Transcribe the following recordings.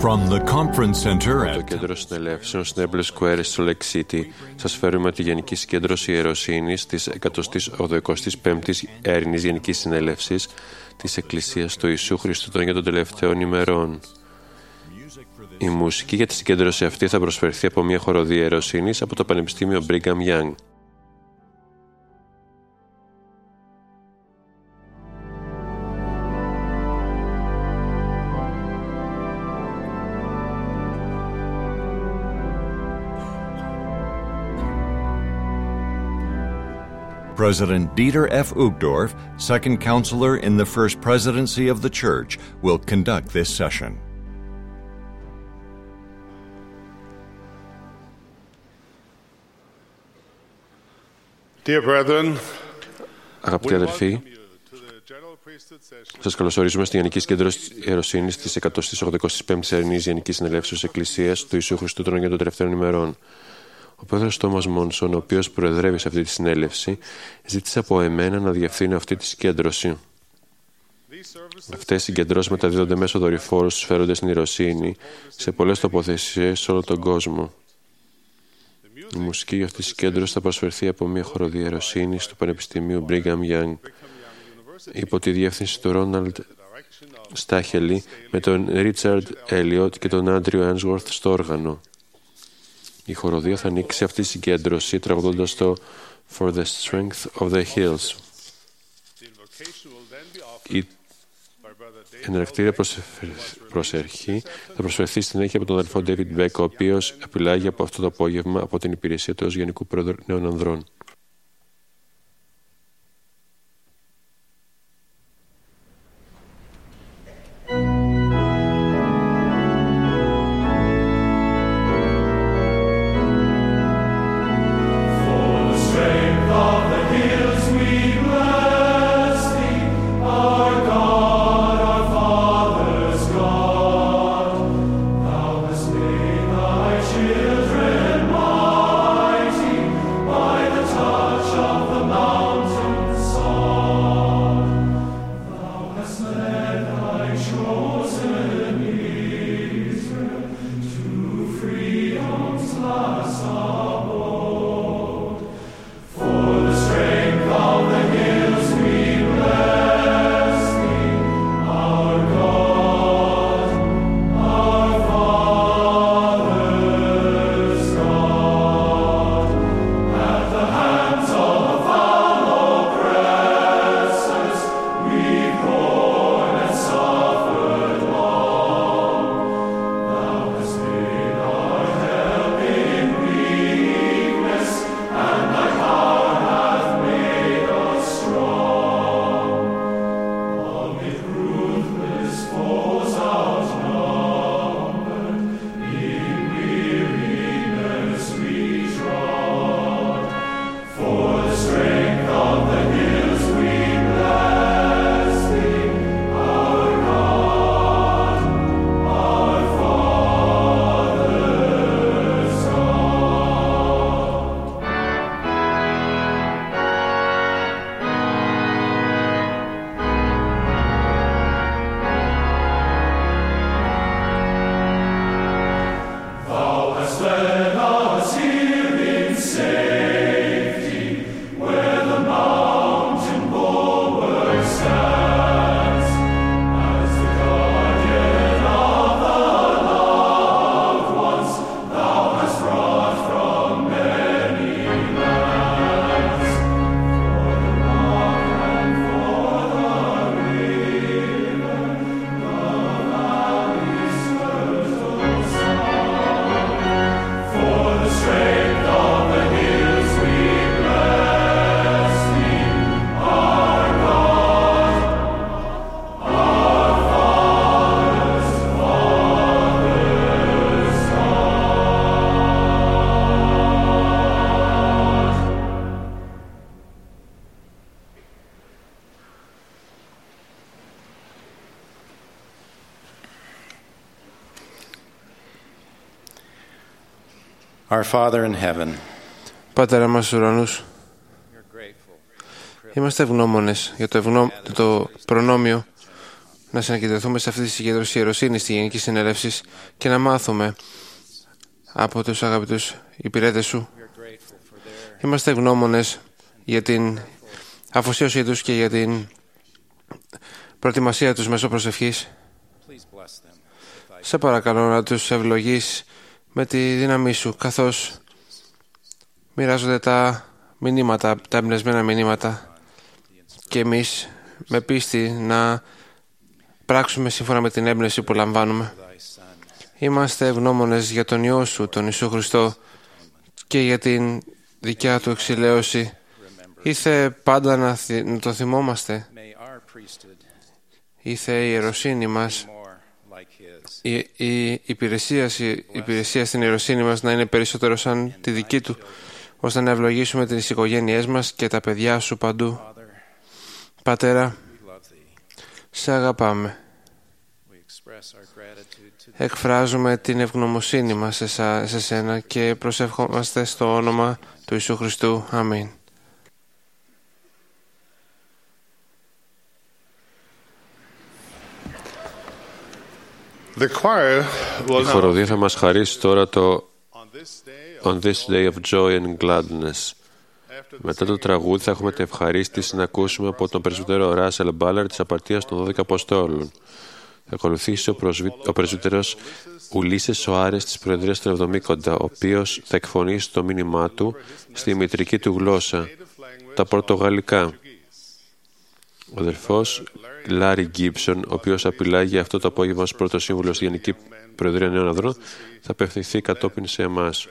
From the conference center Από το κέντρο συνελεύσεων στην Eble Square στο Lake City σας φέρουμε τη Γενική Συγκέντρωση Ιεροσύνης της 185ης Αερινής Γενικής Συνέλευσης της Εκκλησίας του Ιησού Χριστού για των τελευταίων ημερών. Η μουσική για τη συγκέντρωση αυτή θα προσφερθεί από μια χοροδία ιεροσύνης από το Πανεπιστήμιο Brigham Young. President Dieter F. Uchtdorf, second counselor in the First Presidency of the Church, will conduct this session. Dear brethren, Αγαπητοί αδελφοί, σας καλωσορίζουμε στη Γενική Συγκέντρωση Ιεροσύνης της 185ης Αερινής Γενικής Συνελεύσεως Εκκλησίας του Ιησού Χριστού για των τελευταίων ημερών. Ο πρόεδρος Τόμας Μόνσον, ο οποίος προεδρεύει σε αυτή τη συνέλευση, ζήτησε από εμένα να διευθύνω αυτή τη συγκέντρωση. Αυτές οι συγκεντρώσεις μεταδίδονται μέσω δορυφόρου στους φέροντες στην ιεροσύνη σε πολλές τοποθεσίες σε όλο τον κόσμο. Η μουσική για αυτή τη συγκέντρωση θα προσφερθεί από μια χοροδία ιεροσύνης του Πανεπιστημίου Brigham Young υπό τη διεύθυνση του Ρόναλντ Στάχελη με τον Ρίτσαρντ Έλιοτ και τον Άντριο Ένσγορθ στο όργανο. Η χοροδία θα ανοίξει αυτή τη συγκέντρωση τραγουδώντας το For the Strength of the Hills. Η εναρκτήρια προσευχή θα προσφερθεί στην συνέχεια από τον αδελφό David Beck, ο οποίος επιλάγει από αυτό το απόγευμα από την υπηρεσία του ως Γενικού Πρόεδρου Νέων Ανδρών. Our Father in heaven, Πατέρα μας στους ουρανούς, είμαστε ευγνώμονες για το προνόμιο να συγκεντρωθούμε σε αυτή τη συγκέντρωση ιεροσύνης στη Γενική Συνέλευση και να μάθουμε από τους αγαπητούς υπηρέτες σου. Είμαστε ευγνώμονες για την αφοσίωσή τους και για την προετοιμασία τους μέσω προσευχής. Σε παρακαλώ να τους ευλογείς με τη δύναμή σου, καθώς μοιράζονται τα μηνύματα, τα εμπνευσμένα μηνύματα, και εμείς με πίστη να πράξουμε σύμφωνα με την έμπνευση που λαμβάνουμε. Είμαστε ευγνώμονες για τον Υιό σου, τον Ιησού Χριστό, και για την δικιά του εξηλαίωση. Ήθε πάντα να το θυμόμαστε. Ήθε η ιεροσύνη μας, η υπηρεσία στην ιεροσύνη μας να είναι περισσότερο σαν τη δική του, ώστε να ευλογήσουμε τις οικογένειές μας και τα παιδιά σου παντού. Πατέρα, σε αγαπάμε. Εκφράζουμε την ευγνωμοσύνη μας σε σένα και προσευχόμαστε στο όνομα του Ιησού Χριστού. Αμήν. Η χοροδία θα μας χαρίσει τώρα το On this day of joy and gladness. Μετά το τραγούδι θα έχουμε την ευχαρίστηση να ακούσουμε από τον πρεσβύτερο Ράσελ Μπάλερ της απαρτίας των 12 Αποστόλων. Θα ακολουθήσει ο πρεσβύτερος Ουλίσσες Σοάρες της Προεδρίας των Εβδομήκοντα, ο οποίος θα εκφωνήσει το μήνυμά του στη μητρική του γλώσσα, τα πορτογαλικά. Ο αδελφός Λάρι Γκίψον, ο οποίος απειλάγει αυτό το απόγευμα ως πρώτο σύμβουλο στη Γενική Προεδρία Νέων Ανδρών, θα απευθυνθεί κατόπιν σε εμάς.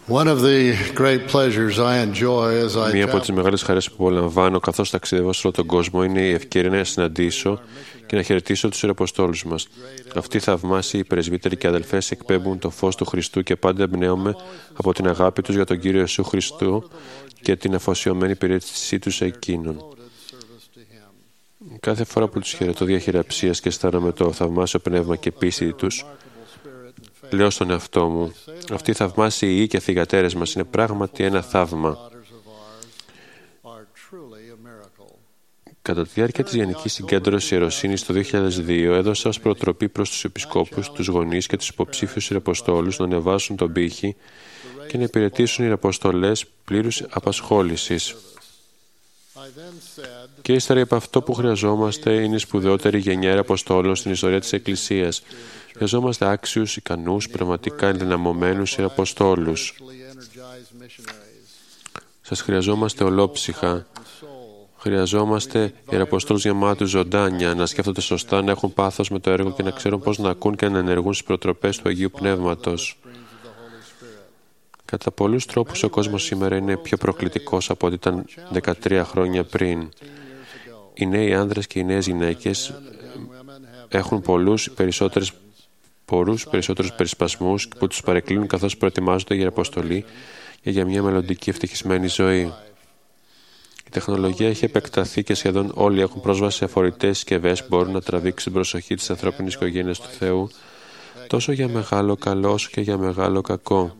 Μία από τις μεγάλες χαρές που απολαμβάνω καθώς ταξιδεύω σε όλο τον κόσμο είναι η ευκαιρία να συναντήσω και να χαιρετήσω τους ιεραποστόλους μας. Αυτοί οι θαυμάσιοι πρεσβύτεροι και αδελφές εκπέμπουν το φως του Χριστού και πάντα εμπνέομαι από την αγάπη τους για τον Κύριο Ιησού Χριστού και την αφοσιωμένη υπηρέτησή τους σε εκείνον. Κάθε φορά που τους χαιρετώ διαχειραψίας και αισθάνομαι το θαυμάσιο πνεύμα και πίστη τους, λέω στον εαυτό μου, αυτοί οι θαυμάσιοι ιοί και θυγατέρες μας είναι πράγματι ένα θαύμα. Κατά τη διάρκεια της Γενικής Συγκέντρωσης Ιεροσύνης το 2002, έδωσα ως προτροπή προς τους επισκόπους, τους γονείς και τους υποψήφιους ιεραποστόλους να ανεβάσουν τον πύχη και να υπηρετήσουν ιεραποστολές πλήρους απασχόλησης. Και ύστερα είπα, αυτό που χρειαζόμαστε είναι η σπουδαιότερη γενιά ιεραποστόλων στην ιστορία της Εκκλησίας. Χρειαζόμαστε άξιους, ικανούς, πνευματικά ενδυναμωμένους ιεραποστόλους. Σας χρειαζόμαστε ολόψυχα. Χρειαζόμαστε ιεραποστόλους γεμάτους ζωντάνια, να σκέφτονται σωστά, να έχουν πάθος με το έργο και να ξέρουν πώς να ακούν και να ενεργούν στις προτροπές του Αγίου Πνεύματος. Κατά πολλούς τρόπους ο κόσμος σήμερα είναι πιο προκλητικός από ό,τι ήταν 13 χρόνια πριν. Οι νέοι άνδρες και οι νέες γυναίκες έχουν περισσότερους περισπασμούς που τους παρεκκλίνουν καθώς προετοιμάζονται για αποστολή και για μια μελλοντική ευτυχισμένη ζωή. Η τεχνολογία έχει επεκταθεί και σχεδόν όλοι έχουν πρόσβαση σε φορητές συσκευές που μπορούν να τραβήξουν την προσοχή της ανθρώπινης οικογένειας του Θεού τόσο για μεγάλο καλό όσο και για μεγάλο κακό.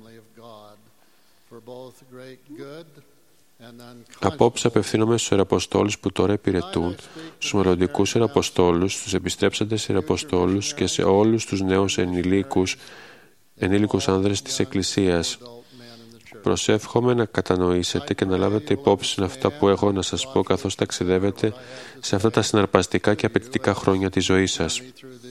Απόψε απευθύνομαι στους ιεραποστόλους που τώρα υπηρετούν, στους μελλοντικούς ιεραποστόλους, στους επιστρέψαντες ιεραποστόλους και σε όλους τους νέους ενήλικους άνδρες της Εκκλησίας. Προσεύχομαι να κατανοήσετε και να λάβετε υπόψη αυτά που έχω να σας πω καθώς ταξιδεύετε σε αυτά τα συναρπαστικά και απαιτητικά χρόνια της ζωής σας.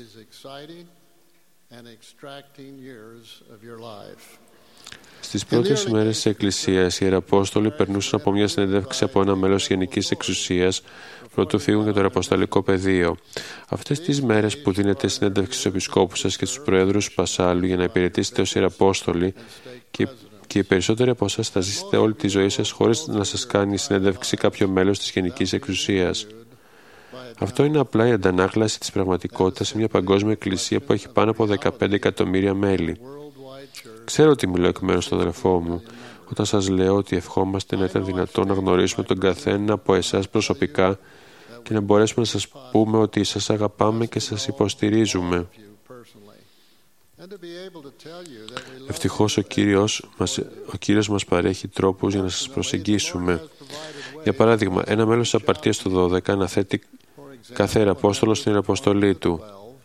Στις πρώτες ημέρες της Εκκλησίας, οι Ιεραπόστολοι περνούσαν από μια συνέντευξη από ένα μέλος Γενικής Εξουσίας πρωτού φύγουν για το ιεραποστολικό πεδίο. Αυτές τις μέρες που δίνετε συνέντευξη στους επισκόπους σας και στους προέδρους Πασάλου για να υπηρετήσετε ως Ιεραπόστολοι και οι περισσότεροι από εσάς θα ζήσετε όλη τη ζωή σας χωρίς να σας κάνει συνέντευξη κάποιο μέλος της Γενικής Εξουσίας. Αυτό είναι απλά η αντανάκλαση της πραγματικότητας σε μια παγκόσμια εκκλησία που έχει πάνω από 15 εκατομμύρια μέλη. Ξέρω ότι μιλώ εκ μέρους του αδελφό μου όταν σας λέω ότι ευχόμαστε να ήταν δυνατόν να γνωρίσουμε τον καθένα από εσάς προσωπικά και να μπορέσουμε να σας πούμε ότι σας αγαπάμε και σας υποστηρίζουμε. Ευτυχώς ο Κύριος μας παρέχει τρόπους για να σας προσεγγίσουμε. Για παράδειγμα, ένα μέλος της απαρτίας του 12 αναθέτει κάθε ιεραπόστολο στην ιεραποστολή του.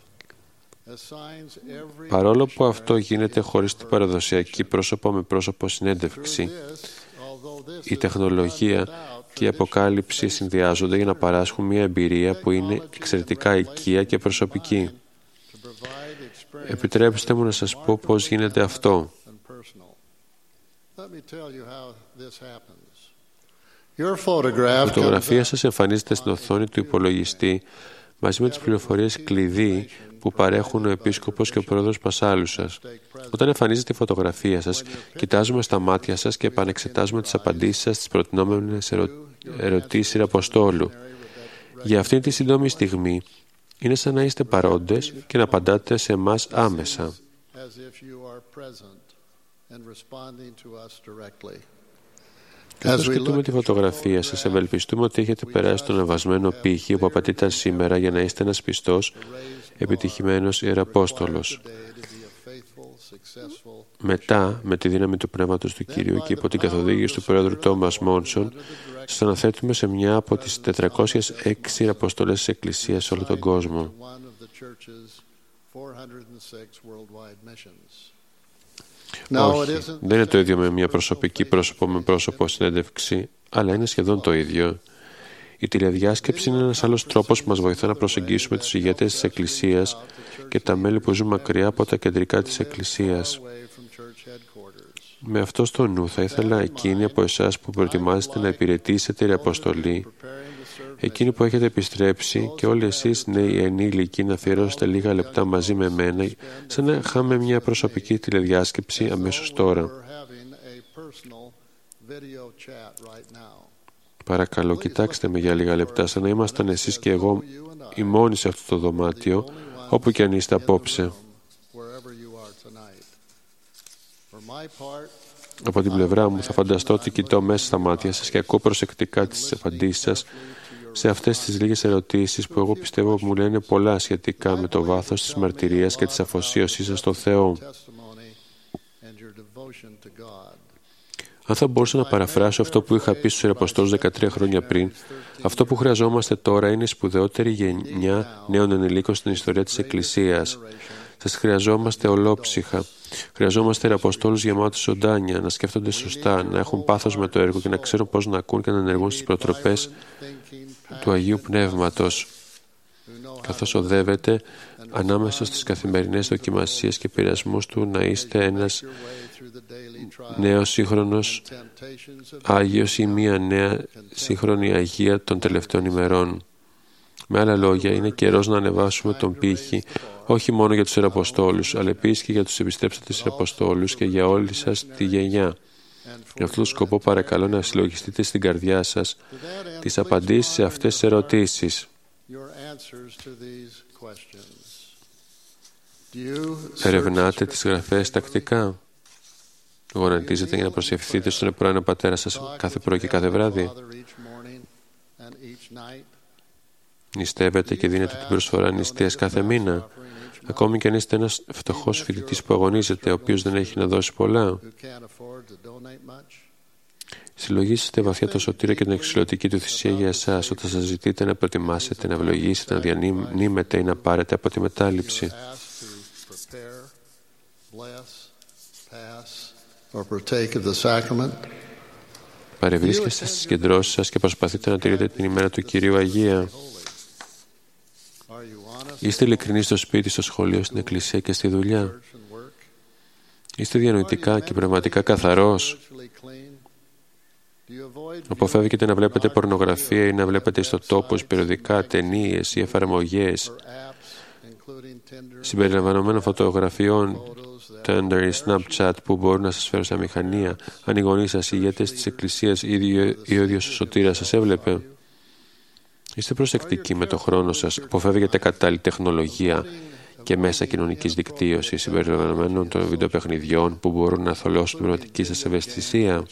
Παρόλο που αυτό γίνεται χωρίς την παραδοσιακή πρόσωπο με πρόσωπο συνέντευξη, η τεχνολογία και η αποκάλυψη συνδυάζονται για να παράσχουν μια εμπειρία που είναι εξαιρετικά οικεία και προσωπική. Επιτρέψτε μου να σας πω πώς γίνεται αυτό. Η φωτογραφία σας εμφανίζεται στην οθόνη του υπολογιστή μαζί με τις πληροφορίες κλειδί που παρέχουν ο επίσκοπος και ο πρόεδρος Πασάλου σας. Όταν εμφανίζεται η φωτογραφία σας, κοιτάζουμε στα μάτια σας και επανεξετάζουμε τις απαντήσεις σας στις προτινόμενες ερωτήσεις Ιεραποστόλου. Για αυτή τη σύντομη στιγμή, είναι σαν να είστε παρόντες και να απαντάτε σε εμάς άμεσα. Καθώς κοιτούμε τη φωτογραφία σας, ευελπιστούμε ότι έχετε περάσει τον ανεβασμένο πύχη που απαιτείται σήμερα για να είστε ένας πιστός, επιτυχημένος Ιεραπόστολος. Μετά, με τη δύναμη του Πνεύματος του Κυρίου και υπό την καθοδήγηση του Πρόεδρου Τόμας Μόνσον, σας αναθέτουμε σε μια από τις 406 Ιεραποστολές της Εκκλησίας σε όλο τον κόσμο. Όχι, δεν είναι το ίδιο με μια προσωπική πρόσωπο με πρόσωπο συνέντευξη, αλλά είναι σχεδόν το ίδιο. Η τηλεδιάσκεψη είναι ένας άλλος τρόπος που μας βοηθά να προσεγγίσουμε τους ηγέτες της Εκκλησίας και τα μέλη που ζουν μακριά από τα κεντρικά της Εκκλησίας. Με αυτό στο νου, θα ήθελα εκείνοι από εσάς που προετοιμάζετε να υπηρετήσετε Ιεραποστολή, εκείνοι που έχετε επιστρέψει και όλοι εσείς νέοι ενήλικοι να αφιερώσετε λίγα λεπτά μαζί με μένα, σαν να είχαμε μια προσωπική τηλεδιάσκεψη αμέσως τώρα. Παρακαλώ, κοιτάξτε με για λίγα λεπτά, σαν να ήμασταν εσείς και εγώ οι μόνοι σε αυτό το δωμάτιο, όπου και αν είστε απόψε. Από την πλευρά μου θα φανταστώ ότι κοιτώ μέσα στα μάτια σας και ακούω προσεκτικά τις απαντήσεις σας σε αυτές τις λίγες ερωτήσεις που εγώ πιστεύω μου λένε πολλά σχετικά με το βάθος της μαρτυρίας και της αφοσίωσής σας στον Θεό. Αν θα μπορούσα να παραφράσω αυτό που είχα πει στους Ιεραποστόλους 13 χρόνια πριν, αυτό που χρειαζόμαστε τώρα είναι η σπουδαιότερη γενιά νέων ενηλίκων στην ιστορία της Εκκλησίας. Σας χρειαζόμαστε ολόψυχα. Χρειαζόμαστε Ιεραποστόλους γεμάτους ζωντάνια, να σκέφτονται σωστά, να έχουν πάθος με το έργο και να ξέρουν πώς να ακούν και να ενεργούν στις προτροπές του Αγίου Πνεύματος, καθώς οδεύετε ανάμεσα στις καθημερινές δοκιμασίες και πειρασμούς του να είστε ένας νέος σύγχρονος Άγιος ή μία νέα σύγχρονη Αγία των τελευταίων ημερών. Με άλλα λόγια, είναι καιρός να ανεβάσουμε τον πύχη, όχι μόνο για τους Ιεραποστόλους, αλλά επίσης και για τους επιστρέψαντες Ιεραποστόλους και για όλη σας τη γενιά. Για αυτόν τον σκοπό παρακαλώ να συλλογιστείτε στην καρδιά σας τις απαντήσεις σε αυτές τις ερωτήσεις. Ερευνάτε τις γραφές τακτικά. Γονατίζετε για να προσευχηθείτε στον επρόανο πατέρα σας κάθε πρωί και κάθε βράδυ. Νηστεύετε και δίνετε την προσφορά νηστείας κάθε μήνα. Ακόμη και αν είστε ένας φτωχός φοιτητής που αγωνίζεται, ο οποίος δεν έχει να δώσει πολλά. Συλλογίσετε βαθιά το σωτήριο και την εξηλωτική του θυσία για εσάς, όταν σας ζητείτε να προετοιμάσετε, να ευλογήσετε, να διανύμετε ή να πάρετε από τη μετάληψη. Παρευρίσκεστε στις κεντρώσεις σας και προσπαθείτε να τηρείτε την ημέρα του Κυρίου Αγία. Είστε ειλικρινείς στο σπίτι, στο σχολείο, στην εκκλησία και στη δουλειά. Είστε διανοητικά και πνευματικά καθαρός. Αποφεύγετε να βλέπετε πορνογραφία ή να βλέπετε ιστοτόπους, περιοδικά, ταινίες ή εφαρμογές συμπεριλαμβανομένων φωτογραφιών Tinder ή Snapchat που μπορούν να σας φέρουν σε αμηχανία. Αν οι γονείς σας, οι ηγέτες της Εκκλησίας ή ο ίδιος ο σωτήρας σας έβλεπε. Είστε προσεκτικοί με το χρόνο σας. Αποφεύγετε κατάλληλη τεχνολογία και μέσα κοινωνικής δικτύωσης συμπεριλαμβανομένων των βιντεοπαιχνιδιών που μπορούν να θολώσουν την πνευματική σας ευαισθησία.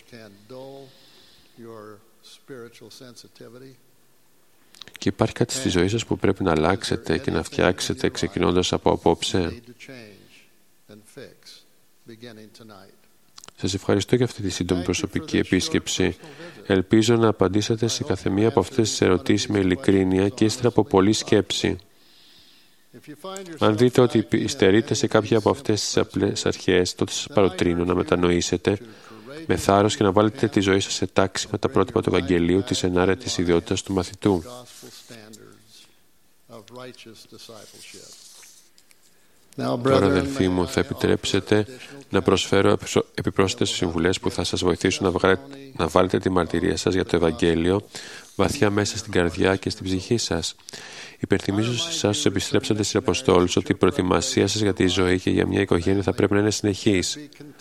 Και υπάρχει κάτι στη ζωή σας που πρέπει να αλλάξετε και να φτιάξετε ξεκινώντας από απόψε. Σας ευχαριστώ για αυτή τη σύντομη προσωπική επίσκεψη. Ελπίζω να απαντήσατε σε καθεμία από αυτές τις ερωτήσεις με ειλικρίνεια και ύστερα από πολλή σκέψη. Αν δείτε ότι υστερείτε σε κάποια από αυτές τις απλές αρχές, τότε σας παροτρύνω να μετανοήσετε με θάρρος και να βάλετε τη ζωή σας σε τάξη με τα πρότυπα του Ευαγγελίου της ενάρετης ιδιότητας του μαθητού. Τώρα, αδελφοί μου, θα επιτρέψετε να προσφέρω επιπρόσθετες συμβουλές που θα σας βοηθήσουν να βάλετε τη μαρτυρία σας για το Ευαγγέλιο βαθιά μέσα στην καρδιά και στην ψυχή σας. Υπενθυμίζω σε εσάς τους επιστρέψαντες Αποστόλους ότι η προετοιμασία σας για τη ζωή και για μια οικογένεια θα πρέπει να είναι συνεχής.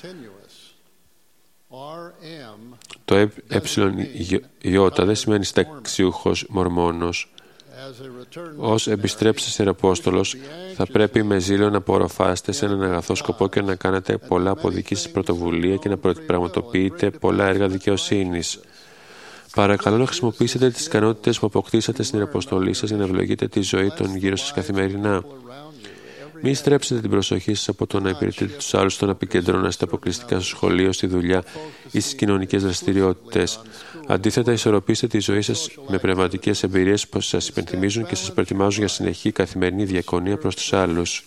Το ΕΙ δεν σημαίνει συνταξιούχος μορμόνος. Ως επιστρέψεις Απόστολος θα πρέπει με ζήλο να απορροφάσετε σε έναν αγαθό σκοπό και να κάνετε πολλά από δική σας πρωτοβουλία και να πραγματοποιείτε πολλά έργα δικαιοσύνης. Παρακαλώ να χρησιμοποιήσετε τις ικανότητες που αποκτήσατε στην αποστολή σας για να ευλογείτε τη ζωή των γύρω σας καθημερινά. Μην στρέψετε την προσοχή σας από το να υπηρετείτε τους άλλους, στο να επικεντρώνεστε αποκλειστικά στο σχολείο, στη δουλειά ή στις κοινωνικές δραστηριότητες. Αντίθετα, ισορροπήστε τη ζωή σας με πνευματικές εμπειρίες που σας υπενθυμίζουν και σας προετοιμάζουν για συνεχή καθημερινή διακονία προς τους άλλους.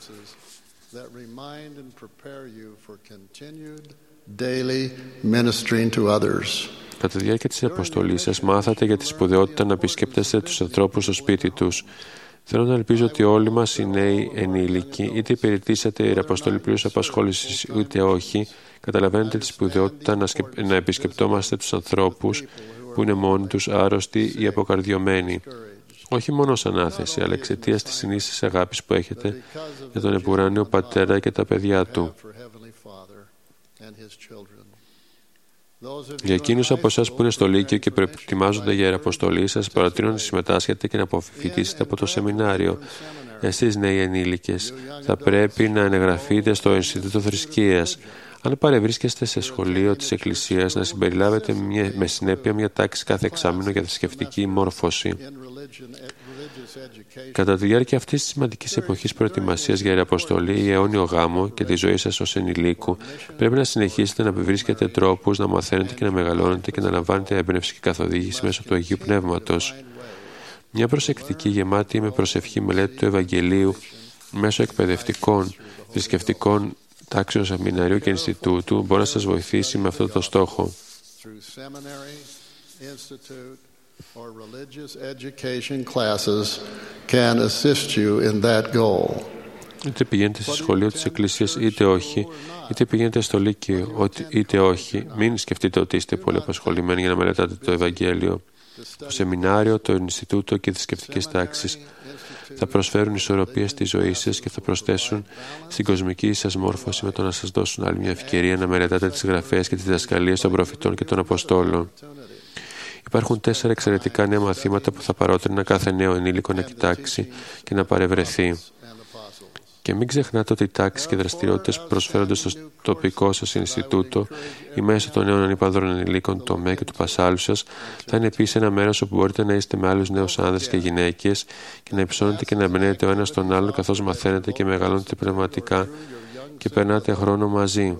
Κατά τη διάρκεια της αποστολής σας, μάθατε για τη σπουδαιότητα να επισκέπτεστε τους ανθρώπους στο σπίτι τους. Θέλω να ελπίζω ότι όλοι μας οι νέοι ενήλικοι, είτε υπηρετήσατε η αποστολή πλήρους απασχόλησης είτε όχι, καταλαβαίνετε τη σπουδαιότητα να επισκεπτόμαστε τους ανθρώπους που είναι μόνοι τους, άρρωστοι ή αποκαρδιωμένοι. Όχι μόνο ως ανάθεση, αλλά εξαιτίας της συνήθισης αγάπης που έχετε για τον επουράνιο Πατέρα και τα παιδιά Του. Για εκείνους από εσάς που είναι στο Λύκειο και προετοιμάζονται για ιεραποστολή, σας παρατηρώ να συμμετάσχετε και να αποφοιτήσετε από το σεμινάριο. Εσείς, νέοι ενήλικες, θα πρέπει να εγγραφείτε στο Ινστιτούτο Θρησκείας. Αν παρευρίσκεστε σε σχολείο της Εκκλησίας, να συμπεριλάβετε με συνέπεια μια τάξη κάθε εξάμηνο για θρησκευτική μόρφωση. Κατά τη διάρκεια αυτής της σημαντικής εποχής προετοιμασίας για ιεραποστολή ή αιώνιο γάμο και τη ζωή σας ως ενηλίκου, πρέπει να συνεχίσετε να επιβρίσκετε τρόπους να μαθαίνετε και να μεγαλώνετε και να λαμβάνετε έμπνευση και καθοδήγηση μέσω του Αγίου Πνεύματος. Μια προσεκτική, γεμάτη με προσευχή μελέτη του Ευαγγελίου μέσω εκπαιδευτικών, θρησκευτικών τάξεων σεμιναρίου και Ινστιτούτου μπορεί να σας βοηθήσει με αυτό το στόχο. Είτε πηγαίνετε στο σχολείο της Εκκλησίας είτε όχι, είτε πηγαίνετε στο Λύκειο είτε όχι, μην σκεφτείτε ότι είστε πολύ απασχολημένοι για να μελετάτε το Ευαγγέλιο. Το σεμινάριο, το Ινστιτούτο και οι θρησκευτικές τάξεις θα προσφέρουν ισορροπία στη ζωή σας και θα προσθέσουν στην κοσμική σας μόρφωση με το να σας δώσουν άλλη μια ευκαιρία να μελετάτε τις γραφές και τις διδασκαλίες των προφητών και των Αποστόλων. Υπάρχουν 4 εξαιρετικά νέα μαθήματα που θα παρότρινα κάθε νέο ενήλικο να κοιτάξει και να παρευρεθεί. Και μην ξεχνάτε ότι οι τάξεις και δραστηριότητες που προσφέρονται στο τοπικό σας Ινστιτούτο ή μέσω των νέων ανυπαδρών ενηλίκων του ΟΜΕ και του Πασάλου σας θα είναι επίσης ένα μέρος όπου μπορείτε να είστε με άλλους νέους άνδρες και γυναίκες και να υψώνετε και να εμπνέετε ο ένας τον άλλον καθώς μαθαίνετε και μεγαλώνετε πνευματικά και περνάτε χρόνο μαζί.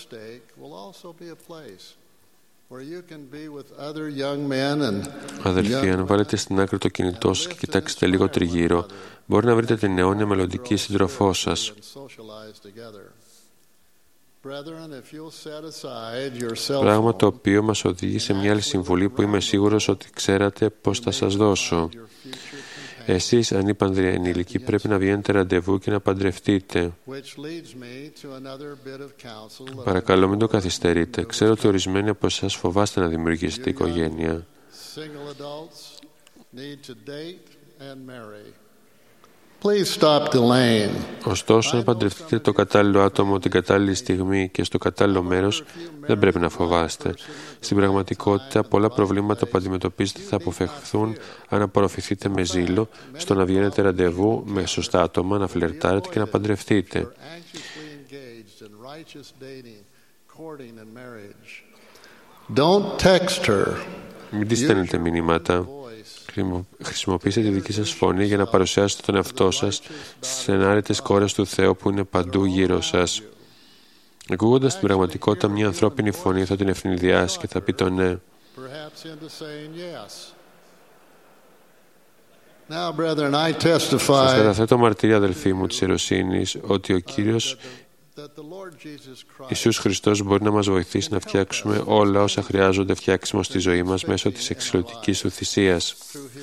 Αδελφοί, αν βάλετε στην άκρη το κινητό σας και κοιτάξετε λίγο τριγύρω, μπορεί να βρείτε την αιώνια μελλοντική σύντροφό σας. Πράγμα το οποίο μας οδηγεί σε μια άλλη συμβουλή που είμαι σίγουρος ότι ξέρατε πώς θα σας δώσω. Εσείς, ανήπανδροι ενήλικοι, πρέπει να βγαίνετε ραντεβού και να παντρευτείτε. Παρακαλώ, μην το καθυστερείτε. Ξέρω ότι ορισμένοι από εσάς φοβάστε να δημιουργήσετε οικογένεια. Ωστόσο, αν παντρευτείτε το κατάλληλο άτομο την κατάλληλη στιγμή και στο κατάλληλο μέρος, δεν πρέπει να φοβάστε. Στην πραγματικότητα, πολλά προβλήματα που αντιμετωπίζετε θα αποφευχθούν αν απορροφηθείτε με ζήλο στο να βγαίνετε ραντεβού με σωστά άτομα, να φλερτάρετε και να παντρευτείτε. Μην τη στέλνετε μηνύματα. Χρησιμοποιήστε τη δική σας φωνή για να παρουσιάσετε τον εαυτό σας στις ενάρετες κόρες του Θεού που είναι παντού γύρω σας. Ακούγοντας την πραγματικότητα, μια ανθρώπινη φωνή θα την ευνηδιάσει και θα πει το ναι. Σας καταθέτω μαρτυρία, αδελφοί μου, της ιεροσύνης ότι ο Κύριος Ιησούς Χριστός μπορεί να μας βοηθήσει να φτιάξουμε όλα όσα χρειάζονται φτιάξιμο στη ζωή μας μέσω της εξηλωτικής του θυσίας.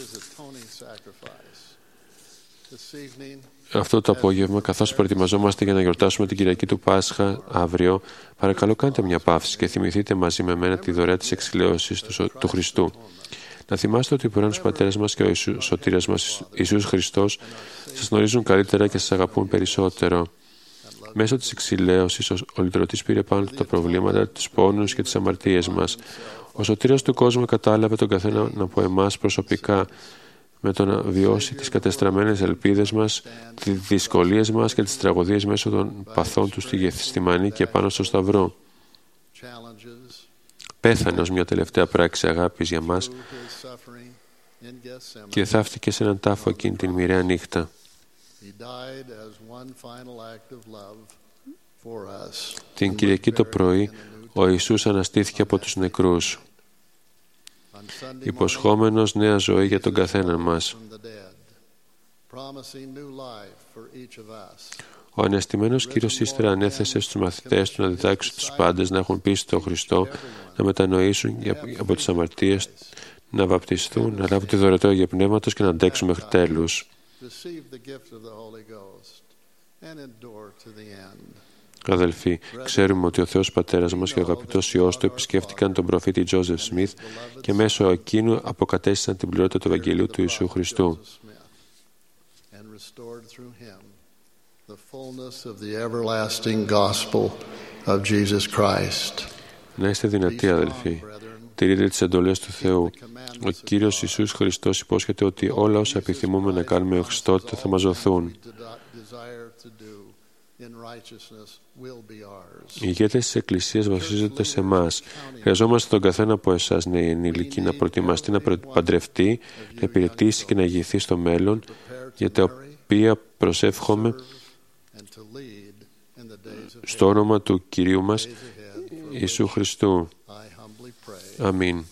Αυτό το απόγευμα, καθώς προετοιμαζόμαστε για να γιορτάσουμε την Κυριακή του Πάσχα αύριο, παρακαλώ κάντε μια παύση και θυμηθείτε μαζί με μένα τη δωρεά της εξηλαίωσης του Χριστού. Να θυμάστε ότι ο Πουράνος Πατέρας μας και ο Σωτήρας μας Ιησούς Χριστός σας γνωρίζουν καλύτερα και σας αγαπούν περισσότερο. Μέσω της εξηλαίωσης, ο λυτρωτής πήρε πάνω του τα προβλήματα, τους πόνους και τις αμαρτίες μας. Ο σωτήρας του κόσμου κατάλαβε τον καθένα από εμάς προσωπικά με το να βιώσει τις κατεστραμμένες ελπίδες μας, τις δυσκολίες μας και τις τραγωδίες μέσω των παθών του στη Γεθσιμανή και πάνω στο Σταυρό. Πέθανε ως μια τελευταία πράξη αγάπης για μας και θαύτηκε σε έναν τάφο εκείνη την μοιραία νύχτα. Την Κυριακή το πρωί, ο Ιησούς αναστήθηκε από τους νεκρούς, υποσχόμενος νέα ζωή για τον καθένα μας. Ο ανεστημένος Κύριος ύστερα ανέθεσε στους μαθητές του να διδάξουν τους πάντες να έχουν πίστη στον Χριστό, να μετανοήσουν από τις αμαρτίες, να βαπτιστούν, να λάβουν τη δωρεά Αγίου Πνεύματος και να αντέξουν μέχρι τέλους. Αδελφοί, ξέρουμε ότι ο Θεός Πατέρας μας και ο αγαπητός Υιός του επισκέφτηκαν τον προφήτη Τζόζεφ Σμιθ και μέσω εκείνου αποκατέστησαν την πληρότητα του Ευαγγελίου του Ιησού Χριστού. Να είστε δυνατοί, αδελφοί. Τηρείτε τις εντολές του Θεού. Ο Κύριος Ιησούς Χριστός υπόσχεται ότι όλα όσα επιθυμούμε να κάνουμε ως τότε θα μας δοθούν. Οι ηγέτες της Εκκλησίας βασίζονται σε εμάς. Χρειαζόμαστε τον καθένα από εσάς να είναι ενήλικοι, να προετοιμαστεί, να παντρευτεί, να υπηρετήσει και να ηγηθεί στο μέλλον, για τα οποία προσεύχομαι στο όνομα του Κυρίου μας Ιησού Χριστού. Αμήν.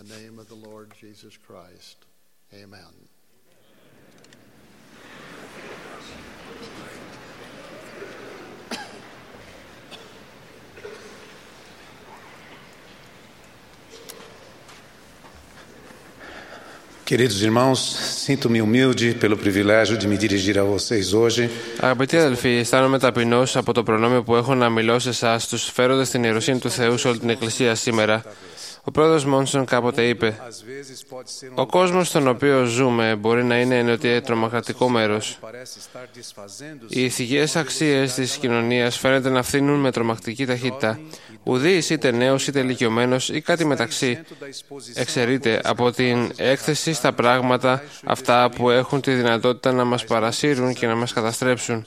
Queridos irmãos, sinto-me humilde pelo privilégio de me dirigir a vocês hoje. Αγαπητοί αδελφοί, αισθάνομαι ταπεινός από το προνόμιο που έχω να μιλώ σε εσάς, τους φέροντας την ιεροσύνη του Θεού σε όλη την Εκκλησία σήμερα. Ο πρόεδρος Μόνσον κάποτε είπε: «Ο κόσμος στον οποίο ζούμε μπορεί να είναι ενωτικά τρομοκρατικό μέρος. Οι ηθικές αξίες της κοινωνίας φαίνεται να φθήνουν με τρομακτική ταχύτητα. Ουδής, είτε νέος είτε ηλικιωμένος ή κάτι μεταξύ, εξαιρείται από την έκθεση στα πράγματα αυτά που έχουν τη δυνατότητα να μας παρασύρουν και να μας καταστρέψουν.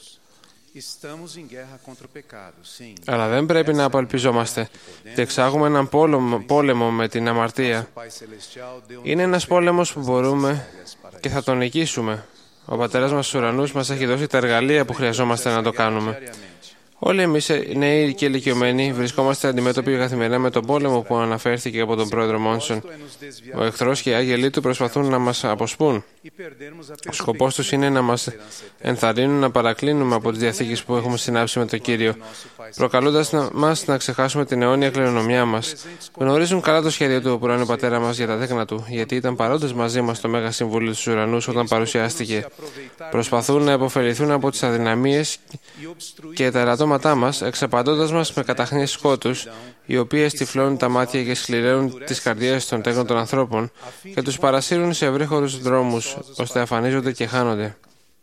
Αλλά δεν πρέπει να απελπιζόμαστε. Διεξάγουμε έναν πόλεμο με την αμαρτία. Είναι ένας πόλεμος που μπορούμε και θα τον νικήσουμε. Ο Πατέρας μας στους ουρανούς μας έχει δώσει τα εργαλεία που χρειαζόμαστε να το κάνουμε. Όλοι εμείς, νέοι και ηλικιωμένοι, βρισκόμαστε αντιμέτωποι καθημερινά με τον πόλεμο που αναφέρθηκε από τον πρόεδρο Μόνσον. Ο εχθρός και οι άγγελοι του προσπαθούν να μας αποσπούν. Ο σκοπός τους είναι να μας ενθαρρύνουν να παρακλίνουμε από τις διαθήκες που έχουμε συνάψει με τον Κύριο, προκαλώντας μας να ξεχάσουμε την αιώνια κληρονομιά μας. Γνωρίζουν καλά το σχέδιο του πρώην πατέρα μας για τα δέκνα του, γιατί ήταν παρόντες μαζί μας στο Μέγα Συμβούλιο στους Ουρανούς όταν παρουσιάστηκε. Προσπαθούν να επωφεληθούν από τις αδυναμίες και τα ελαττώματά μας, εξαπαντώντας μας με καταχνίες σκότους, οι οποίες τυφλώνουν τα μάτια και σκληραίνουν τις καρδιές των τέκνων των ανθρώπων και τους παρασύρουν σε ευρύχωρους δρόμους, ώστε αφανίζονται και χάνονται.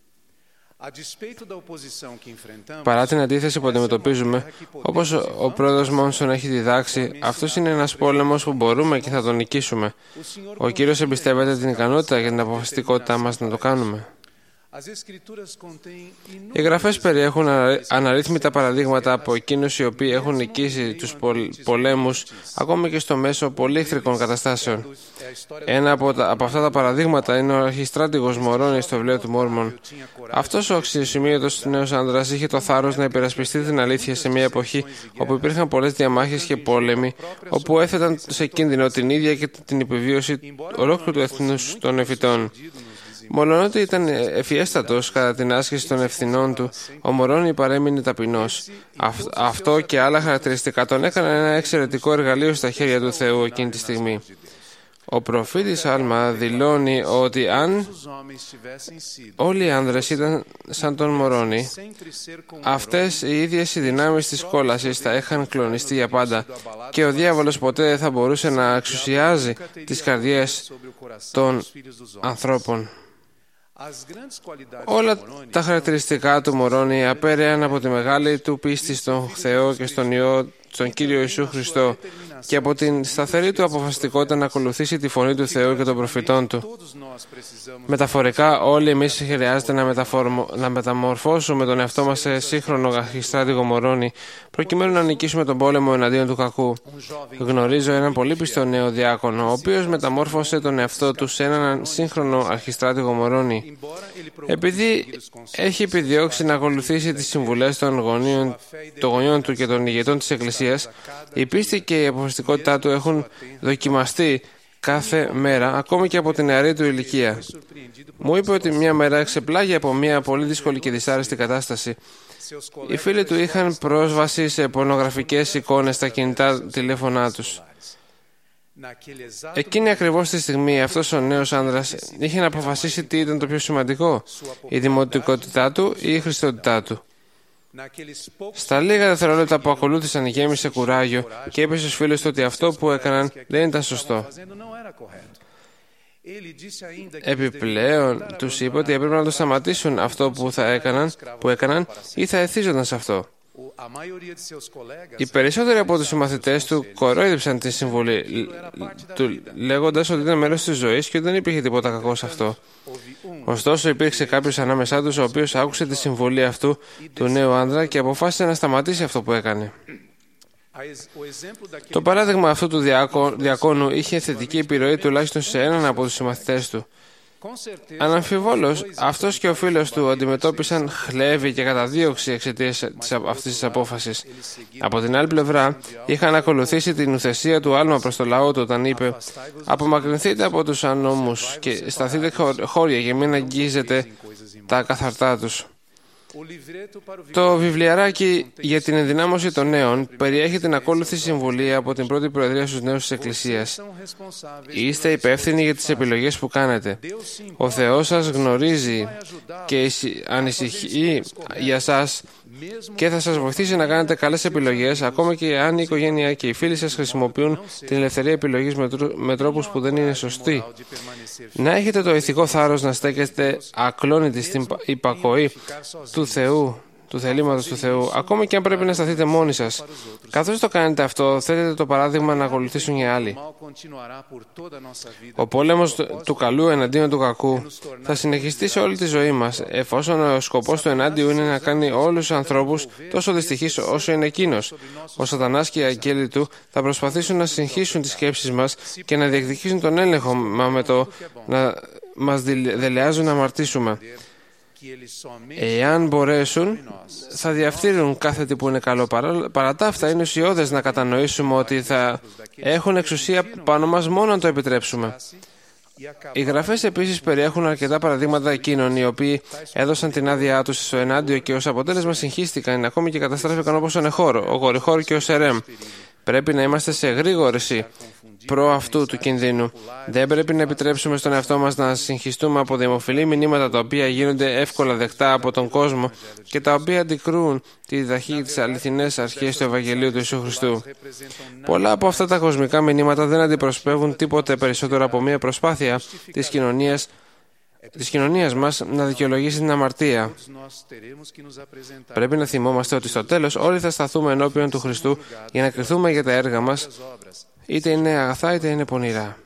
Παρά την αντίθεση που αντιμετωπίζουμε, όπως ο πρόεδρος Μόνσον έχει διδάξει, αυτός είναι ένας πόλεμος που μπορούμε και θα τον νικήσουμε. Ο Κύριος εμπιστεύεται την ικανότητα και την αποφασιστικότητά μας να το κάνουμε. Οι γραφές περιέχουν αναρρύθμιτα παραδείγματα από εκείνους οι οποίοι έχουν νικήσει τους πολέμους ακόμη και στο μέσο πολύ εχθρικών καταστάσεων. Ένα από αυτά τα παραδείγματα είναι ο αρχιστράτηγος Μορόνι στο βιβλίο του Μόρμον. Αυτός ο αξιοσημείωτος νέος άντρας είχε το θάρρος να υπερασπιστεί την αλήθεια σε μια εποχή όπου υπήρχαν πολλές διαμάχες και πόλεμοι, όπου έθεταν σε κίνδυνο την ίδια και την επιβίωση ολόκληρου του εθνούς των εφητών. Μολονότι ήταν ευφιέστατος κατά την άσκηση των ευθυνών του, ο Μορόνι παρέμεινε ταπεινός. Αυτό και άλλα χαρακτηριστικά τον έκαναν ένα εξαιρετικό εργαλείο στα χέρια του Θεού εκείνη τη στιγμή. Ο προφήτης Άλμα δηλώνει ότι αν όλοι οι άνδρες ήταν σαν τον Μορόνι, αυτές οι ίδιες οι δυνάμεις της κόλασης θα είχαν κλονιστεί για πάντα και ο διάβολος ποτέ δεν θα μπορούσε να εξουσιάζει τις καρδιές των ανθρώπων. Όλα τα χαρακτηριστικά του Μορόνι απέρεαν από τη μεγάλη του πίστη στον Θεό και στον Υιό, στον Κύριο Ιησού Χριστό, και από την σταθερή του αποφασιστικότητα να ακολουθήσει τη φωνή του Θεού και των προφητών του. Μεταφορικά, όλοι εμείς χρειάζεται να μεταμορφώσουμε τον εαυτό μας σε σύγχρονο αρχιστράτηγο Μορόνι, προκειμένου να νικήσουμε τον πόλεμο εναντίον του κακού. Γνωρίζω έναν πολύ πιστό νέο διάκονο, ο οποίος μεταμόρφωσε τον εαυτό του σε έναν σύγχρονο αρχιστράτηγο Μορόνι. Επειδή έχει επιδιώξει να ακολουθήσει τις συμβουλές των γονιών του και των ηγετών της Εκκλησίας, η πίστη και η αποφασιστικότητά του έχουν δοκιμαστεί κάθε μέρα, ακόμη και από την νεαρή του ηλικία. Μου είπε ότι μια μέρα εξεπλάγει από μια πολύ δύσκολη και δυσάρεστη κατάσταση. Οι φίλοι του είχαν πρόσβαση σε πορνογραφικές εικόνες στα κινητά τηλέφωνά τους. Εκείνη ακριβώς τη στιγμή αυτός ο νέος άνδρας είχε να αποφασίσει τι ήταν το πιο σημαντικό, η δημοτικότητά του ή η χριστιότητά του. Στα λίγα δευτερόλεπτα που ακολούθησαν γέμισε κουράγιο και είπε στους φίλους του ότι αυτό που έκαναν δεν ήταν σωστό. Επιπλέον τους είπε ότι έπρεπε να το σταματήσουν αυτό που έκαναν ή θα εθίζονταν σε αυτό. Οι περισσότεροι από τους συμμαθητές του κορόιδεψαν τη συμβουλή του, λέγοντας ότι ήταν μέρος της ζωής και δεν υπήρχε τίποτα κακό σε αυτό. Ωστόσο, υπήρξε κάποιος ανάμεσά τους ο οποίος άκουσε τη συμβουλή αυτού του νέου άνδρα και αποφάσισε να σταματήσει αυτό που έκανε. Το παράδειγμα αυτού του διακόνου είχε θετική επιρροή τουλάχιστον σε έναν από τους συμμαθητές του. Αναμφιβόλως, αυτός και ο φίλος του αντιμετώπισαν χλέβη και καταδίωξη εξαιτίας αυτής της απόφασης. Από την άλλη πλευρά, είχαν ακολουθήσει την ουθεσία του άλμα προς το λαό του όταν είπε «Απομακρυνθείτε από τους ανώμους και σταθείτε χώρια και μην αγγίζετε τα καθαρτά τους». Το βιβλιαράκι για την ενδυνάμωση των νέων περιέχει την ακόλουθη συμβουλή από την πρώτη προεδρία στους νέους της Εκκλησίας. Είστε υπεύθυνοι για τις επιλογές που κάνετε. Ο Θεός σας γνωρίζει και ανησυχεί για σας και θα σας βοηθήσει να κάνετε καλές επιλογές, ακόμα και αν η οικογένεια και οι φίλοι σας χρησιμοποιούν την ελευθερία επιλογής με τρόπους που δεν είναι σωστοί. Να έχετε το ηθικό θάρρος να στέκεστε ακλόνητοι στην υπακοή του Θεού, του θελήματος του Θεού, ακόμα και αν πρέπει να σταθείτε μόνοι σας. Καθώς το κάνετε αυτό, θέτετε το παράδειγμα να ακολουθήσουν οι άλλοι. Ο πόλεμος του καλού εναντίον του κακού θα συνεχιστεί σε όλη τη ζωή μας, εφόσον ο σκοπός του ενάντιου είναι να κάνει όλους τους ανθρώπους τόσο δυστυχείς όσο είναι εκείνος. Ο Σατανάς και οι αγγέλοι του θα προσπαθήσουν να συγχύσουν τις σκέψεις μας και να διεκδικήσουν τον έλεγχο με το να μας δελεάζουν να αμαρτήσουμε. Εάν μπορέσουν, θα διαφτείρουν κάθε τι που είναι καλό. Παρά τα αυτά, είναι ουσιώδες να κατανοήσουμε ότι θα έχουν εξουσία πάνω μας μόνο αν το επιτρέψουμε. Οι γραφές επίσης περιέχουν αρκετά παραδείγματα εκείνων οι οποίοι έδωσαν την άδειά τους στο ενάντιο και ως αποτέλεσμα συγχύστηκαν, ακόμη και καταστράφηκαν, όπως ο Νεχόρ, ο Γοριχόρ και ο Σερέμ. Πρέπει να είμαστε σε γρήγορση προ αυτού του κινδύνου. Δεν πρέπει να επιτρέψουμε στον εαυτό μας να συγχυστούμε από δημοφιλή μηνύματα τα οποία γίνονται εύκολα δεκτά από τον κόσμο και τα οποία αντικρούν τη διδαχή της αληθινές αρχές του Ευαγγελίου του Ιησού Χριστού. Πολλά από αυτά τα κοσμικά μηνύματα δεν αντιπροσωπεύουν τίποτε περισσότερο από μια προσπάθεια της κοινωνίας μας να δικαιολογήσει την αμαρτία. Πρέπει να θυμόμαστε ότι στο τέλος όλοι θα σταθούμε ενώπιον του Χριστού για να κριθούμε για τα έργα μας, είτε είναι αγαθά είτε είναι πονηρά.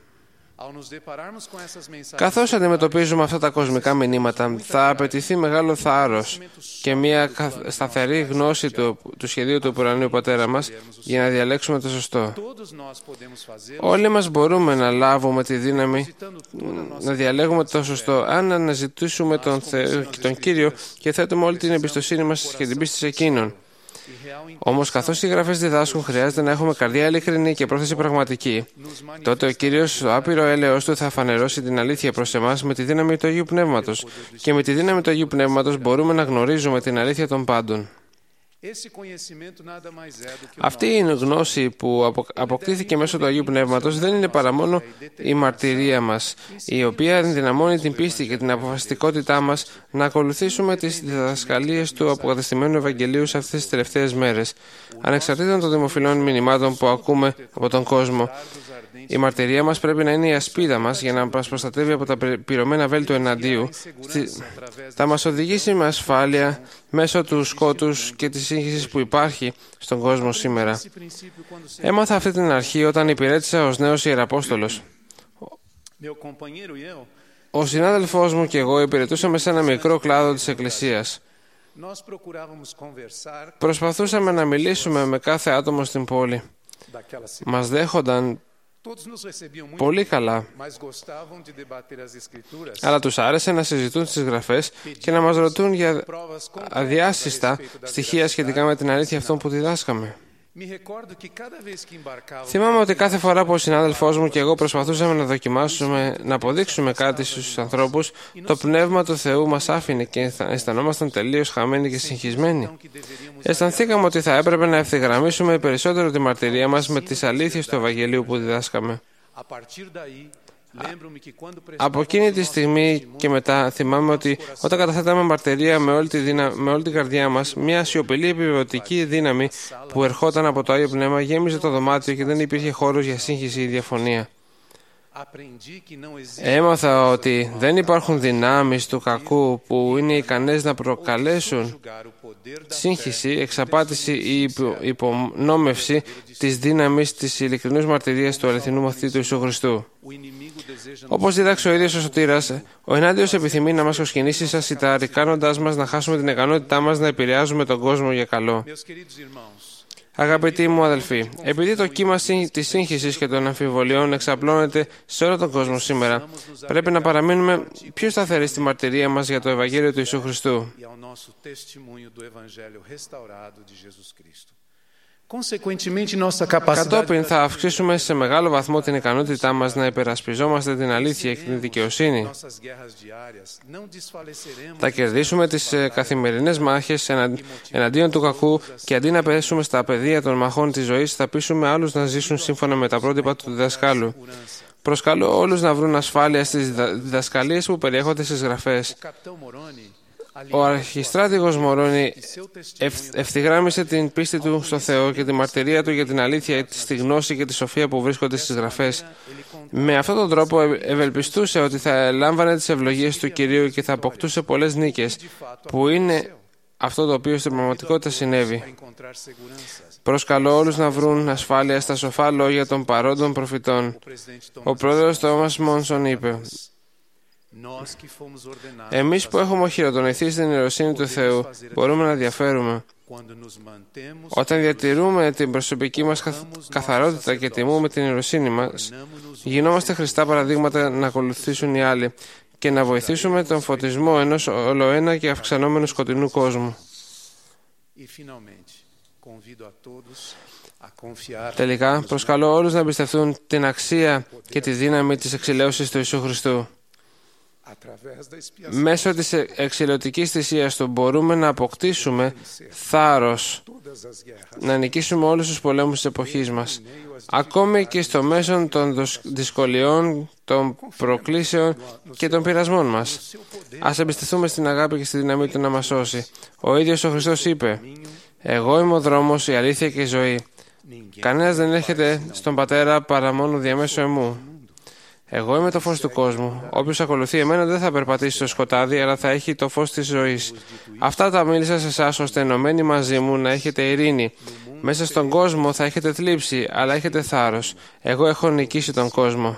Καθώς αντιμετωπίζουμε αυτά τα κοσμικά μηνύματα, θα απαιτηθεί μεγάλο θάρρος και μια σταθερή γνώση του σχεδίου του ουρανίου Πατέρα μας για να διαλέξουμε το σωστό. Όλοι μας μπορούμε να λάβουμε τη δύναμη να διαλέγουμε το σωστό αν αναζητήσουμε τον Θεό και τον Κύριο και θέτουμε όλη την εμπιστοσύνη μας και την πίστη σε Εκείνον. Όμως, καθώς οι γραφές διδάσκουν, χρειάζεται να έχουμε καρδιά ειλικρινή και πρόθεση πραγματική. Τότε ο Κύριος, στο άπειρο έλεος του, θα φανερώσει την αλήθεια προς εμάς με τη δύναμη του Αγίου Πνεύματος. Και με τη δύναμη του Αγίου Πνεύματος μπορούμε να γνωρίζουμε την αλήθεια των πάντων. Αυτή η γνώση που αποκτήθηκε μέσω του Αγίου Πνεύματος δεν είναι παρά μόνο η μαρτυρία μας, η οποία ενδυναμώνει την πίστη και την αποφασιστικότητά μας να ακολουθήσουμε τις διδασκαλίες του αποκατεστημένου Ευαγγελίου σε αυτές τις τελευταίες μέρες. Ανεξαρτήτως των δημοφιλών μηνυμάτων που ακούμε από τον κόσμο, η μαρτυρία μας πρέπει να είναι η ασπίδα μας για να μας προστατεύει από τα πυρωμένα βέλη του εναντίου. Θα μας οδηγήσει με ασφάλεια μέσω του σκότους και της σύγχυσης που υπάρχει στον κόσμο σήμερα. Έμαθα αυτή την αρχή όταν υπηρέτησα ως νέος ιεραπόστολος. Ο συνάδελφός μου και εγώ υπηρετούσαμε σε ένα μικρό κλάδο της Εκκλησίας. Προσπαθούσαμε να μιλήσουμε με κάθε άτομο στην πόλη. Μας δέχονταν πολύ καλά, αλλά τους άρεσε να συζητούν τις γραφές και να μας ρωτούν για αδιάσυστα στοιχεία σχετικά με την αλήθεια αυτών που διδάσκαμε. Θυμάμαι ότι κάθε φορά που ο συνάδελφός μου και εγώ προσπαθούσαμε να δοκιμάσουμε να αποδείξουμε κάτι στους ανθρώπους, το Πνεύμα του Θεού μας άφηνε και αισθανόμασταν τελείως χαμένοι και συγχυσμένοι. Αισθανθήκαμε ότι θα έπρεπε να ευθυγραμμίσουμε περισσότερο τη μαρτυρία μας με τις αλήθειες του Ευαγγελίου που διδάσκαμε. Από εκείνη τη στιγμή και μετά θυμάμαι ότι όταν καταθέταμε μαρτυρία με όλη την καρδιά μας, μια σιωπηλή επιβεβαιωτική δύναμη που ερχόταν από το Άγιο Πνεύμα γέμιζε το δωμάτιο και δεν υπήρχε χώρος για σύγχυση ή διαφωνία. Έμαθα ότι δεν υπάρχουν δυνάμεις του κακού που είναι ικανές να προκαλέσουν σύγχυση, εξαπάτηση ή υπονόμευση της δύναμης της ειλικρινούς μαρτυρίας του αληθινού μαθητή του Ιησού Χριστού. Όπως δίδαξε ο ίδιος ο Σωτήρας, ο ενάντιος επιθυμεί να μας προσκυνήσει σαν σιτάρι, κάνοντάς μας να χάσουμε την ικανότητά μας να επηρεάζουμε τον κόσμο για καλό. Αγαπητοί μου αδελφοί, επειδή το κύμα της σύγχυσης και των αμφιβολιών εξαπλώνεται σε όλο τον κόσμο σήμερα, πρέπει να παραμείνουμε πιο σταθεροί στη μαρτυρία μας για το Ευαγγέλιο του Ιησού Χριστού. Κατόπιν θα αυξήσουμε σε μεγάλο βαθμό την ικανότητά μας να υπερασπιζόμαστε την αλήθεια και την δικαιοσύνη. Θα κερδίσουμε τις καθημερινές μάχες εναντίον του κακού και αντί να πέσουμε στα πεδία των μαχών της ζωής, θα πείσουμε άλλους να ζήσουν σύμφωνα με τα πρότυπα του διδασκάλου. Προσκαλώ όλους να βρουν ασφάλεια στις διδασκαλίες που περιέχονται στις γραφές. Ο αρχιστράτηγος Μωρόνι ευθυγράμμισε την πίστη του στο Θεό και τη μαρτυρία του για την αλήθεια, στη γνώση και τη σοφία που βρίσκονται στις γραφές. Με αυτόν τον τρόπο ευελπιστούσε ότι θα λάμβανε τις ευλογίες του Κυρίου και θα αποκτούσε πολλές νίκες, που είναι αυτό το οποίο στην πραγματικότητα συνέβη. Προσκαλώ όλους να βρουν ασφάλεια στα σοφά λόγια των παρόντων προφητών. Ο πρόεδρος Τόμας Μόνσον είπε: «Εμείς που έχουμε οχυροτονηθεί στην ιεροσύνη του Θεού μπορούμε να διαφέρουμε. Όταν διατηρούμε την προσωπική μας καθαρότητα και τιμούμε την ιεροσύνη μας, γινόμαστε χρηστά παραδείγματα να ακολουθήσουν οι άλλοι και να βοηθήσουμε τον φωτισμό ενός ολοένα και αυξανόμενου σκοτεινού κόσμου». Τελικά, προσκαλώ όλους να εμπιστευτούν την αξία και τη δύναμη της εξηλαίωσης του Ιησού Χριστού. Μέσω της εξηλαιωτικής θυσίας του μπορούμε να αποκτήσουμε θάρρος, να νικήσουμε όλους τους πολέμους της εποχής μας, ακόμη και στο μέσο των δυσκολιών, των προκλήσεων και των πειρασμών μας. Ας εμπιστευτούμε στην αγάπη και στη δύναμή του να μας σώσει. Ο ίδιος ο Χριστός είπε: «Εγώ είμαι ο δρόμος, η αλήθεια και η ζωή. Κανένας δεν έρχεται στον Πατέρα παρά μόνο διαμέσου εμού. Εγώ είμαι το φως του κόσμου. Όποιος ακολουθεί εμένα δεν θα περπατήσει στο σκοτάδι, αλλά θα έχει το φως της ζωής. Αυτά τα μίλησα σε εσάς, ώστε ενωμένοι μαζί μου να έχετε ειρήνη. Μέσα στον κόσμο θα έχετε θλίψη, αλλά έχετε θάρρος. Εγώ έχω νικήσει τον κόσμο».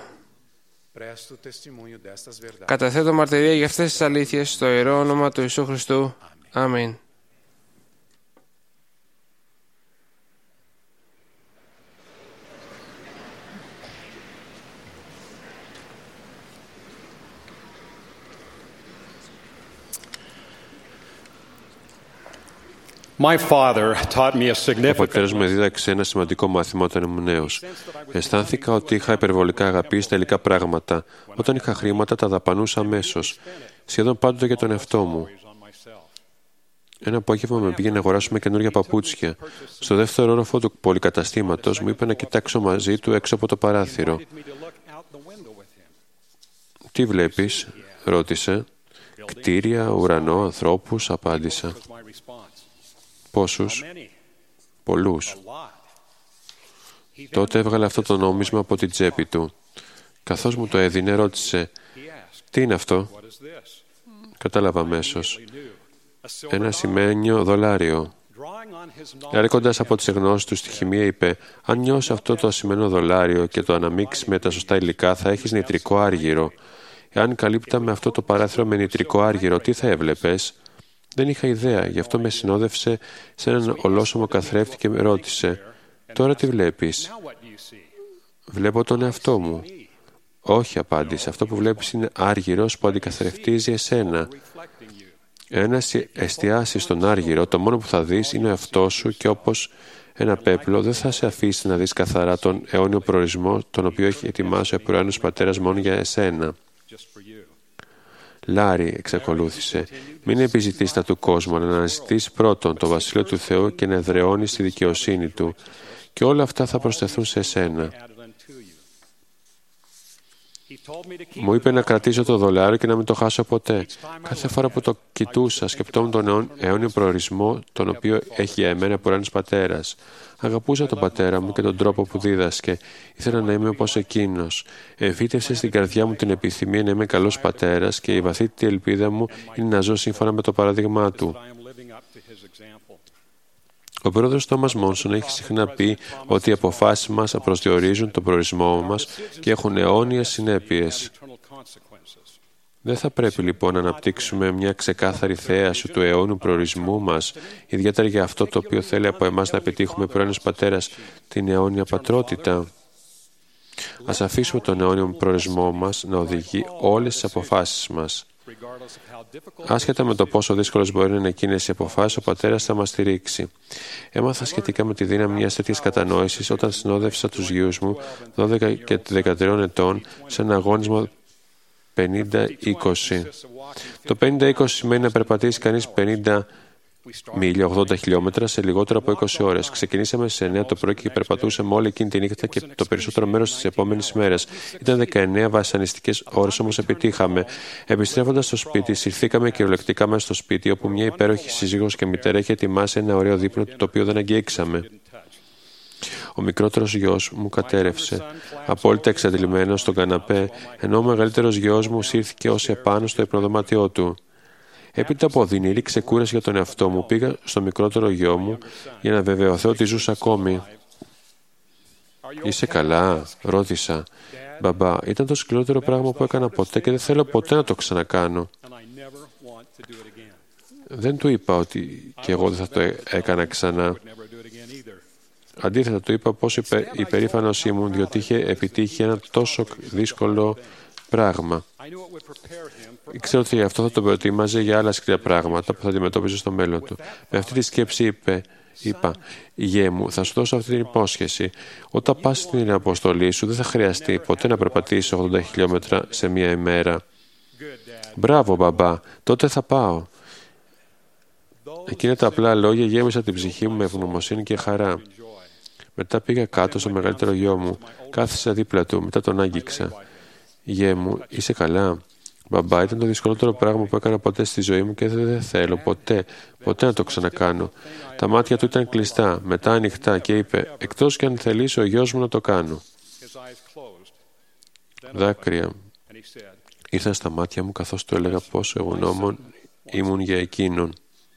Καταθέτω μαρτυρία για αυτές τις αλήθειες στο ιερό όνομα του Ιησού Χριστού. Αμήν. Ο πατέρας μου δίδαξε ένα σημαντικό μάθημα όταν ήμουν νέος. Αισθάνθηκα ότι είχα υπερβολικά αγαπήσει τα υλικά πράγματα. Όταν είχα χρήματα, τα δαπανούσα αμέσως. Σχεδόν πάντοτε για τον εαυτό μου. Ένα απόγευμα με πήγε να αγοράσουμε καινούργια παπούτσια. Στο δεύτερο όροφο του πολυκαταστήματος μου είπε να κοιτάξω μαζί του έξω από το παράθυρο. «Τι βλέπεις?» ρώτησε. «Κτίρια, ουρανό, ανθρώπους», απάντησα. «Πόσους?» «Πολλούς». Τότε έβγαλε αυτό το νόμισμα από την τσέπη του. Καθώς μου το έδινε, ρώτησε: «Τι είναι αυτό?» Κατάλαβα αμέσως. «Ένα ασημένιο δολάριο». Έρχοντας από τις γνώσεις του στη χημεία, είπε: «Αν νιώσει αυτό το ασημένιο δολάριο και το αναμίξεις με τα σωστά υλικά, θα έχεις νητρικό άργυρο. Εάν καλύπταμε αυτό το παράθυρο με νητρικό άργυρο, τι θα έβλεπες?» Δεν είχα ιδέα, γι' αυτό με συνόδευσε σε έναν ολόσωμο καθρέφτη και με ρώτησε: «Τώρα τι βλέπεις?» «Βλέπω τον εαυτό μου». «Όχι», απάντησε, «αυτό που βλέπεις είναι άργυρος που αντικαθρεφτίζει εσένα. Εάν εστιάσεις στον άργυρο, το μόνο που θα δεις είναι ο εαυτός σου και όπως ένα πέπλο δεν θα σε αφήσει να δεις καθαρά τον αιώνιο προορισμό, τον οποίο έχει ετοιμάσει ο επουράνιος πατέρας μόνο για εσένα». «Λάρη», εξακολούθησε, «μην επιζητείς τα του κόσμου, αλλά να αναζητείς πρώτον το βασίλειο του Θεού και να εδραιώνεις τη δικαιοσύνη του, και όλα αυτά θα προσθεθούν σε εσένα». Μου είπε να κρατήσω το δολάριο και να μην το χάσω ποτέ. Κάθε φορά που το κοιτούσα, σκεπτόμουν τον αιώνιο προορισμό, τον οποίο έχει για εμένα πουράνος πατέρας. Αγαπούσα τον πατέρα μου και τον τρόπο που δίδασκε. Ήθελα να είμαι όπως εκείνος. Εμφύτευσε στην καρδιά μου την επιθυμία να είμαι καλός πατέρας και η βαθύτερη ελπίδα μου είναι να ζω σύμφωνα με το παράδειγμά του. Ο πρόεδρος Τόμας Μόνσον έχει συχνά πει ότι οι αποφάσεις μας προσδιορίζουν τον προορισμό μας και έχουν αιώνιες συνέπειες. Δεν θα πρέπει λοιπόν να αναπτύξουμε μια ξεκάθαρη θέαση του αιώνιου προορισμού μας, ιδιαίτερα για αυτό το οποίο θέλει από εμάς να επιτύχουμε πρώην πατέρας, την αιώνια πατρότητα. Ας αφήσουμε τον αιώνιο προορισμό μας να οδηγεί όλες τις αποφάσεις μας. Άσχετα με το πόσο δύσκολες μπορεί να είναι εκείνες οι αποφάσεις, ο πατέρας θα μας στηρίξει. Έμαθα σχετικά με τη δύναμη μιας τέτοιας κατανόησης όταν συνόδευσα τους γιους μου, 12 και 13 ετών, σε ένα αγώνισμα 50-20. Το 50-20 σημαίνει να περπατήσει κανείς 50 μίλια, 80 χιλιόμετρα σε λιγότερο από 20 ώρες. Ξεκινήσαμε σε 9 το πρωί και περπατούσαμε όλη εκείνη τη νύχτα και το περισσότερο μέρος της επόμενης ημέρας. Ήταν 19 βασανιστικές ώρες, όμως επιτύχαμε. Επιστρέφοντας στο σπίτι, συρθήκαμε κυριολεκτικά μέσα στο σπίτι, όπου μια υπέροχη σύζυγος και μητέρα είχε ετοιμάσει ένα ωραίο δείπνο, το οποίο δεν αγγίξαμε. Ο μικρότερος γιος μου κατέρευσε, απόλυτα εξαντλημένος στον καναπέ, ενώ ο μεγαλύτερος γιος μου σύρθηκε ως επάνω στο υπνοδωμάτιό του. Έπειτα από οδυνηρή ξεκούραση για τον εαυτό μου, πήγα στο μικρότερο γιο μου για να βεβαιωθώ ότι ζούσα ακόμη. «Είσαι καλά?» ρώτησα. «Μπαμπά, ήταν το σκληρότερο πράγμα που έκανα ποτέ και δεν θέλω ποτέ να το ξανακάνω». Δεν του είπα ότι και εγώ δεν θα το έκανα ξανά. Αντίθετα, του είπα πόσο υπερήφανος ήμουν, διότι είχε επιτύχει ένα τόσο δύσκολο πράγμα. Ήξερα ότι αυτό θα τον προετοίμαζε για άλλα σκληρά πράγματα που θα αντιμετωπίζω στο μέλλον του. Με αυτή τη σκέψη είπα, «Γέ μου, θα σου δώσω αυτή την υπόσχεση. Όταν πας στην αποστολή σου, δεν θα χρειαστεί ποτέ να περπατήσεις 80 χιλιόμετρα σε μία ημέρα». «Μπράβο, μπαμπά, τότε θα πάω». Εκείνα τα απλά λόγια γέμισαν την ψυχή μου με ευγνωμοσύνη και χαρά. Μετά πήγα κάτω στο μεγαλύτερο γιο μου, κάθισα δίπλα του, μετά τον άγγιξα. «Γέ μου, είσαι καλά?» «Μπαμπά, ήταν το δυσκολότερο πράγμα που έκανα ποτέ στη ζωή μου και δεν θέλω ποτέ να το ξανακάνω». Τα μάτια του ήταν κλειστά, μετά ανοιχτά και είπε, «Εκτός και αν θελήσει ο γιος μου να το κάνω». Δάκρυα ήρθαν στα μάτια μου καθώς του έλεγα πόσο ευγνώμων ήμουν για εκείνον.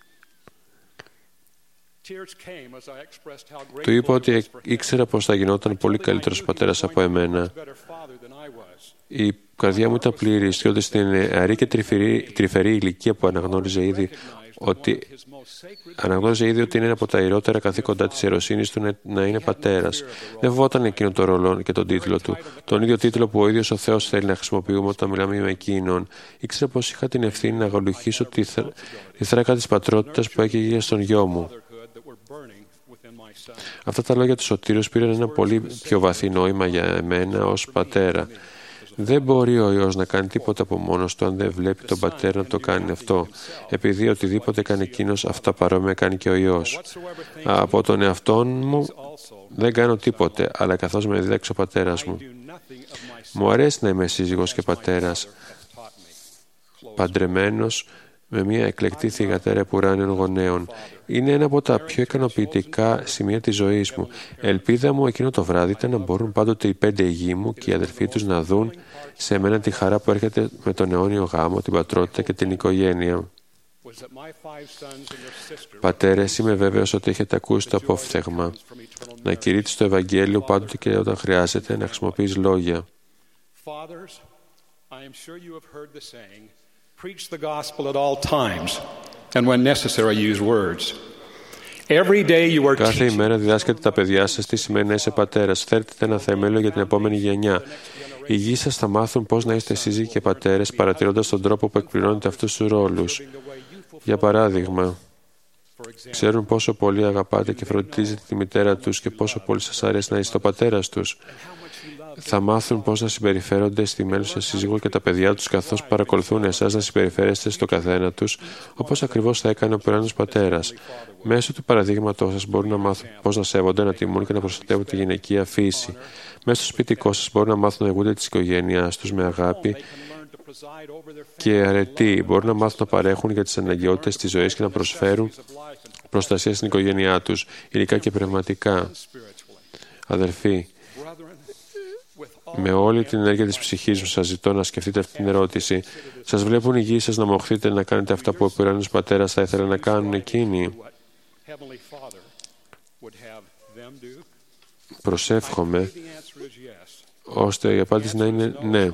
Του είπα ότι ήξερα πως θα γινόταν πολύ καλύτερος πατέρας από εμένα. Η καρδιά μου ήταν πλήρης, διότι στην νεαρή και τρυφερή ηλικία που αναγνώριζε ήδη ότι είναι ένα από τα ιερότερα καθήκοντα της ιεροσύνης του να είναι πατέρας. Δεν φοβόταν εκείνο το ρόλο και τον τίτλο του, τον ίδιο τίτλο που ο ίδιος ο Θεός θέλει να χρησιμοποιούμε όταν μιλάμε με εκείνον. Ήξερα πως είχα την ευθύνη να γαλουχίσω τη θράκα της πατρότητας που έκαιγε στον γιο μου. Αυτά τα λόγια του Σωτήρους πήραν ένα πολύ πιο βαθύ νόημα για εμένα ως πατέρα. Δεν μπορεί ο Υιός να κάνει τίποτα από μόνος του αν δεν βλέπει τον πατέρα να το κάνει αυτό, επειδή οτιδήποτε κάνει εκείνος, αυτά παρόμοια κάνει και ο Υιός. Από τον εαυτό μου δεν κάνω τίποτε, αλλά καθώς με διδάξει ο πατέρας μου. Μου αρέσει να είμαι σύζυγος και πατέρας, παντρεμένος με μια εκλεκτή θυγατέρα ουράνιων γονέων. Είναι ένα από τα πιο ικανοποιητικά σημεία της ζωής μου. Ελπίδα μου εκείνο το βράδυ ήταν να μπορούν πάντοτε οι 5 γη μου και οι αδελφοί τους να δουν σε μένα τη χαρά που έρχεται με τον αιώνιο γάμο, την πατρότητα και την οικογένεια. Πατέρες, είμαι βέβαιος ότι έχετε ακούσει το απόφθεγμα. Να κηρύττεις το Ευαγγέλιο πάντοτε και όταν χρειάζεται να χρησιμοποιείς λόγια. Preach the gospel at all times, and when necessary, use words. Every day you are Κάθε ημέρα διδάσκετε τα παιδιά σας τι σημαίνει να είσαι πατέρας. Θέτετε ένα θεμέλιο για την επόμενη γενιά. Οι γη σας θα μάθουν πώς να είστε σύζυγοι και πατέρες, παρατηρώντας τον τρόπο που εκπληρώνετε αυτούς τους ρόλους. Για παράδειγμα, ξέρουν πόσο πολύ αγαπάτε και φροντίζετε τη μητέρα τους και πόσο πολύ σας αρέσει να είστε ο πατέρας τους. θα μάθουν πώς να συμπεριφέρονται στη μέλουσα σύζυγο και τα παιδιά τους, καθώς παρακολουθούν εσάς να συμπεριφέρεστε στο καθένα τους, όπως ακριβώς θα έκανε ο ουράνιος πατέρας. Μέσω του παραδείγματός σας μπορούν να μάθουν πώς να σέβονται, να τιμούν και να προστατεύουν τη γυναικεία φύση. Μέσω στο σπιτικό σας μπορούν να μάθουν να ηγούνται της οικογένειάς τους με αγάπη και αρετή. Μπορούν να μάθουν να παρέχουν για τις αναγκαιότητες της ζωής και να προσφέρουν προστασία στην οικογένειά τους, υλικά και πνευματικά. Αδελφοί, με όλη την ενέργεια της ψυχής μου σας ζητώ να σκεφτείτε αυτή την ερώτηση. Σας βλέπουν οι γη σας να μοχθείτε να κάνετε αυτά που ο ουράνιος πατέρας θα ήθελε να κάνουν εκείνοι? Προσεύχομαι ώστε η απάντηση να είναι ναι.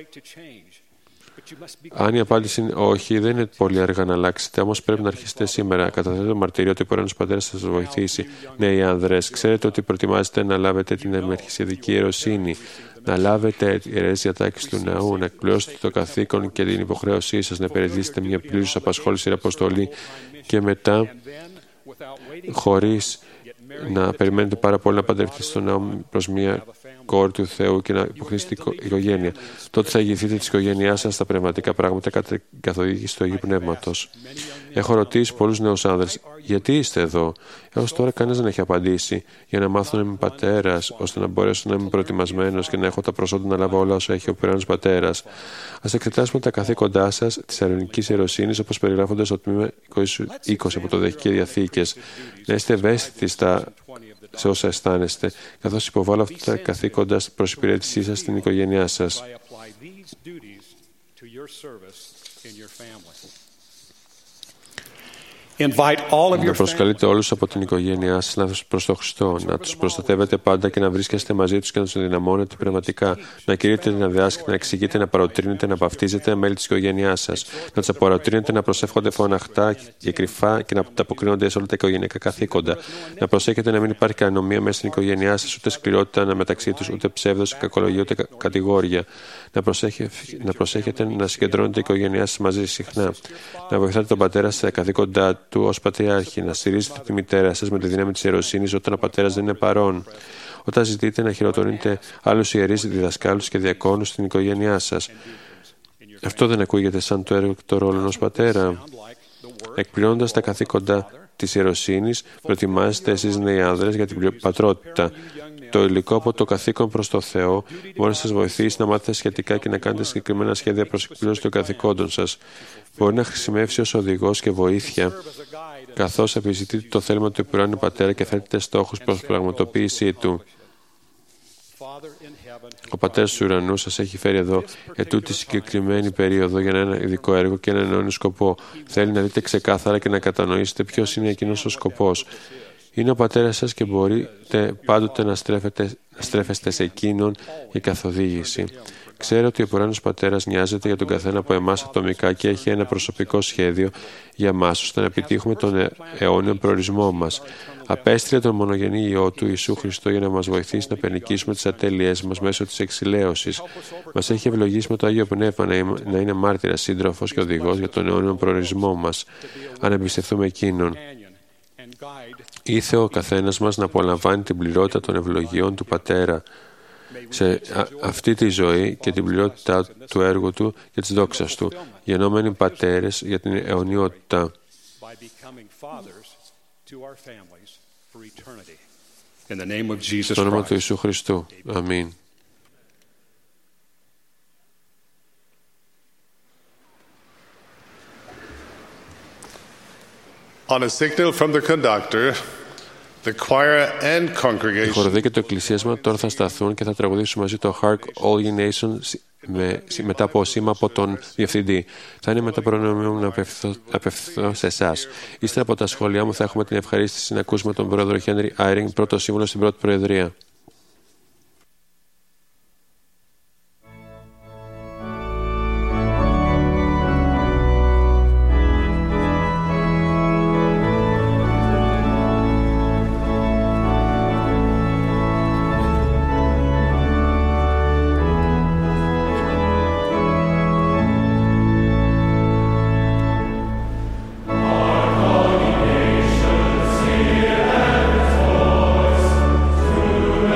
Αν η απάντηση είναι όχι, δεν είναι πολύ αργά να αλλάξετε, όμως πρέπει να αρχίσετε σήμερα. Καταθέτω μαρτυρία ότι ο ουράνιος πατέρας θα σας βοηθήσει. Νέοι άνδρες, ξέρετε ότι προετοιμάζετε να λάβετε την μελχισεδική ιεροσύνη, να λάβετε ιερές διατάξεις του ναού, να εκπληρώσετε το καθήκον και την υποχρέωσή σας, να υπηρετήσετε μια πλήρους απασχόληση αποστολή και μετά, χωρίς να περιμένετε πάρα πολύ, να παντρευτείτε στον ναό προς μια κόρη του Θεού και να υποκτήσετε οικογένεια. Τότε θα ηγηθείτε της οικογένειάς σας στα πνευματικά πράγματα κατά την καθοδήγηση του Αγίου Πνεύματος. Έχω ρωτήσει πολλούς νέους άνδρες, γιατί είστε εδώ? Έως τώρα κανένας δεν έχει απαντήσει. Για να μάθω να είμαι πατέρας, ώστε να μπορέσω να είμαι προετοιμασμένος και να έχω τα προσόντα να λάβω όλα όσα έχει ο ουράνιος πατέρας. Ας εξετάσουμε τα καθήκοντά σας της αρεωνικής ιεροσύνης, όπως περιγράφονται στο τμήμα 20 από το Δεχικές Διαθήκες. Να είστε ευαίσθητοι σε όσα αισθάνεστε, καθώς υποβάλλω αυτά τα καθήκοντα προς υπηρέτησή σας στην οικογένειά σας. Να προσκαλείτε όλους από την οικογένειά σας να έρθουν προς τον Χριστό, να τους προστατεύετε πάντα και να βρίσκεστε μαζί τους και να τους ενδυναμώνετε πνευματικά, να κηρύτετε, να διδάσκετε, να εξηγείτε, να παροτρύνετε, να βαφτίζετε μέλη της οικογένειάς σας, να τους απορροτρύνετε να προσεύχονται φωναχτά και κρυφά και να ανταποκρίνονται σε όλα τα οικογενειακά καθήκοντα. Να προσέχετε να μην υπάρχει κανομία μέσα στην οικογένειά σας, ούτε σκληρότητα μεταξύ τους, ούτε ψεύδος, κακολογία, ούτε κατηγόρια. Να προσέχετε να συγκεντρώνετε η οικογένειά σας μαζί συχνά. Να βοηθάτε τον πατέρα στα καθήκοντά του ως πατριάρχη. Να στηρίζετε τη μητέρα σας με τη δύναμη της ιεροσύνης όταν ο πατέρας δεν είναι παρόν. Όταν ζητείτε να χειροτονείτε άλλους ιερείς, διδασκάλους και διακόνους στην οικογένειά σας. Αυτό δεν ακούγεται σαν το έργο και το ρόλο ενός πατέρα? Εκπληρώνοντας τα καθήκοντα της ιεροσύνης, προετοιμάζεστε εσείς νέοι άνδρες για την πατρότητα. Το υλικό από το καθήκον προς το Θεό μπορεί να σας βοηθήσει να μάθετε σχετικά και να κάνετε συγκεκριμένα σχέδια προς εκπλήρωση των καθηκόντων σας. Μπορεί να χρησιμεύσει ως οδηγός και βοήθεια, καθώς επιζητείτε το θέλημα του ουράνιου πατέρα και θέτετε στόχους προς πραγματοποίησή του. Ο πατέρας του ουρανού σας έχει φέρει εδώ ετούτη συγκεκριμένη περίοδο για ένα ειδικό έργο και έναν αιώνιο σκοπό. Θέλει να δείτε ξεκάθαρα και να κατανοήσετε ποιος είναι εκείνος ο σκοπός. Είναι ο πατέρας σας και μπορείτε πάντοτε να στρέφεστε σε εκείνον για καθοδήγηση. Ξέρω ότι ο ουράνιος πατέρας νοιάζεται για τον καθένα από εμάς ατομικά και έχει ένα προσωπικό σχέδιο για μας, ώστε να επιτύχουμε τον αιώνιο προορισμό μας. Απέστειλε τον μονογενή Υιό του, Ιησού Χριστό, για να μας βοηθήσει να περνικήσουμε τις ατέλειές μας μέσω της εξηλαίωσης. Μας έχει ευλογήσει με το Άγιο Πνεύμα να είναι μάρτυρας, σύντροφος και οδηγός για τον αιώνιο προορισμό μας, αν εμπιστευτούμε εκείνον. Ήθε ο καθένας μας να απολαμβάνει την πληρότητα των ευλογιών του Πατέρα σε αυτή τη ζωή και την πληρότητα του έργου του και της δόξας του, γεννόμενοι πατέρες για την αιωνιότητα. Στο όνομα του Ιησού Χριστού. Αμήν. On a signal from the conductor, the choir and congregation. Η χοροδία και το εκκλησίασμα τώρα θα σταθούν και θα τραγουδήσουν μαζί το Hark All Ye Nations μετά από σήμα από τον Διευθυντή. Θα είναι μετά προνομίου μου να απευθυνθώ σε εσάς. Ύστερα από τα σχόλιά μου θα έχουμε την ευχαρίστηση να ακούσουμε τον πρόεδρο Χένρι Άιρινγκ, πρώτο σύμβουλο στην πρώτη Προεδρία. Nations, hear and voice.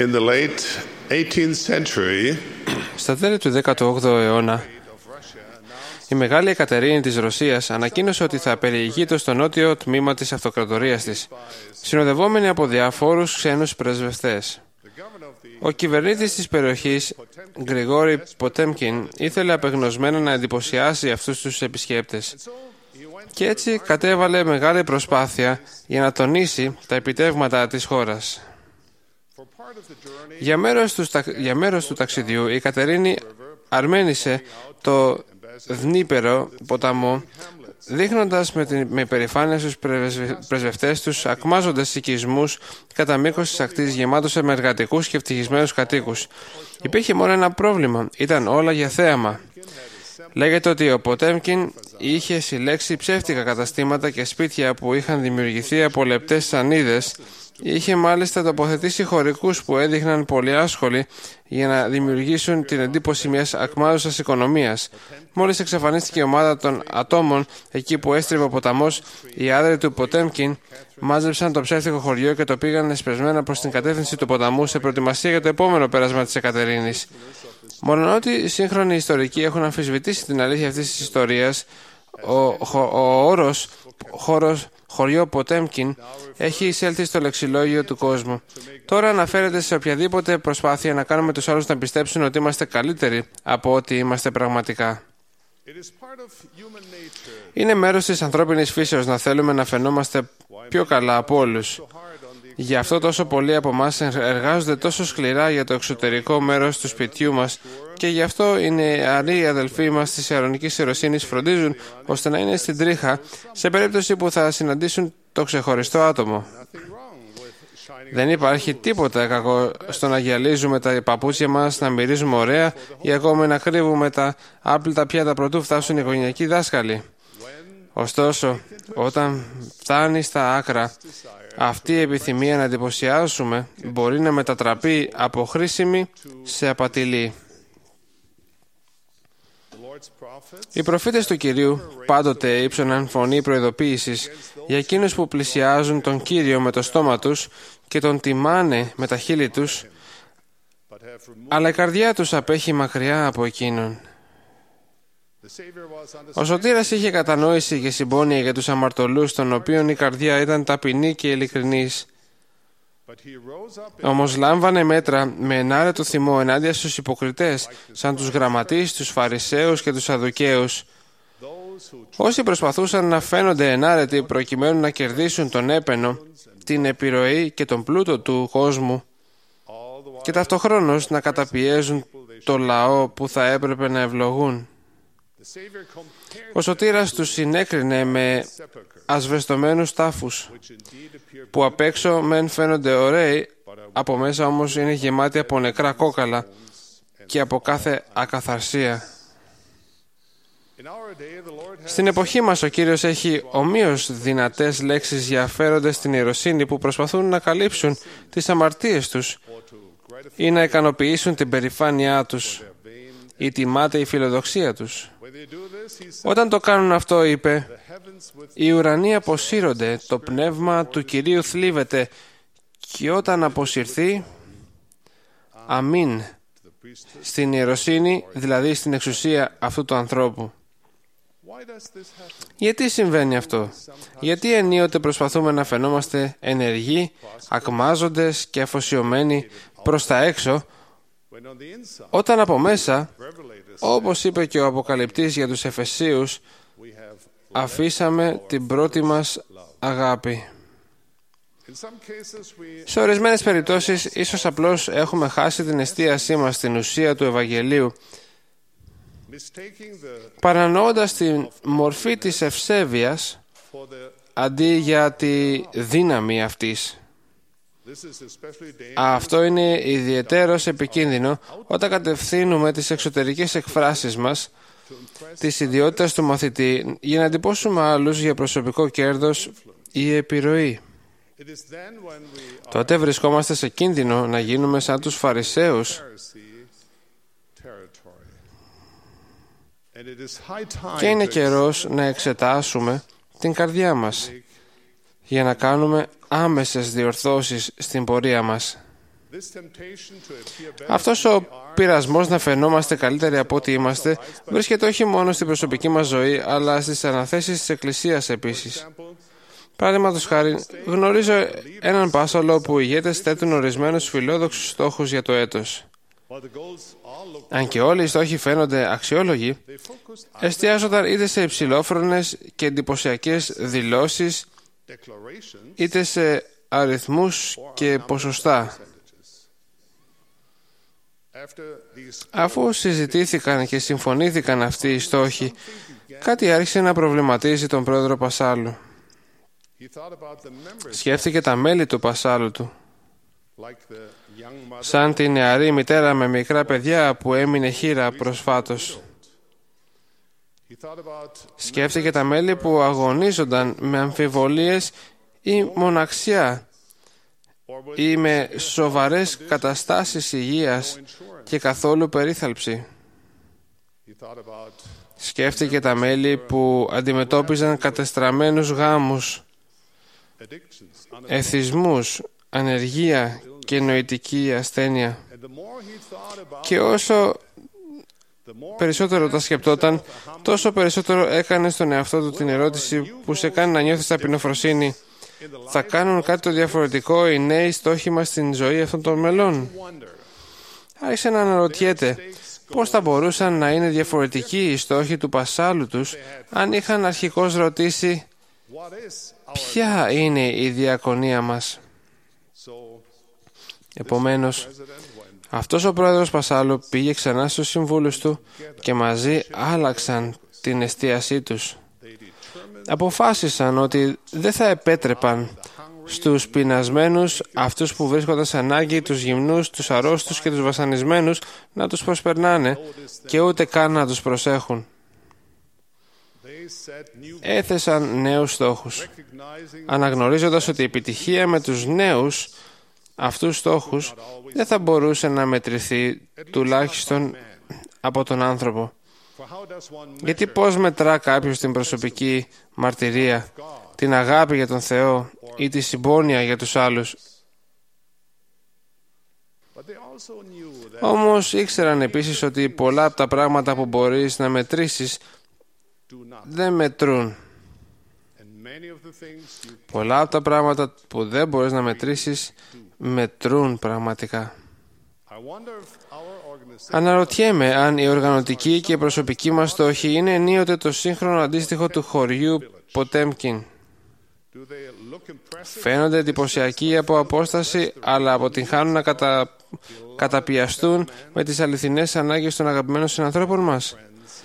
In the late 18th century, Στα τέλη του 18ου αιώνα, η Μεγάλη Εκατερίνη της Ρωσίας ανακοίνωσε ότι θα περιηγείται στο νότιο τμήμα της αυτοκρατορίας της, συνοδευόμενη από διάφορους ξένους πρεσβευτές. Ο κυβερνήτης της περιοχής, Γρηγόρη Ποτέμκιν, ήθελε απεγνωσμένα να εντυπωσιάσει αυτούς τους επισκέπτες και έτσι κατέβαλε μεγάλη προσπάθεια για να τονίσει τα επιτεύγματα της χώρας. Για μέρος του ταξιδιού, η Κατερίνη αρμένισε το Δνίπερο ποταμό, δείχνοντας με υπερηφάνεια στους πρεσβευτές τους ακμάζοντες οικισμούς κατά μήκος της ακτής γεμάτος με εργατικούς και ευτυχισμένους κατοίκους. Υπήρχε μόνο ένα πρόβλημα, ήταν όλα για θέαμα. Λέγεται ότι ο Ποτέμκιν είχε συλλέξει ψεύτικα καταστήματα και σπίτια που είχαν δημιουργηθεί από λεπτές σανίδες. Είχε μάλιστα τοποθετήσει χωρικούς που έδειχναν πολύ άσχολοι για να δημιουργήσουν την εντύπωση μιας ακμάζουσας οικονομίας. Μόλις εξαφανίστηκε η ομάδα των ατόμων εκεί που έστριβε ο ποταμός, οι άντρες του Ποτέμκιν μάζεψαν το ψεύτικο χωριό και το πήγαν εσπεσμένα προς την κατεύθυνση του ποταμού σε προετοιμασία για το επόμενο πέρασμα της Εκατερίνης. Μολονότι οι σύγχρονοι ιστορικοί έχουν αμφισβητήσει την αλήθεια αυτής της ιστορίας, ο όρος χωριό Ποτέμκιν έχει εισέλθει στο λεξιλόγιο του κόσμου. Τώρα αναφέρεται σε οποιαδήποτε προσπάθεια να κάνουμε τους άλλους να πιστέψουν ότι είμαστε καλύτεροι από ό,τι είμαστε πραγματικά. Είναι μέρος της ανθρώπινης φύσεως να θέλουμε να φαινόμαστε πιο καλά από όλους. Γι' αυτό τόσο πολλοί από εμάς εργάζονται τόσο σκληρά για το εξωτερικό μέρος του σπιτιού μας και γι' αυτό οι νεαροί αδελφοί μας της ιερωνικής ιεροσύνης φροντίζουν ώστε να είναι στην τρίχα σε περίπτωση που θα συναντήσουν το ξεχωριστό άτομο. Δεν υπάρχει τίποτα κακό στο να γυαλίζουμε τα παπούτσια μας, να μυρίζουμε ωραία ή ακόμη να κρύβουμε τα άπλυτα πιάτα προτού φτάσουν οι οικογενειακοί δάσκαλοι. Ωστόσο, όταν φτάνει στα άκρα, αυτή η επιθυμία να εντυπωσιάσουμε μπορεί να μετατραπεί από χρήσιμη σε απατηλή. Οι προφήτες του Κυρίου πάντοτε ύψωναν φωνή προειδοποίησης για εκείνους που πλησιάζουν τον Κύριο με το στόμα τους και τον τιμάνε με τα χείλη τους, αλλά η καρδιά τους απέχει μακριά από εκείνον. Ο Σωτήρας είχε κατανόηση και συμπόνια για τους αμαρτωλούς, των οποίων η καρδιά ήταν ταπεινή και ειλικρινής. Όμως λάμβανε μέτρα με ενάρετο θυμό ενάντια στους υποκριτές, σαν τους γραμματείς, τους Φαρισαίους και τους Σαδδουκαίους. Όσοι προσπαθούσαν να φαίνονται ενάρετοι προκειμένου να κερδίσουν τον έπαινο, την επιρροή και τον πλούτο του κόσμου και ταυτοχρόνως να καταπιέζουν το λαό που θα έπρεπε να ευλογούν. Ο Σωτήρας τους συνέκρινε με ασβεστομένους τάφους, που απ' έξω μεν φαίνονται ωραίοι, από μέσα όμως είναι γεμάτοι από νεκρά κόκαλα και από κάθε ακαθαρσία. Στην εποχή μας ο Κύριος έχει ομοίως δυνατές λέξεις για αφαίροντες στην ιεροσύνη που προσπαθούν να καλύψουν τις αμαρτίες τους ή να ικανοποιήσουν την περηφάνειά τους ή τη μάταιη φιλοδοξία τους. Όταν το κάνουν αυτό, είπε, οι ουρανοί αποσύρονται, το πνεύμα του Κυρίου θλίβεται και όταν αποσυρθεί, αμήν, στην ιεροσύνη, δηλαδή στην εξουσία αυτού του ανθρώπου. Γιατί συμβαίνει αυτό? Γιατί ενίοτε προσπαθούμε να φαινόμαστε ενεργοί, ακμάζοντες και αφοσιωμένοι προς τα έξω, όταν από μέσα, όπως είπε και ο Αποκαλυπτής για τους Εφεσίους, αφήσαμε την πρώτη μας αγάπη. Σε ορισμένες περιπτώσεις, ίσως απλώς έχουμε χάσει την εστίασή μας στην ουσία του Ευαγγελίου, παρανοώντας τη μορφή της ευσέβειας αντί για τη δύναμη αυτής. Αυτό είναι ιδιαιτέρως επικίνδυνο όταν κατευθύνουμε τις εξωτερικές εκφράσεις μας, της ιδιότητας του μαθητή, για να εντυπώσουμε άλλους για προσωπικό κέρδος ή επιρροή. Τότε βρισκόμαστε σε κίνδυνο να γίνουμε σαν τους Φαρισαίους. Και είναι καιρός να εξετάσουμε την καρδιά μας για να κάνουμε άμεσες διορθώσεις στην πορεία μας. Αυτός ο πειρασμός να φαινόμαστε καλύτεροι από ό,τι είμαστε βρίσκεται όχι μόνο στην προσωπική μας ζωή, αλλά στις αναθέσεις της Εκκλησίας επίσης. Παραδείγματος χάρη, γνωρίζω έναν πάσαλο που οι ηγέτες θέτουν ορισμένους φιλόδοξους στόχους για το έτος. Αν και όλοι οι στόχοι φαίνονται αξιόλογοι, εστιάζονταν είτε σε υψηλόφρονες και εντυπωσιακές δηλώσεις, είτε σε αριθμούς και ποσοστά. Αφού συζητήθηκαν και συμφωνήθηκαν αυτοί οι στόχοι, κάτι άρχισε να προβληματίζει τον πρόεδρο Πασάλου. Σκέφτηκε τα μέλη του Πασάλου του, σαν τη νεαρή μητέρα με μικρά παιδιά που έμεινε χήρα προσφάτως. Σκέφτηκε τα μέλη που αγωνίζονταν με αμφιβολίες ή μοναξιά ή με σοβαρές καταστάσεις υγείας και καθόλου περίθαλψη. Σκέφτηκε τα μέλη που αντιμετώπιζαν κατεστραμμένους γάμους, εθισμούς, ανεργία και νοητική ασθένεια. Και όσο περισσότερο τα σκεπτόταν, τόσο περισσότερο έκανε στον εαυτό του την ερώτηση που σε κάνει να νιώθεις ταπεινοφροσύνη: θα κάνουν κάτι το διαφορετικό οι νέοι στόχοι μας στην ζωή αυτών των μελών? Άρχισε να αναρωτιέται πώς θα μπορούσαν να είναι διαφορετικοί οι στόχοι του Πασάλου τους αν είχαν αρχικώς ρωτήσει ποια είναι η διακονία μας. Επομένως, αυτός ο πρόεδρος Πασάλου πήγε ξανά στους συμβούλους του και μαζί άλλαξαν την εστίασή τους. Αποφάσισαν ότι δεν θα επέτρεπαν στους πεινασμένους, αυτούς που βρίσκονταν σε ανάγκη, τους γυμνούς, τους αρρώστους και τους βασανισμένους, να τους προσπερνάνε και ούτε καν να τους προσέχουν. Έθεσαν νέους στόχους, αναγνωρίζοντας ότι η επιτυχία με τους νέους αυτούς στόχους δεν θα μπορούσε να μετρηθεί τουλάχιστον από τον άνθρωπο. Γιατί πώς μετρά κάποιος την προσωπική μαρτυρία, την αγάπη για τον Θεό ή τη συμπόνια για τους άλλους? Όμως ήξεραν επίσης ότι πολλά από τα πράγματα που μπορείς να μετρήσεις δεν μετρούν. Πολλά από τα πράγματα που δεν μπορείς να μετρήσεις μετρούν πραγματικά. Αναρωτιέμαι αν η οργανωτική και η προσωπική μας στόχη είναι ενίοτε το σύγχρονο αντίστοιχο του χωριού Ποτέμκιν. Φαίνονται εντυπωσιακοί από απόσταση, αλλά αποτυγχάνουν να καταπιαστούν με τις αληθινές ανάγκες των αγαπημένων συνανθρώπων μας.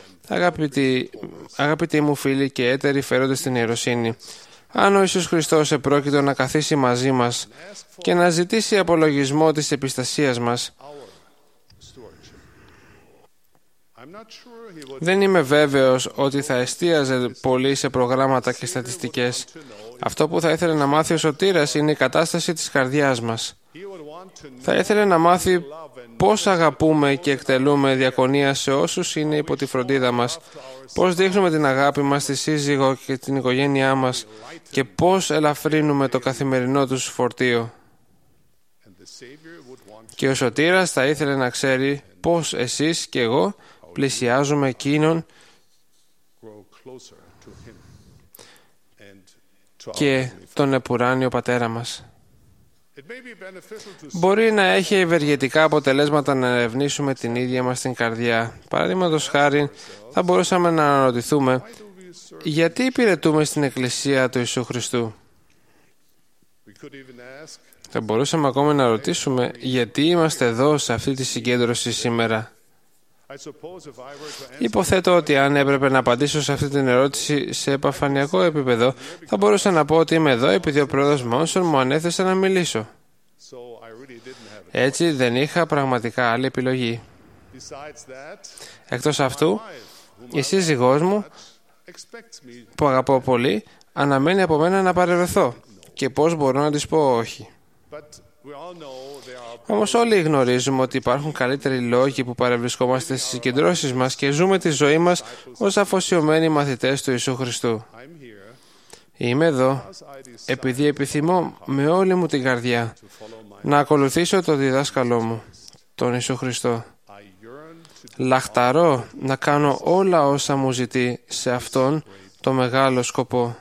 Αγαπητοί μου φίλοι και έτεροι φέροντες στην ιεροσύνη, αν ο Ιησούς Χριστός επρόκειτο να καθίσει μαζί μας και να ζητήσει απολογισμό της επιστασίας μας, δεν είμαι βέβαιος ότι θα εστίαζε πολύ σε προγράμματα και στατιστικές. Αυτό που θα ήθελε να μάθει ο σωτήρας είναι η κατάσταση της καρδιάς μας. Θα ήθελε να μάθει πώς αγαπούμε και εκτελούμε διακονία σε όσους είναι υπό τη φροντίδα μας, πώς δείχνουμε την αγάπη μας στη σύζυγο και την οικογένειά μας και πώς ελαφρύνουμε το καθημερινό τους φορτίο. Και ο σωτήρας θα ήθελε να ξέρει πώς εσείς και εγώ πλησιάζουμε εκείνον και τον επουράνιο Πατέρα μας. Μπορεί να έχει ευεργετικά αποτελέσματα να ερευνήσουμε την ίδια μας την καρδιά. Παραδείγματος χάριν, θα μπορούσαμε να αναρωτηθούμε γιατί υπηρετούμε στην Εκκλησία του Ιησού Χριστού. Θα μπορούσαμε ακόμα να ρωτήσουμε γιατί είμαστε εδώ σε αυτή τη συγκέντρωση σήμερα. Υποθέτω ότι αν έπρεπε να απαντήσω σε αυτή την ερώτηση σε επαφανειακό επίπεδο, θα μπορούσα να πω ότι είμαι εδώ επειδή ο πρόεδρος Μόνσον μου ανέθεσε να μιλήσω. Έτσι δεν είχα πραγματικά άλλη επιλογή. Εκτός αυτού, η σύζυγός μου, που αγαπώ πολύ, αναμένει από μένα να παρευρεθώ. Και πώς μπορώ να της πω όχι? Όμως όλοι γνωρίζουμε ότι υπάρχουν καλύτεροι λόγοι που παρευρισκόμαστε στις συγκεντρώσεις μας και ζούμε τη ζωή μας ως αφοσιωμένοι μαθητές του Ιησού Χριστού. Είμαι εδώ επειδή επιθυμώ με όλη μου την καρδιά να ακολουθήσω τον διδάσκαλό μου, τον Ιησού Χριστό. Λαχταρώ να κάνω όλα όσα μου ζητεί σε αυτόν το μεγάλο σκοπό.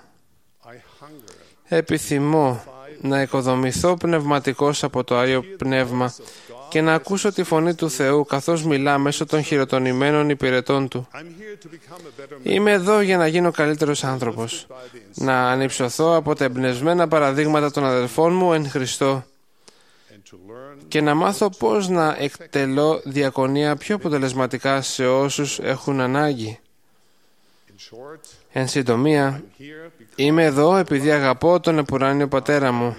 Επιθυμώ να οικοδομηθώ πνευματικός από το Άγιο Πνεύμα και να ακούσω τη φωνή του Θεού καθώς μιλά μέσω των χειροτονημένων υπηρετών Του. Είμαι εδώ για να γίνω καλύτερος άνθρωπος, να ανυψωθώ από τα εμπνευσμένα παραδείγματα των αδελφών μου εν Χριστώ και να μάθω πώς να εκτελώ διακονία πιο αποτελεσματικά σε όσους έχουν ανάγκη. Εν συντομία, είμαι εδώ επειδή αγαπώ τον επουράνιο Πατέρα μου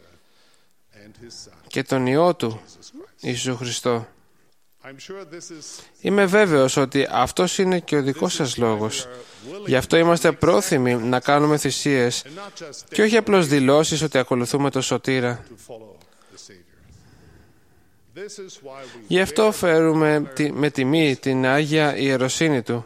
και τον Υιό Του, Ιησού Χριστό. Είμαι βέβαιος ότι αυτός είναι και ο δικός σας λόγος. Γι' αυτό είμαστε πρόθυμοι να κάνουμε θυσίες και όχι απλώς δηλώσεις ότι ακολουθούμε τον Σωτήρα. Γι' αυτό φέρουμε με τιμή την Άγια Ιεροσύνη Του.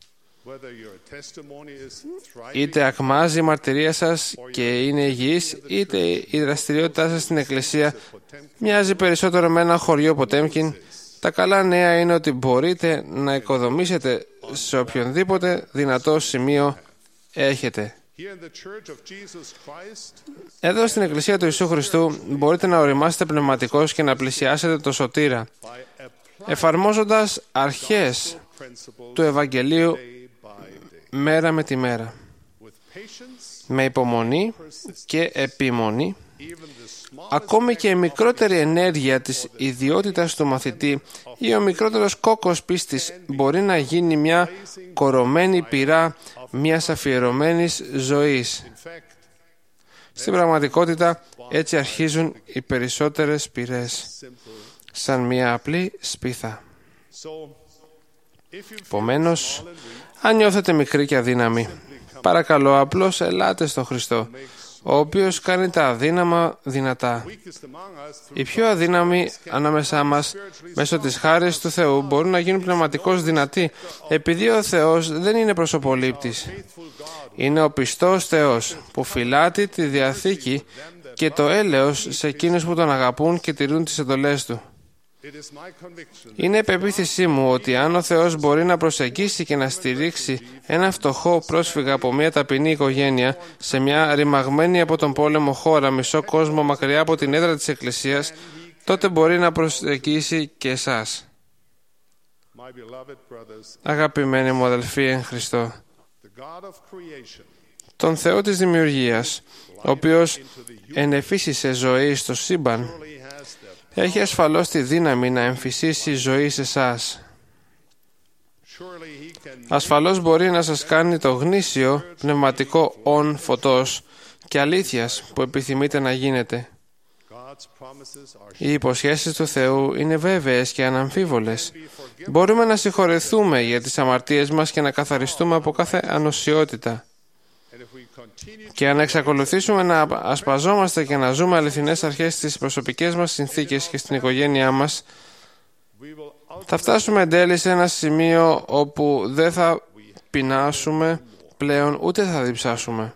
Είτε ακμάζει η μαρτυρία σας και είναι υγιής, είτε η δραστηριότητά σας στην Εκκλησία μοιάζει περισσότερο με ένα χωριό Ποτέμκιν, τα καλά νέα είναι ότι μπορείτε να οικοδομήσετε σε οποιονδήποτε δυνατό σημείο έχετε. Εδώ στην Εκκλησία του Ιησού Χριστού μπορείτε να οριμάσετε πνευματικώς και να πλησιάσετε το Σωτήρα, εφαρμόζοντας αρχές του Ευαγγελίου μέρα με τη μέρα. Με υπομονή και επιμονή, ακόμη και η μικρότερη ενέργεια της ιδιότητας του μαθητή ή ο μικρότερος κόκκος πίστης μπορεί να γίνει μια κορωμένη πυρά μιας αφιερωμένης ζωής. Στην πραγματικότητα, έτσι αρχίζουν οι περισσότερες πυρές, σαν μια απλή σπίθα. Επομένως, αν νιώθετε μικροί και αδύναμοι, παρακαλώ απλώς ελάτε στον Χριστό, ο οποίος κάνει τα αδύναμα δυνατά. Οι πιο αδύναμοι ανάμεσά μας, μέσω της χάρης του Θεού, μπορούν να γίνουν πνευματικώς δυνατοί, επειδή ο Θεός δεν είναι προσωπολήπτης. Είναι ο πιστός Θεός, που φυλάττει τη Διαθήκη και το έλεος σε εκείνους που τον αγαπούν και τηρούν τις εντολές Του. Είναι πεποίθησή μου ότι αν ο Θεός μπορεί να προσεγγίσει και να στηρίξει ένα φτωχό πρόσφυγα από μια ταπεινή οικογένεια σε μια ρημαγμένη από τον πόλεμο χώρα, μισό κόσμο μακριά από την έδρα της Εκκλησίας, τότε μπορεί να προσεγγίσει και εσάς. Αγαπημένοι μου αδελφοί εν Χριστώ, τον Θεό της δημιουργίας, ο οποίος ενεφύσισε ζωή στο σύμπαν, έχει ασφαλώς τη δύναμη να εμφυσίσει ζωή σε εσάς. Ασφαλώς μπορεί να σας κάνει το γνήσιο πνευματικό όν φωτός και αλήθειας που επιθυμείτε να γίνετε. Οι υποσχέσεις του Θεού είναι βέβαιες και αναμφίβολες. Μπορούμε να συγχωρεθούμε για τις αμαρτίες μας και να καθαριστούμε από κάθε ανοσιότητα. Και αν εξακολουθήσουμε να ασπαζόμαστε και να ζούμε αληθινές αρχές στις προσωπικές μας συνθήκες και στην οικογένειά μας, θα φτάσουμε εν τέλει σε ένα σημείο όπου δεν θα πεινάσουμε πλέον ούτε θα διψάσουμε.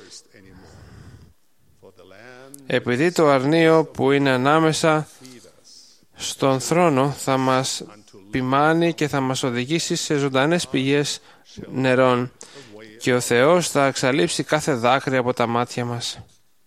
Επειδή το αρνείο που είναι ανάμεσα στον θρόνο θα μας ποιμάνει και θα μας οδηγήσει σε ζωντανές πηγές νερών και ο Θεός θα εξαλείψει κάθε δάκρυ από τα μάτια μας.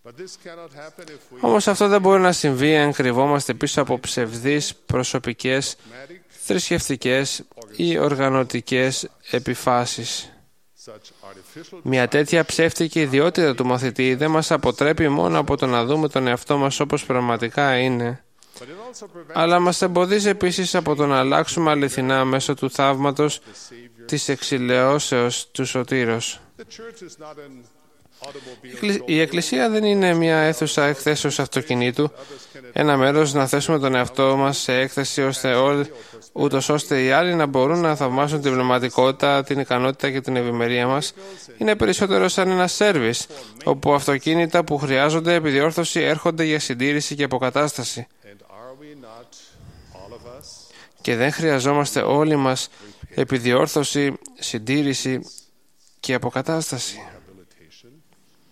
Όμως αυτό δεν μπορεί να συμβεί αν κρυβόμαστε πίσω από ψευδείς προσωπικές, θρησκευτικές ή οργανωτικές επιφάσεις. Μια τέτοια ψεύτικη ιδιότητα του μαθητή δεν μας αποτρέπει μόνο από το να δούμε τον εαυτό μας όπως πραγματικά είναι, αλλά μας εμποδίζει επίσης από το να αλλάξουμε αληθινά μέσω του θαύματος της εξηλαιώσεως του Σωτήρος. Η Εκκλησία δεν είναι μια αίθουσα εκθέσεως αυτοκινήτου, ένα μέρος να θέσουμε τον εαυτό μας σε έκθεση ούτως ώστε οι άλλοι να μπορούν να θαυμάσουν την πνευματικότητα, την ικανότητα και την ευημερία μας. Είναι περισσότερο σαν ένα σέρβις, όπου αυτοκίνητα που χρειάζονται επιδιόρθωση έρχονται για συντήρηση και αποκατάσταση. Και δεν χρειαζόμαστε όλοι μας επιδιόρθωση, συντήρηση και αποκατάσταση.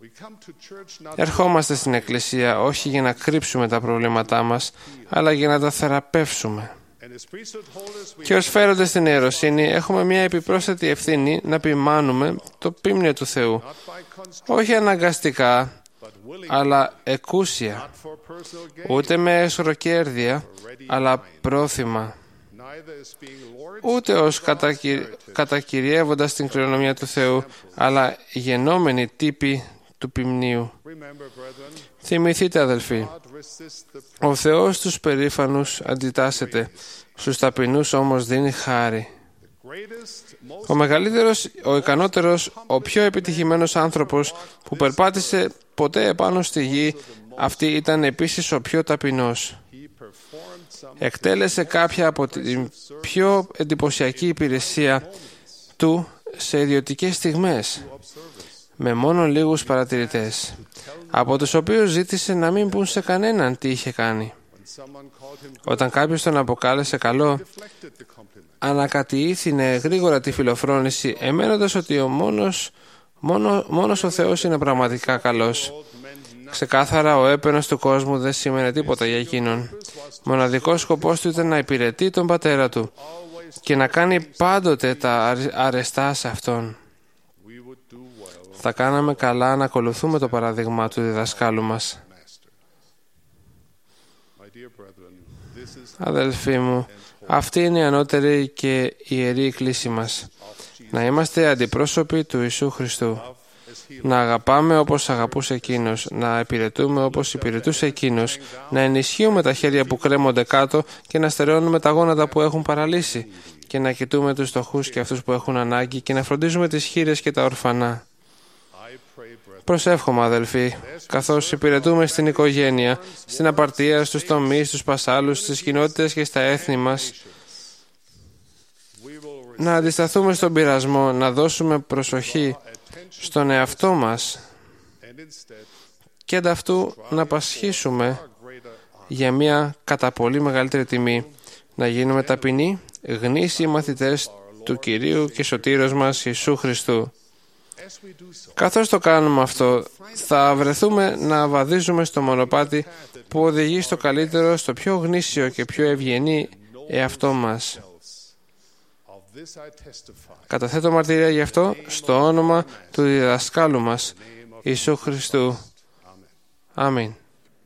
Ερχόμαστε στην Εκκλησία όχι για να κρύψουμε τα προβλήματά μας, αλλά για να τα θεραπεύσουμε. Και ως φέροντες στην ιεροσύνη έχουμε μια επιπρόσθετη ευθύνη να ποιμάνουμε το πίμνιο του Θεού, όχι αναγκαστικά, αλλά εκούσια, ούτε με εσωροκέρδεια, αλλά πρόθυμα, ούτε ως κατακυριεύοντας την κληρονομιά του Θεού, αλλά γενόμενοι τύποι του ποιμνίου. Θυμηθείτε, αδελφοί, ο Θεός τους περήφανους αντιτάσσεται, στους ταπεινούς όμως δίνει χάρη. Ο μεγαλύτερος, ο ικανότερος, ο πιο επιτυχημένος άνθρωπος που περπάτησε ποτέ επάνω στη γη, αυτή ήταν επίσης ο πιο ταπεινός. Εκτέλεσε κάποια από την πιο εντυπωσιακή υπηρεσία του σε ιδιωτικές στιγμές, με μόνο λίγους παρατηρητές, από τους οποίους ζήτησε να μην πούν σε κανέναν τι είχε κάνει. Όταν κάποιος τον αποκάλεσε καλό, ανακατηήθηνε γρήγορα τη φιλοφρόνηση, εμένοντας ότι μόνος ο Θεός είναι πραγματικά καλός. Ξεκάθαρα ο έπαινος του κόσμου δεν σήμαινε τίποτα για εκείνον. Μοναδικός σκοπός του ήταν να υπηρετεί τον πατέρα του και να κάνει πάντοτε τα αρεστά σε αυτόν. Θα κάναμε καλά να ακολουθούμε το παράδειγμα του διδασκάλου μας. Αδελφοί μου, αυτή είναι η ανώτερη και ιερή κλήση μας. Να είμαστε αντιπρόσωποι του Ιησού Χριστού. Να αγαπάμε όπως αγαπούσε Εκείνος, να υπηρετούμε όπως υπηρετούσε Εκείνος, να ενισχύουμε τα χέρια που κρέμονται κάτω και να στερεώνουμε τα γόνατα που έχουν παραλύσει και να κοιτούμε τους φτωχούς και αυτούς που έχουν ανάγκη και να φροντίζουμε τις χήρες και τα ορφανά. Προσεύχομαι, αδελφοί, καθώς υπηρετούμε στην οικογένεια, στην απαρτία, στους τομείς, στους πασάλους, στις κοινότητες και στα έθνη μας, να αντισταθούμε στον πειρασμό, να δώσουμε προσοχή στον εαυτό μας και ανταυτού να πασχίσουμε για μια κατά πολύ μεγαλύτερη τιμή, να γίνουμε ταπεινοί, γνήσιοι μαθητές του Κυρίου και Σωτήρος μας Ιησού Χριστού. Καθώς το κάνουμε αυτό, θα βρεθούμε να βαδίζουμε στο μονοπάτι που οδηγεί στο καλύτερο, στο πιο γνήσιο και πιο ευγενή εαυτό μας. Καταθέτω μαρτυρία γι' αυτό στο όνομα του διδασκάλου μας, Ιησού Χριστού. Αμήν.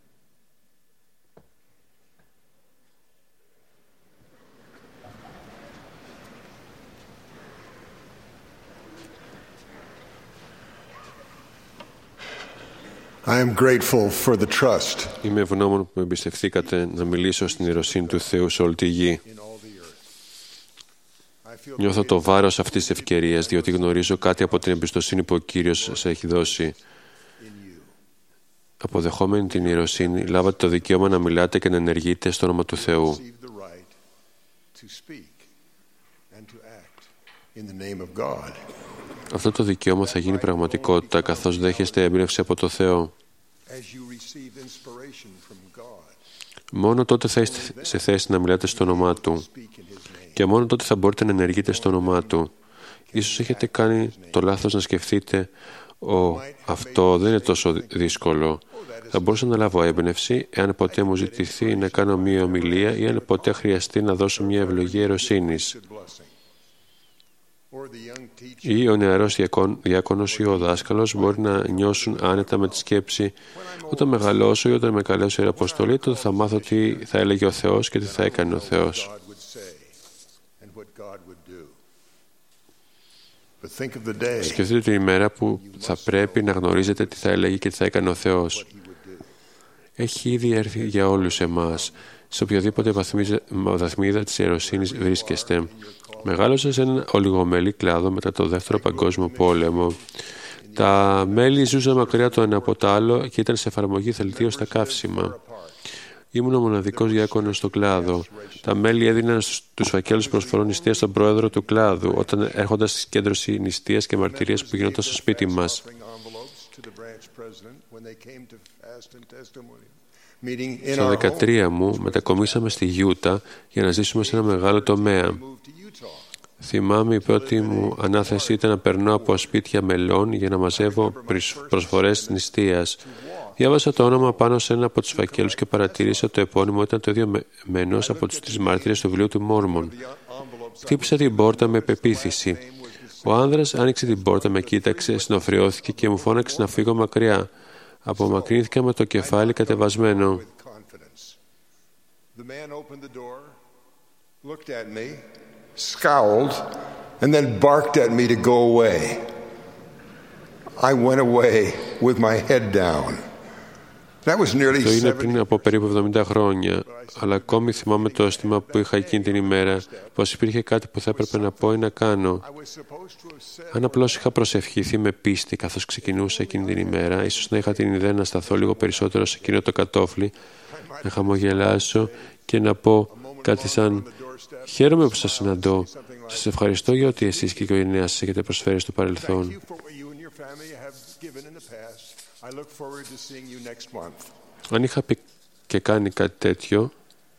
I am grateful for the trust. Είμαι ευγνώμων που με εμπιστευθήκατε να μιλήσω στην ιεροσύνη του Θεού σε όλη τη γη. Νιώθω το βάρος αυτής της ευκαιρίας, διότι γνωρίζω κάτι από την εμπιστοσύνη που ο Κύριος σε έχει δώσει. Αποδεχόμενη την ιεροσύνη, λάβατε το δικαίωμα να μιλάτε και να ενεργείτε στο όνομα του Θεού. Αυτό το δικαίωμα θα γίνει πραγματικότητα καθώς δέχεστε έμπνευση από το Θεό. Μόνο τότε θα είστε σε θέση να μιλάτε στο όνομά Του και μόνο τότε θα μπορείτε να ενεργείτε στο όνομά Του. Ίσως έχετε κάνει το λάθος να σκεφτείτε αυτό δεν είναι τόσο δύσκολο. Θα μπορούσα να λάβω έμπνευση εάν ποτέ μου ζητηθεί να κάνω μία ομιλία ή αν ποτέ χρειαστεί να δώσω μία ευλογία ιεροσύνης. Ή ο νεαρός διάκονος ή ο δάσκαλος μπορεί να νιώσουν άνετα με τη σκέψη όταν μεγαλώσω ή όταν με καλέσω η Ιεραποστολή, τότε θα μάθω τι θα έλεγε ο Θεός και τι θα έκανε ο Θεός. Σκεφτείτε την ημέρα που θα πρέπει να γνωρίζετε τι θα έλεγε και τι θα έκανε ο Θεός. Έχει ήδη έρθει για όλους εμάς. Σε οποιαδήποτε βαθμίδα της ιεροσύνης βρίσκεστε. Μεγάλωσα σε έναν ολιγομελή κλάδο μετά το Δεύτερο Παγκόσμιο Πόλεμο. Τα μέλη ζούσαν μακριά το ένα από το άλλο και ήταν σε εφαρμογή δελτίων στα καύσιμα. Ήμουν ο μοναδικός διάκονος στο κλάδο. Τα μέλη έδιναν στους φακέλους προσφορών νηστεία στον πρόεδρο του κλάδου, όταν έρχονταν στη συγκέντρωση νηστείας και μαρτυρίας που γινόταν στο σπίτι μας. Στο 13 μου μετακομίσαμε στη Γιούτα για να ζήσουμε σε ένα μεγάλο τομέα. Θυμάμαι η πρώτη μου ανάθεση ήταν να περνώ από σπίτια μελών για να μαζεύω προσφορές νηστείας. Διάβασα το όνομα πάνω σε ένα από τους φακέλους και παρατήρησα ότι το επώνυμο ήταν το ίδιο με ενός από τους 3 μάρτυρες του βιβλίου του Μόρμον. Χτύπησα την πόρτα με πεποίθηση. Ο άνδρας άνοιξε την πόρτα, με κοίταξε, συνοφριώθηκε και μου φώναξε να φύγω μακριά. Απομακρύνθηκα με το κεφάλι κατεβασμένο. Scowled and then barked at me to go away. I went away with my head down. That was nearly 70. Το είναι πριν από περίπου 70 χρόνια, αλλά ακόμη θυμάμαι το αίσθημα που είχα εκείνη την ημέρα, πως υπήρχε κάτι που θα έπρεπε να πω ή να κάνω. Αν απλώς είχα προσευχηθεί με πίστη καθώς ξεκινούσα εκείνη την ημέρα, ίσως να είχα την ιδέα να σταθώ λίγο περισσότερο σε εκείνο το κατόφλι, να χαμογελάσω και να πω κάτι σαν «Χαίρομαι που σας συναντώ. Σας ευχαριστώ για ό,τι εσείς και η οικογένειά σας έχετε προσφέρει στο παρελθόν». Αν είχα πει και κάνει κάτι τέτοιο,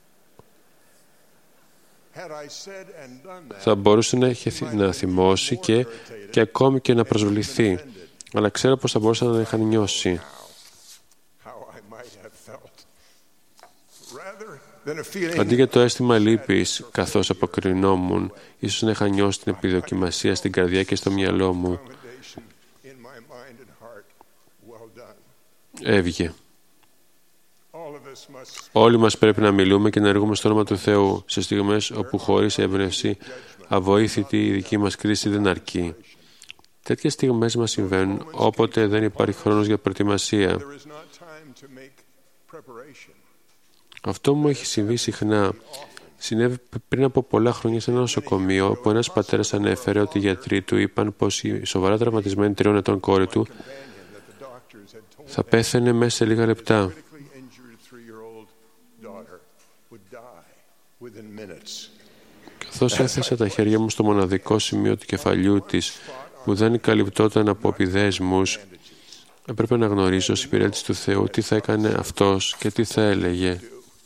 θα μπορούσε να θυμώσει και ακόμη και να προσβληθεί. Αλλά ξέρω πως θα μπορούσα να είχα νιώσει. Αντί για το αίσθημα λύπης, καθώς αποκρινόμουν, ίσως να είχα νιώσει την επιδοκιμασία στην καρδιά και στο μυαλό μου. Έβγε. Όλοι μας πρέπει να μιλούμε και να εργούμε στο όνομα του Θεού σε στιγμές όπου χωρίς έμπνευση, αβοήθητη η δική μας κρίση δεν αρκεί. Τέτοιες στιγμές μας συμβαίνουν όποτε δεν υπάρχει χρόνος για προετοιμασία. Αυτό μου έχει συμβεί συχνά. Συνέβη πριν από πολλά χρόνια σε ένα νοσοκομείο, όπου ένας πατέρας ανέφερε ότι οι γιατροί του είπαν πως η σοβαρά τραυματισμένη 3 ετών κόρη του θα πέθαινε μέσα σε λίγα λεπτά. Καθώς έθεσα τα χέρια μου στο μοναδικό σημείο του κεφαλιού της, που δεν καλυπτόταν από επιδέσμους, έπρεπε να γνωρίζω ως υπηρέτης του Θεού τι θα έκανε αυτός και τι θα έλεγε.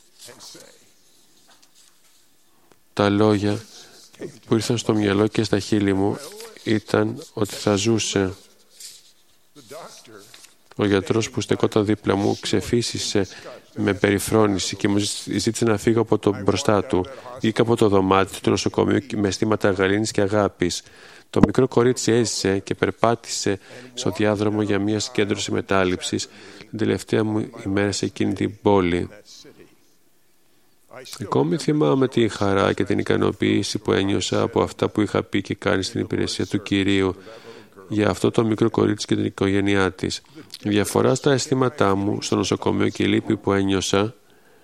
Τα λόγια που ήρθαν στο μυαλό και στα χείλη μου ήταν ότι θα ζούσε. Ο γιατρός που στεκόταν δίπλα μου ξεφύσισε με περιφρόνηση και μου ζήτησε να φύγω από το μπροστά του. Βγήκα από το δωμάτιο του νοσοκομείου με αισθήματα γαλήνης και αγάπης. Το μικρό κορίτσι έζησε και περπάτησε στο διάδρομο για μια συγκέντρωση μετάληψης την τελευταία μου ημέρα σε εκείνη την πόλη. Ακόμη θυμάμαι τη χαρά και την ικανοποίηση που ένιωσα από αυτά που είχα πει και κάνει στην υπηρεσία του Κυρίου για αυτό το μικρό κορίτσι και την οικογένειά της. Η διαφορά στα αισθήματά μου στο νοσοκομείο και η λύπη που ένιωσα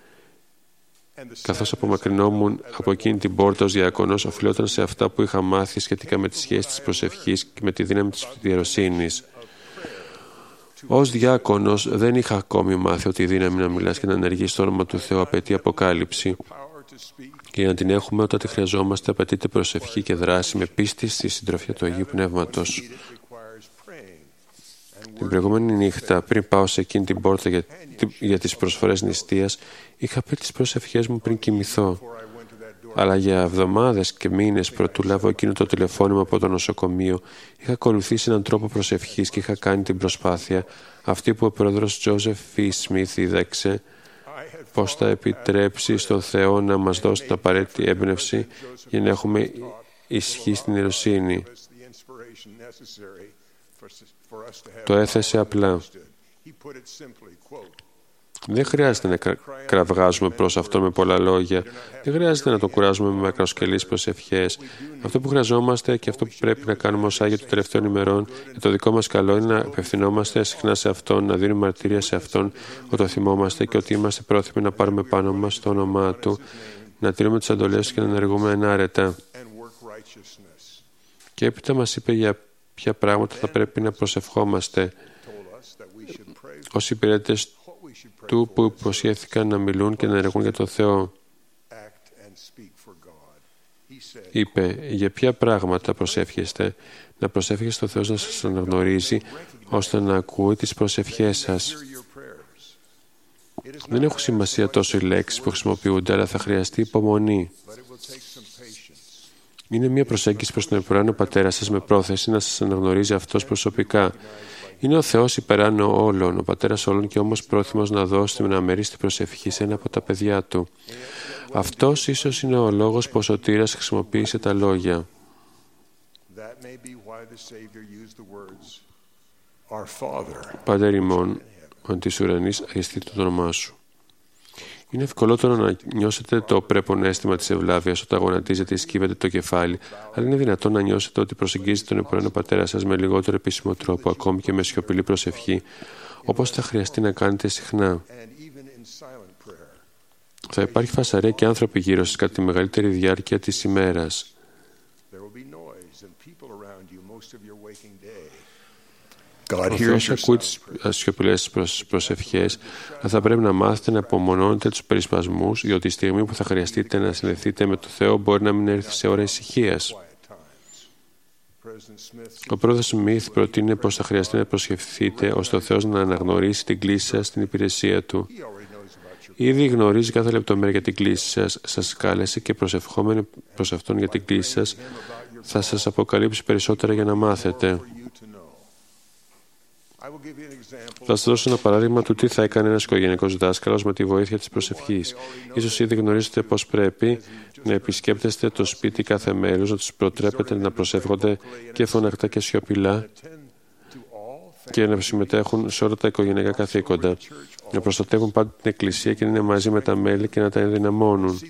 καθώς απομακρυνόμουν από εκείνη την πόρτα ως διάκονος οφειλόταν σε αυτά που είχα μάθει σχετικά με τη σχέση της προσευχής και με τη δύναμη της ιεροσύνης. Ως διάκονος δεν είχα ακόμη μάθει ότι η δύναμη να μιλάς και να ενεργείς στο όνομα του Θεού απαιτεί αποκάλυψη. Και για να την έχουμε όταν τη χρειαζόμαστε απαιτείται προσευχή και δράση με πίστη στη συντροφιά του Αγίου Πνεύματος. Την προηγούμενη νύχτα, πριν πάω σε εκείνη την πόρτα για τις προσφορές νηστείας, είχα πει τις προσευχές μου πριν κοιμηθώ. Αλλά για εβδομάδες και μήνες προτού λάβω εκείνο το τηλεφώνημα από το νοσοκομείο, είχα ακολουθήσει έναν τρόπο προσευχής και είχα κάνει την προσπάθεια, αυτή που ο πρόεδρος Τζόζεφ Φι Σμιθ δίδαξε, πώς θα επιτρέψει στον Θεό να μας δώσει την απαραίτητη έμπνευση για να έχουμε ισχύ στην ιεροσύνη. Το έθεσε απλά. Δεν χρειάζεται να κραυγάζουμε προς Αυτόν με πολλά λόγια. Δεν χρειάζεται να το κουράζουμε με μακροσκελείς προσευχές. Αυτό που χρειαζόμαστε και αυτό που πρέπει να κάνουμε ως Άγιοι των τελευταίων ημερών για το δικό μας καλό είναι να απευθυνόμαστε συχνά σε Αυτόν, να δίνουμε μαρτυρία σε Αυτόν ότι το θυμόμαστε και ότι είμαστε πρόθυμοι να πάρουμε πάνω μας το όνομά Του, να τηρούμε τις εντολές Του και να ενεργούμε ενάρετα. Και έπειτα μας είπε για ποια πράγματα θα πρέπει να προσευχόμαστε ως υπηρέτες Του που υποσχέθηκαν να μιλούν και να ενεργούν για τον Θεό. Είπε, για ποια πράγματα προσεύχεστε, να προσεύχεστε στον Θεό να σας αναγνωρίζει, ώστε να ακούει τις προσευχές σας. Δεν έχουν σημασία τόσο οι λέξεις που χρησιμοποιούνται, αλλά θα χρειαστεί υπομονή. Είναι μια προσέγγιση προς τον επουράνο πατέρα σας με πρόθεση να σας αναγνωρίζει αυτός προσωπικά. Είναι ο Θεός υπεράνω όλων, ο πατέρας όλων και όμως πρόθυμος να δώσει την αμερίστη προσευχή σε ένα από τα παιδιά του. Αυτός ίσως είναι ο λόγος που ο Σωτήρας χρησιμοποίησε τα λόγια. Πάτερ ημών, ο της ουρανής, αγιστήτω το όνομά σου. Είναι ευκολότερο να νιώσετε το πρέπον αίσθημα της ευλάβειας όταν γονατίζετε ή σκύβετε το κεφάλι, αλλά είναι δυνατόν να νιώσετε ότι προσεγγίζετε τον επουράνο πατέρα σας με λιγότερο επίσημο τρόπο, ακόμη και με σιωπηλή προσευχή, όπως θα χρειαστεί να κάνετε συχνά. Θα υπάρχει φασαρία και άνθρωποι γύρω σας κατά τη μεγαλύτερη διάρκεια της ημέρας. Ο Θεός ακούει τις σιωπηλές προσευχές, αλλά θα πρέπει να μάθετε να απομονώνετε τους περισπασμούς, διότι η στιγμή που θα χρειαστείτε να συνδεθείτε με το Θεό μπορεί να μην έρθει σε ώρα ησυχίας. Ο πρόεδρος Σμιθ προτείνει πως θα χρειαστεί να προσευχηθείτε ώστε ο Θεός να αναγνωρίσει την κλήση σας στην υπηρεσία Του. Ήδη γνωρίζει κάθε λεπτομέρεια για την κλήση σας, σας κάλεσε και προσευχόμενοι προς Αυτόν για την κλήση σας, θα σας αποκαλύψει περισσότερα για να μάθετε. Θα σας δώσω ένα παράδειγμα του τι θα έκανε ένας οικογενειακός δάσκαλος με τη βοήθεια της προσευχής. Ίσως ήδη γνωρίζετε πως πρέπει να επισκέπτεστε το σπίτι κάθε μέλους, να τους προτρέπετε να προσεύχονται και φωναχτά και σιωπηλά και να συμμετέχουν σε όλα τα οικογενειακά καθήκοντα, να προστατεύουν πάντα την Εκκλησία και να είναι μαζί με τα μέλη και να τα ενδυναμώνουν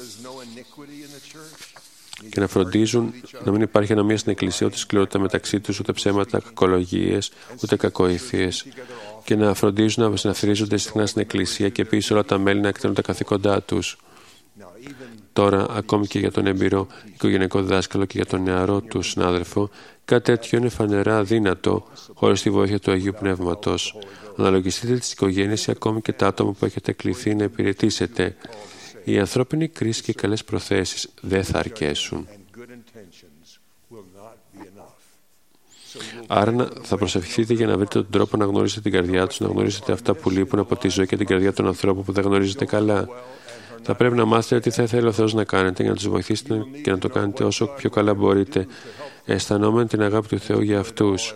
και να φροντίζουν να μην υπάρχει ανομία στην Εκκλησία, ούτε σκληρότητα μεταξύ τους, ούτε ψέματα, κακολογίες, ούτε κακοήθειες, και να φροντίζουν να συναθρίζονται συχνά στην Εκκλησία και επίσης όλα τα μέλη να εκτελούν τα καθήκοντά τους. Τώρα, ακόμη και για τον έμπειρο οικογενειακό δάσκαλο και για τον νεαρό του συνάδελφο, κάτι τέτοιο είναι φανερά αδύνατο χωρίς τη βοήθεια του Αγίου Πνεύματος. Αναλογιστείτε τις οικογένειες ή ακόμη και τα άτομα που έχετε κληθεί να υπηρετήσετε. Οι ανθρώπινοι κρίσεις και οι καλές προθέσεις δεν θα αρκέσουν. Άρα θα προσευχηθείτε για να βρείτε τον τρόπο να γνωρίσετε την καρδιά τους, να γνωρίσετε αυτά που λείπουν από τη ζωή και την καρδιά των ανθρώπων που δεν γνωρίζετε καλά. Θα πρέπει να μάθετε τι θα ήθελε ο Θεός να κάνετε για να τους βοηθήσετε και να το κάνετε όσο πιο καλά μπορείτε, αισθανόμενοι την αγάπη του Θεού για αυτούς.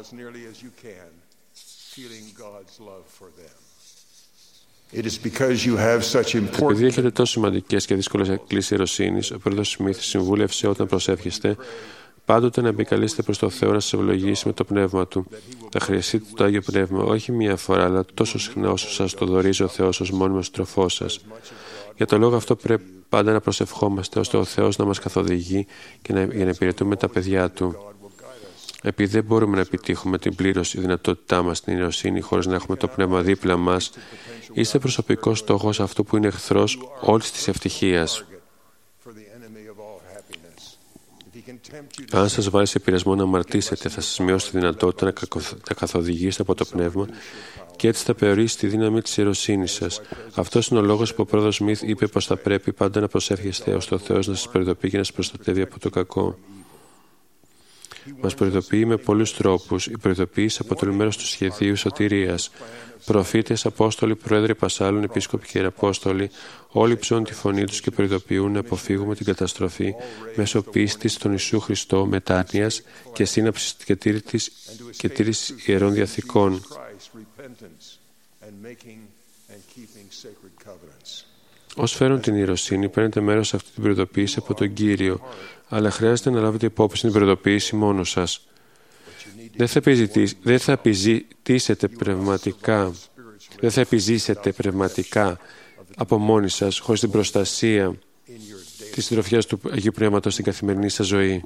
Επειδή έχετε τόσο σημαντικές και δύσκολες εκκλήσεις ιεροσύνης, ο πρόεδρος Σμιθ συμβούλευσε όταν προσεύχεστε πάντοτε να επικαλείστε προς το Θεό να σας ευλογήσει με το πνεύμα Του. Θα χρειαστείτε το Άγιο Πνεύμα όχι μία φορά, αλλά τόσο συχνά όσο σας το δωρίζει ο Θεός ως μόνιμος τροφός σας. Για το λόγο αυτό πρέπει πάντα να προσευχόμαστε ώστε ο Θεός να μας καθοδηγεί και για να υπηρετούμε τα παιδιά Του. Επειδή δεν μπορούμε να επιτύχουμε την πλήρωση δυνατότητά μας στην ιεροσύνη χωρίς να έχουμε το πνεύμα δίπλα μας, είστε προσωπικός στόχος αυτού που είναι εχθρός όλης της ευτυχίας. Αν σας βάλει σε πειρασμό να αμαρτήσετε, θα σας μειώσει τη δυνατότητα να καθοδηγήσετε από το πνεύμα και έτσι θα περιορίσει τη δύναμη της ιεροσύνης σας. Αυτός είναι ο λόγος που ο πρόεδρος Σμιθ είπε πως θα πρέπει πάντα να προσεύχεστε ώστε ο Θεός να σας προειδοποιεί και να σας προστατεύει από το κακό. Μας προειδοποιεί με πολλούς τρόπους. Οι προειδοποιήσεις αποτελούν μέρος του σχεδίου σωτηρίας. Προφήτες, Απόστολοι, Πρόεδροι, Πασάλων, Επίσκοποι και Ιεραπόστολοι, όλοι ψώνουν τη φωνή τους και προειδοποιούν να αποφύγουμε την καταστροφή μέσω πίστης στον Ιησού Χριστό, μετάνοιας και σύναψης και τήρησης ιερών διαθηκών. Ως φέρουν την ιεροσύνη, παίρνετε μέρος σε αυτή την προειδοποίηση από τον Κύριο, αλλά χρειάζεται να λάβετε υπόψη την προειδοποίηση μόνο σας. Δεν θα επιζήσετε πνευματικά από μόνοι σας, χωρίς την προστασία της συντροφιάς του Αγίου Πνεύματος στην καθημερινή σας ζωή.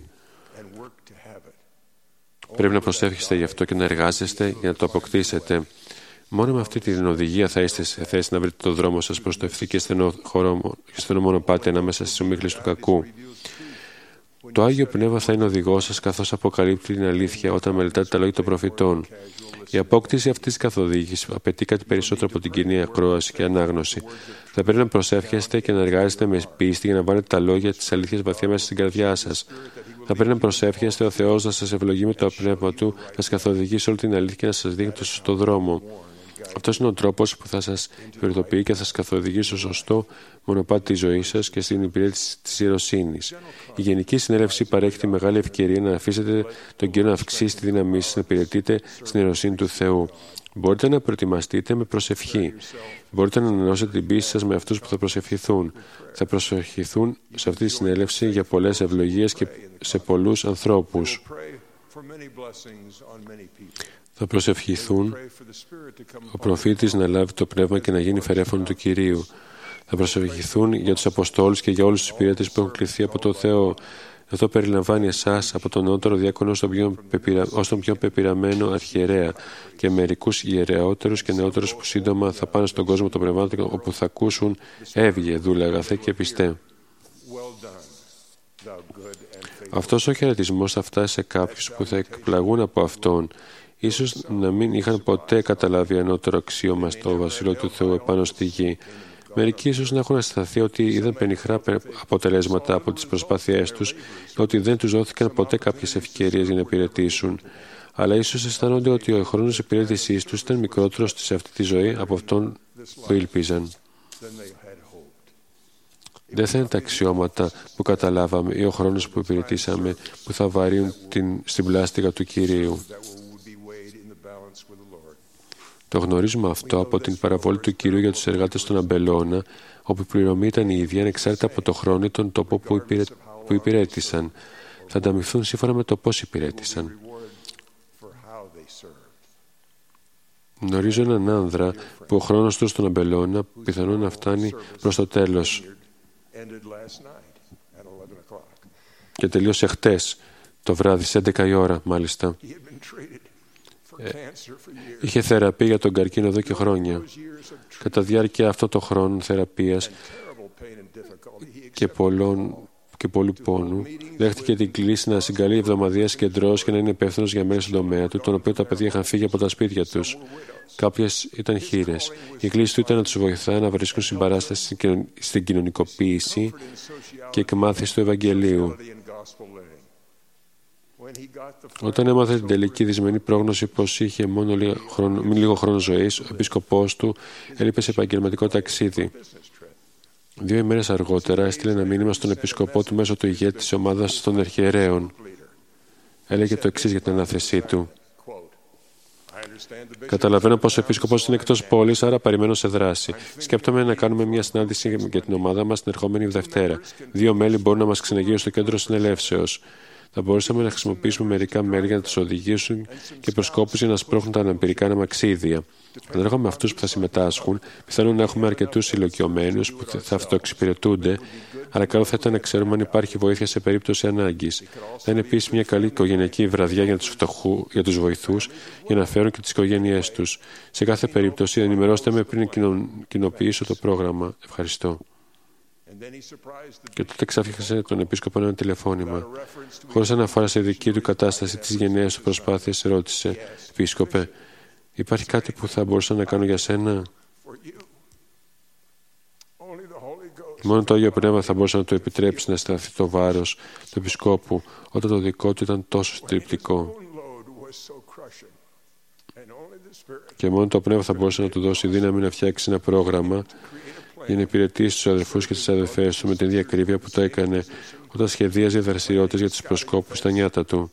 Πρέπει να προσεύχεστε γι' αυτό και να εργάζεστε για να το αποκτήσετε. Μόνο με αυτή την οδηγία θα είστε σε θέση να βρείτε το δρόμο σας προς το ευθύ και στενό μονοπάτι ανάμεσα στις ομίχλες του κακού. Το Άγιο Πνεύμα θα είναι οδηγός σας καθώς αποκαλύπτει την αλήθεια όταν μελετάτε τα λόγια των προφητών. Η απόκτηση αυτής της καθοδήγησης απαιτεί κάτι περισσότερο από την κοινή ακρόαση και ανάγνωση. Θα πρέπει να προσεύχεστε και να εργάζεστε με πίστη για να βάλετε τα λόγια της αλήθειας βαθιά μέσα στην καρδιά σας. Θα πρέπει να προσεύχεστε ο Θεός να σας ευλογεί με το πνεύμα Του, να σας καθοδηγεί σε όλη την αλήθεια και να σας δείχνει το σωστό δρόμο. Αυτός είναι ο τρόπος που θα σας υπηρετοποιεί και θα σας καθοδηγήσει στο σωστό μονοπάτι της ζωής σας και στην υπηρέτηση της ιεροσύνης. Η Γενική Συνέλευση παρέχει τη μεγάλη ευκαιρία να αφήσετε τον Κύριο να αυξήσει τη δύναμή σας, να υπηρετείτε στην ιεροσύνη του Θεού. Μπορείτε να προετοιμαστείτε με προσευχή. Μπορείτε να ανανεώσετε την πίστη σας με αυτούς που θα προσευχηθούν. Θα προσευχηθούν σε αυτή τη συνέλευση για πολλές ευλογίες και σε πολλούς ανθρώπους. Θα προσευχηθούν ο προφήτης να λάβει το πνεύμα και να γίνει φερέφωνο του Κυρίου. Θα προσευχηθούν για τους Αποστόλους και για όλους τους υπηρέτες που έχουν κληθεί από το Θεό. Αυτό περιλαμβάνει εσάς από τον νεότερο διάκονο ως τον πιο πεπειραμένο αρχιερέα και μερικούς ιερεότερους και νεότερους που σύντομα θα πάνε στον κόσμο των πνευμάτων όπου θα ακούσουν «Έβγε, δούλε αγαθέ και πιστέ». Αυτός ο χαιρετισμός θα φτάσει σε κάποιους που θα εκπλαγούν από αυτόν. Ίσως να μην είχαν ποτέ καταλάβει ανώτερο αξίωμα στο βασίλειο του Θεού επάνω στη γη. Μερικοί ίσως να έχουν αισθανθεί ότι είδαν πενιχρά αποτελέσματα από τις προσπάθειές τους, ότι δεν τους δόθηκαν ποτέ κάποιες ευκαιρίες για να υπηρετήσουν. Αλλά ίσως αισθάνονται ότι ο χρόνος υπηρέτησής τους ήταν μικρότερος σε αυτή τη ζωή από αυτόν που ήλπιζαν. Δεν θα είναι τα αξιώματα που καταλάβαμε ή ο χρόνος που υπηρετήσαμε που θα βαρύουν στην πλάστιγα του Κυρίου. Το γνωρίζουμε αυτό από την παραβολή του Κυρίου για τους εργάτες στον Αμπελώνα, όπου η πληρωμή ήταν η ίδια ανεξάρτητα από το χρόνο ή τον τόπο που υπηρέτησαν. Θα ανταμοιφθούν σύμφωνα με το πώς υπηρέτησαν. Γνωρίζω έναν άνδρα που ο χρόνος του στον Αμπελώνα πιθανόν να φτάνει προς το τέλος. Και τελείωσε χτες, το βράδυ, σε 11 η ώρα μάλιστα. Είχε θεραπεία για τον καρκίνο εδώ και χρόνια. Κατά διάρκεια αυτών των χρόνων θεραπείας και πολλού πόνου, δέχτηκε την κλίση να συγκαλεί εβδομαδιαίες κεντρώσεις και να είναι υπεύθυνος για μέρη στον τομέα του, τον οποίο τα παιδιά είχαν φύγει από τα σπίτια τους. Κάποιες ήταν χήρες. Η κλίση του ήταν να τους βοηθά να βρίσκουν συμπαράσταση στην κοινωνικοποίηση και εκμάθηση του Ευαγγελίου. Όταν έμαθε την τελική δυσμενή πρόγνωση πως είχε μόνο λίγο χρόνο ζωής, ο επίσκοπός του έλειπε σε επαγγελματικό ταξίδι. 2 ημέρες αργότερα έστειλε ένα μήνυμα στον επίσκοπό του μέσω του ηγέτη της ομάδας των αρχιερέων. Έλεγε το εξής για την ανάθεσή του. Καταλαβαίνω πως ο επίσκοπος είναι εκτός πόλης, άρα περιμένω σε δράση. Σκέπτομαι να κάνουμε μια συνάντηση για την ομάδα μας την ερχόμενη Δευτέρα. 2 μέλη μπορούν να μας ξεναγείρουν στο κέντρο συνελεύσεως. Θα μπορούσαμε να χρησιμοποιήσουμε μερικά μέλη για να τους οδηγήσουν και προσκόπους για να σπρώχνουν τα αναπηρικά αναμαξίδια. Ανάλογα με αυτούς που θα συμμετάσχουν, πιθανόν να έχουμε αρκετούς ηλικιωμένους που θα αυτοεξυπηρετούνται, αλλά καλό θα ήταν να ξέρουμε αν υπάρχει βοήθεια σε περίπτωση ανάγκης. Θα είναι επίσης μια καλή οικογενειακή βραδιά για τους βοηθούς, για να φέρουν και τις οικογένειές τους. Σε κάθε περίπτωση, ενημερώστε με πριν κοινοποιήσω το πρόγραμμα. Ευχαριστώ. Και τότε ξάφιασε τον επίσκοπο ένα τηλεφώνημα. Χωρίς αναφορά σε δική του κατάσταση της γενναίας του προσπάθειας, ρώτησε: «Επίσκοπε, υπάρχει κάτι που θα μπορούσα να κάνω για σένα?» Μόνο το Άγιο Πνεύμα θα μπορούσε να του επιτρέψει να αισθανθεί το βάρος του επισκόπου, όταν το δικό του ήταν τόσο συντριπτικό. Και μόνο το Πνεύμα θα μπορούσε να του δώσει δύναμη να φτιάξει ένα πρόγραμμα για να υπηρετήσει τους αδελφούς και τις αδελφές του με την ίδια ακρίβεια που το έκανε όταν σχεδίαζε δραστηριότητες για τους προσκόπους στα νιάτα του.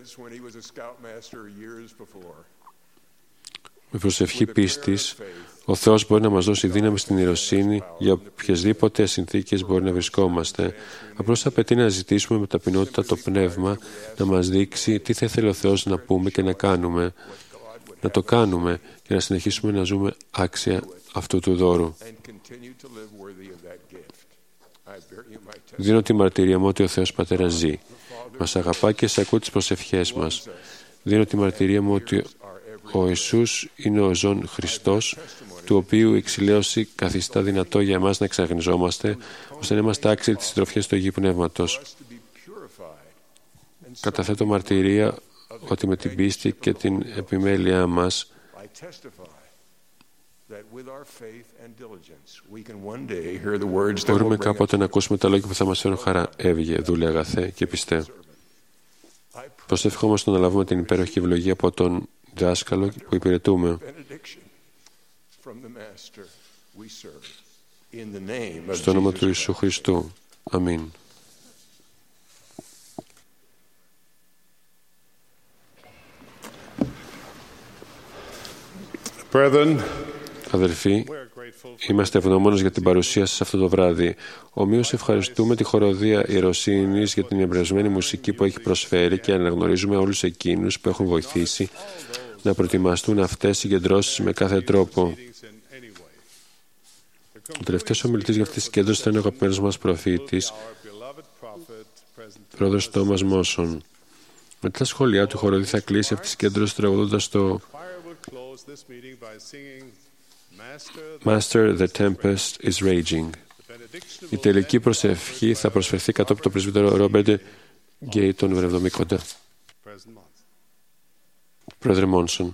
Με προσευχή πίστης, ο Θεός μπορεί να μας δώσει δύναμη στην ιεροσύνη για οποιασδήποτε συνθήκες μπορεί να βρισκόμαστε. Απλώς απαιτεί να ζητήσουμε με ταπεινότητα το Πνεύμα να μας δείξει τι θα ήθελε ο Θεός να πούμε και να κάνουμε. Να το κάνουμε και να συνεχίσουμε να ζούμε άξια αυτού του δώρου. Δίνω τη μαρτυρία μου ότι ο Θεός Πατέρας ζει. Μας αγαπά και σε ακούει τις προσευχές μας. Δίνω τη μαρτυρία μου ότι ο Ιησούς είναι ο ζών Χριστός, του οποίου η εξηλαίωση καθιστά δυνατό για εμάς να εξαγνιζόμαστε, ώστε να είμαστε άξιοι της συντροφιάς του Αγίου Πνεύματος. Καταθέτω μαρτυρία ότι με την πίστη και την επιμέλειά μας μπορούμε κάποτε να ακούσουμε τα λόγια που θα μας φέρουν χαρά. Έβγε, δούλε αγαθέ και πιστέ. Προσεύχομαι όμως να λάβουμε την υπέροχη ευλογία από τον δάσκαλο που υπηρετούμε. Στο όνομα του Ιησού Χριστού. Αμήν. Αδελφοί, είμαστε ευγνώμονες για την παρουσία σας αυτό το βράδυ. Ομοίως ευχαριστούμε τη χοροδία Ιεροσύνης για την εμπνευσμένη μουσική που έχει προσφέρει και αναγνωρίζουμε όλους εκείνους που έχουν βοηθήσει να προετοιμαστούν αυτές οι συγκεντρώσεις με κάθε τρόπο. Ο τελευταίος ομιλητής για αυτή τη συγκέντρωση ήταν ο αγαπημένος μας προφήτης, πρόεδρος Τόμας Μόνσον. Μετά τα σχόλιά του, η χοροδή θα κλείσει αυτή τη συγκέντρωση τραγουδώντας το Master, the tempest is raging. Η τελική προσευχή θα προσφερθεί κατόπιν το πρεσβύτερο Ρόμπερτ Γκέι τον Βερεβδομίκοντα. Πρόεδρε Μόνσον.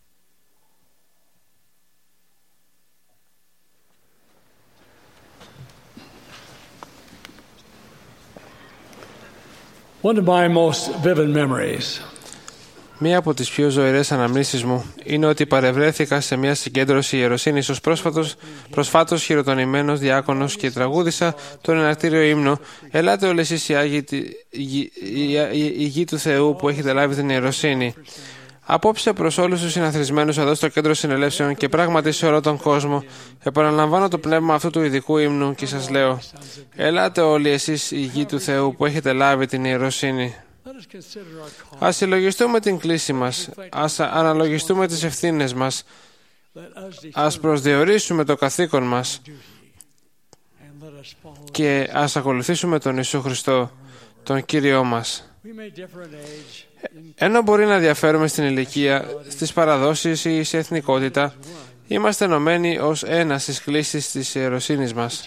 One of my most vivid memories. Μία από τις πιο ζωηρές αναμνήσεις μου είναι ότι παρευρέθηκα σε μια συγκέντρωση ιεροσύνης ως προσφάτως χειροτονημένος διάκονος και τραγούδισα τον εναρκτήριο ύμνο «Ελάτε όλες εσείς οι Άγιοι, η γη του Θεού που έχετε λάβει την ιεροσύνη». Απόψε προς όλους τους συναθρισμένους εδώ στο κέντρο συνελεύσεων και πράγματι σε όλο τον κόσμο, επαναλαμβάνω το πνεύμα αυτού του ειδικού ύμνου και σας λέω «Ελάτε όλοι εσείς η γη του Θεού που έχετε λάβει την ιεροσύνη». Ας συλλογιστούμε την κλίση μας, ας αναλογιστούμε τις ευθύνες μας, ας προσδιορίσουμε το καθήκον μας και ας ακολουθήσουμε τον Ιησού Χριστό, τον Κύριό μας. Ενώ μπορεί να διαφέρουμε στην ηλικία, στις παραδόσεις ή σε εθνικότητα, είμαστε ενωμένοι ως ένα στις κλίσεις της ιεροσύνης μας.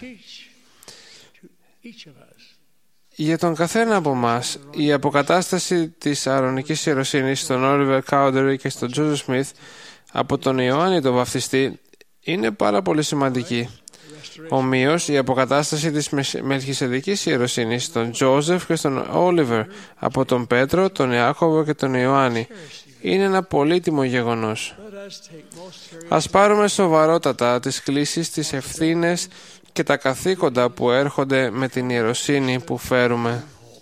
Για τον καθένα από εμάς, η αποκατάσταση της αρωνικής ιεροσύνης στον Όλιβερ Κάουντερι και στον Τζόζεφ Σμιθ από τον Ιωάννη τον Βαπτιστή είναι πάρα πολύ σημαντική. Ομοίως, η αποκατάσταση της μελχισεδικής ιεροσύνης στον Τζόζεφ και στον Όλιβερ από τον Πέτρο, τον Ιάκωβο και τον Ιωάννη είναι ένα πολύτιμο γεγονός. Ας πάρουμε σοβαρότατα τις κλίσεις, τις ευθύνες και τα καθήκοντα που έρχονται με την ιεροσύνη που φέρουμε.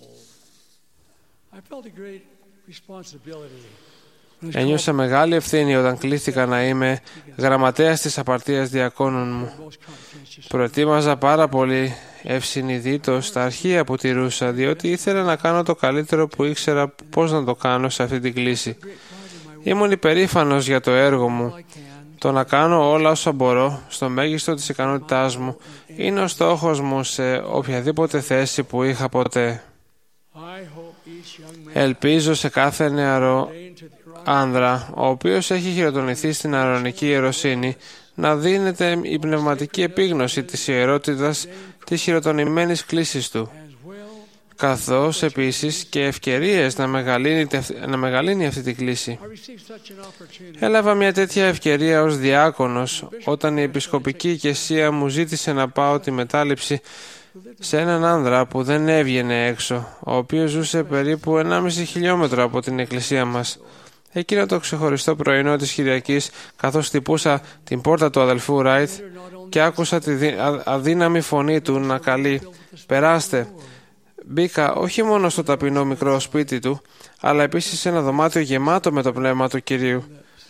Ένιωσα μεγάλη ευθύνη όταν κλήθηκα να είμαι γραμματέας της απαρτίας διακόνων μου. Προετοίμαζα πάρα πολύ ευσυνειδήτως τα αρχεία που τηρούσα, διότι ήθελα να κάνω το καλύτερο που ήξερα πώς να το κάνω σε αυτή την κλίση. Ήμουν υπερήφανος για το έργο μου. Το να κάνω όλα όσα μπορώ, στο μέγιστο της ικανότητάς μου, είναι ο στόχος μου σε οποιαδήποτε θέση που είχα ποτέ. Ελπίζω σε κάθε νεαρό άνδρα, ο οποίος έχει χειροτονηθεί στην αρωνική ιεροσύνη, να δίνεται η πνευματική επίγνωση της ιερότητας της χειροτονημένης κλίσης του, καθώς επίσης και ευκαιρίες να μεγαλύνει αυτή τη κλίση. Έλαβα μια τέτοια ευκαιρία ως διάκονος όταν η επισκοπική ηκεσία μου ζήτησε να πάω τη μετάληψη σε έναν άνδρα που δεν έβγαινε έξω, ο οποίος ζούσε περίπου 1,5 χιλιόμετρο από την εκκλησία μας. Εκείνο το ξεχωριστό πρωινό της Κυριακής, καθώς χτυπούσα την πόρτα του αδελφού Ράιτ και άκουσα τη αδύναμη φωνή του να καλεί «Περάστε». Μπήκα όχι μόνο στο ταπεινό μικρό σπίτι του, αλλά επίσης σε ένα δωμάτιο γεμάτο με το πνεύμα του Κυρίου.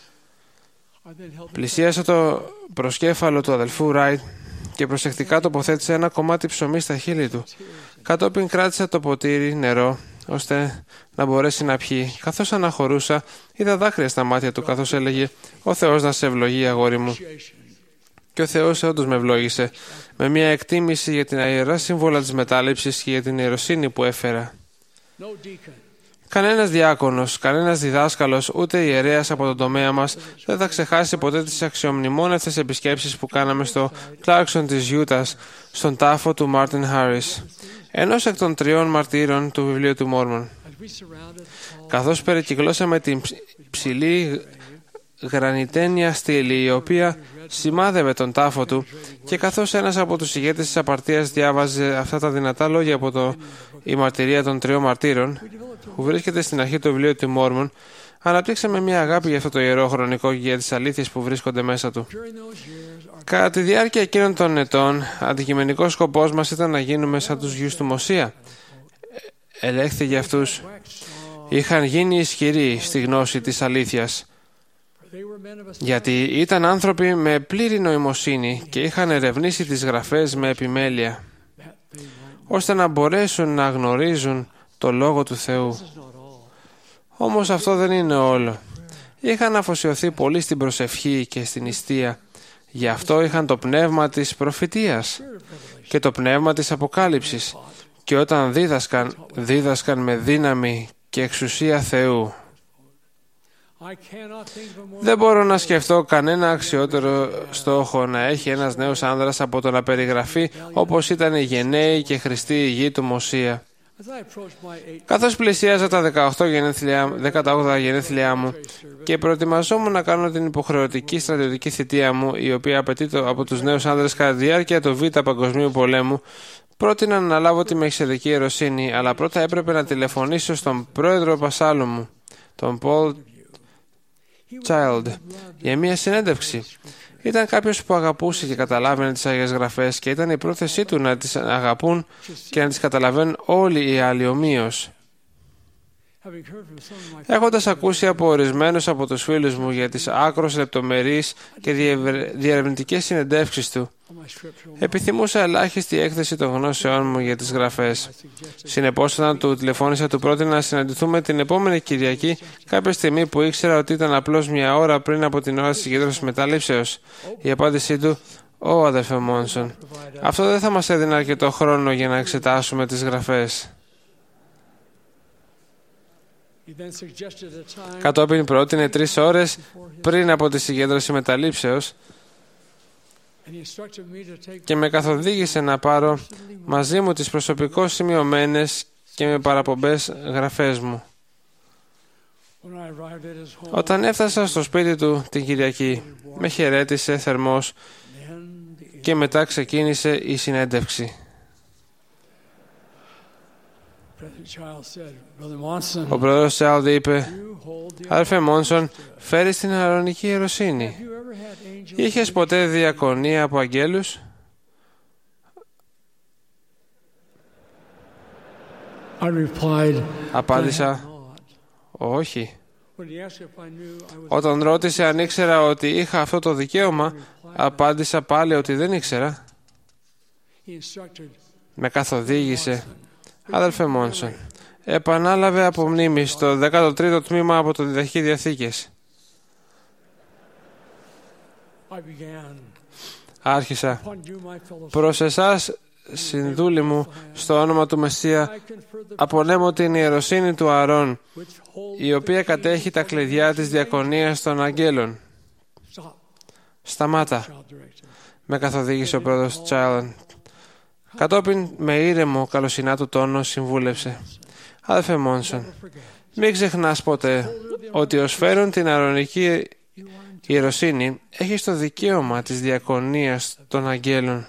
Πλησίασα το προσκέφαλο του αδελφού Ράιτ και προσεκτικά τοποθέτησα ένα κομμάτι ψωμί στα χείλη του. Κατόπιν κράτησα το ποτήρι νερό, ώστε να μπορέσει να πιει. Καθώς αναχωρούσα, είδα δάκρυα στα μάτια του, καθώς έλεγε «Ο Θεός να σε ευλογεί, αγόρι μου». Και ο Θεός όντως με ευλόγησε, με μια εκτίμηση για την ιερά σύμβολα της μετάληψης και για την ιεροσύνη που έφερα. Κανένας διάκονος, κανένας διδάσκαλος, ούτε ιερέας από τον τομέα μας δεν θα ξεχάσει ποτέ τις αξιομνημόνευτες επισκέψεις που κάναμε στο Clarkson της Γιούτας, στον τάφο του Μάρτιν Χάρις, ενός εκ των 3 μαρτύρων του βιβλίου του Μόρμον. Καθώς περικυκλώσαμε την ψηλή γρανιτένια στήλη, η οποία σημάδευε τον τάφο του, και καθώς ένας από τους ηγέτες της απαρτίας διάβαζε αυτά τα δυνατά λόγια από η μαρτυρία των 3 μαρτύρων, που βρίσκεται στην αρχή του βιβλίου του Μόρμον, Αναπτύξαμε μια αγάπη για αυτό το ιερό χρονικό και για τις αλήθειες που βρίσκονται μέσα του. Κατά τη διάρκεια εκείνων των ετών, αντικειμενικός σκοπός μας ήταν να γίνουμε σαν τους γιους του Μωσία. Ελέγχθη για αυτούς. Είχαν γίνει ισχυροί στη γνώση της αλήθειας, γιατί ήταν άνθρωποι με πλήρη νοημοσύνη και είχαν ερευνήσει τις γραφές με επιμέλεια, ώστε να μπορέσουν να γνωρίζουν το Λόγο του Θεού. Όμως αυτό δεν είναι όλο. Είχαν αφοσιωθεί πολύ στην προσευχή και στην νηστεία. Γι' αυτό είχαν το πνεύμα της προφητείας και το πνεύμα της αποκάλυψης, και όταν δίδασκαν με δύναμη και εξουσία Θεού. Δεν μπορώ να σκεφτώ κανένα αξιότερο στόχο να έχει ένας νέος άνδρας από το να περιγραφεί όπως ήταν οι γενναίοι και χρηστοί η γη του Μωσία. Καθώς πλησίαζα τα 18 γενέθλιά μου και προετοιμαζόμουν να κάνω την υποχρεωτική στρατιωτική θητεία μου, η οποία απαιτείται από τους νέους άνδρες κατά τη διάρκεια του Β' Παγκοσμίου Πολέμου, πρότεινα να αναλάβω τη μελχισεδεκική ιεροσύνη, αλλά πρώτα έπρεπε να τηλεφωνήσω στον πρόεδρο Πασάλου μου, τον Paul Child, για μια συνέντευξη. Ήταν κάποιος που αγαπούσε και καταλάβαινε τις Αγίες Γραφές και ήταν η πρόθεσή του να τις αγαπούν και να τις καταλαβαίνουν όλοι οι άλλοι ομοίως. Έχοντας ακούσει από ορισμένους από τους φίλους μου για τις άκρως λεπτομερείς και διερευνητικές συνεντεύξεις του, επιθυμούσα ελάχιστη έκθεση των γνώσεών μου για τις γραφές. Συνεπώς, όταν του τηλεφώνησα, του πρότεινα να συναντηθούμε την επόμενη Κυριακή, κάποια στιγμή που ήξερα ότι ήταν απλώς μια ώρα πριν από την ώρα της συγκέντρωσης μεταλήψεως. Η απάντησή του: «Ω, αδερφέ Μόνσον, αυτό δεν θα μας έδινε αρκετό χρόνο για να εξετάσουμε τις γραφές». Κατόπιν πρότεινε 3 ώρες πριν από τη συγκέντρωση μεταλήψεως και με καθοδήγησε να πάρω μαζί μου τις προσωπικώς σημειωμένες και με παραπομπές γραφές μου. Όταν έφτασα στο σπίτι του την Κυριακή, με χαιρέτησε θερμός και μετά ξεκίνησε η συνέντευξη. Ο πρόεδρος Child είπε: «Αδερφέ Μόνσον, φέρεις την Ααρωνική ιεροσύνη. Είχες ποτέ διακονία από αγγέλους?» Απάντησα: «Όχι». Όταν ρώτησε αν ήξερα ότι είχα αυτό το δικαίωμα, απάντησα πάλι ότι δεν ήξερα. Με καθοδήγησε: «Αδελφέ Μόνσον, επανάλαβε από μνήμη στο 13ο τμήμα από το Διδαχή Διαθήκες». Άρχισα: «Προς εσάς, συνδούλη μου, στο όνομα του Μεσσία, απονέμω την ιεροσύνη του Ααρών, η οποία κατέχει τα κλειδιά της διακονίας των αγγέλων». «Σταμάτα», με καθοδήγησε ο πρόεδρος Child. Κατόπιν, με ήρεμο καλοσυνάτου τόνο, συμβούλευσε: «Αδελφέ Μόνσον, μην ξεχνάς ποτέ ότι ως φέρουν την Ααρωνική ιεροσύνη έχεις το δικαίωμα της διακονίας των αγγέλων».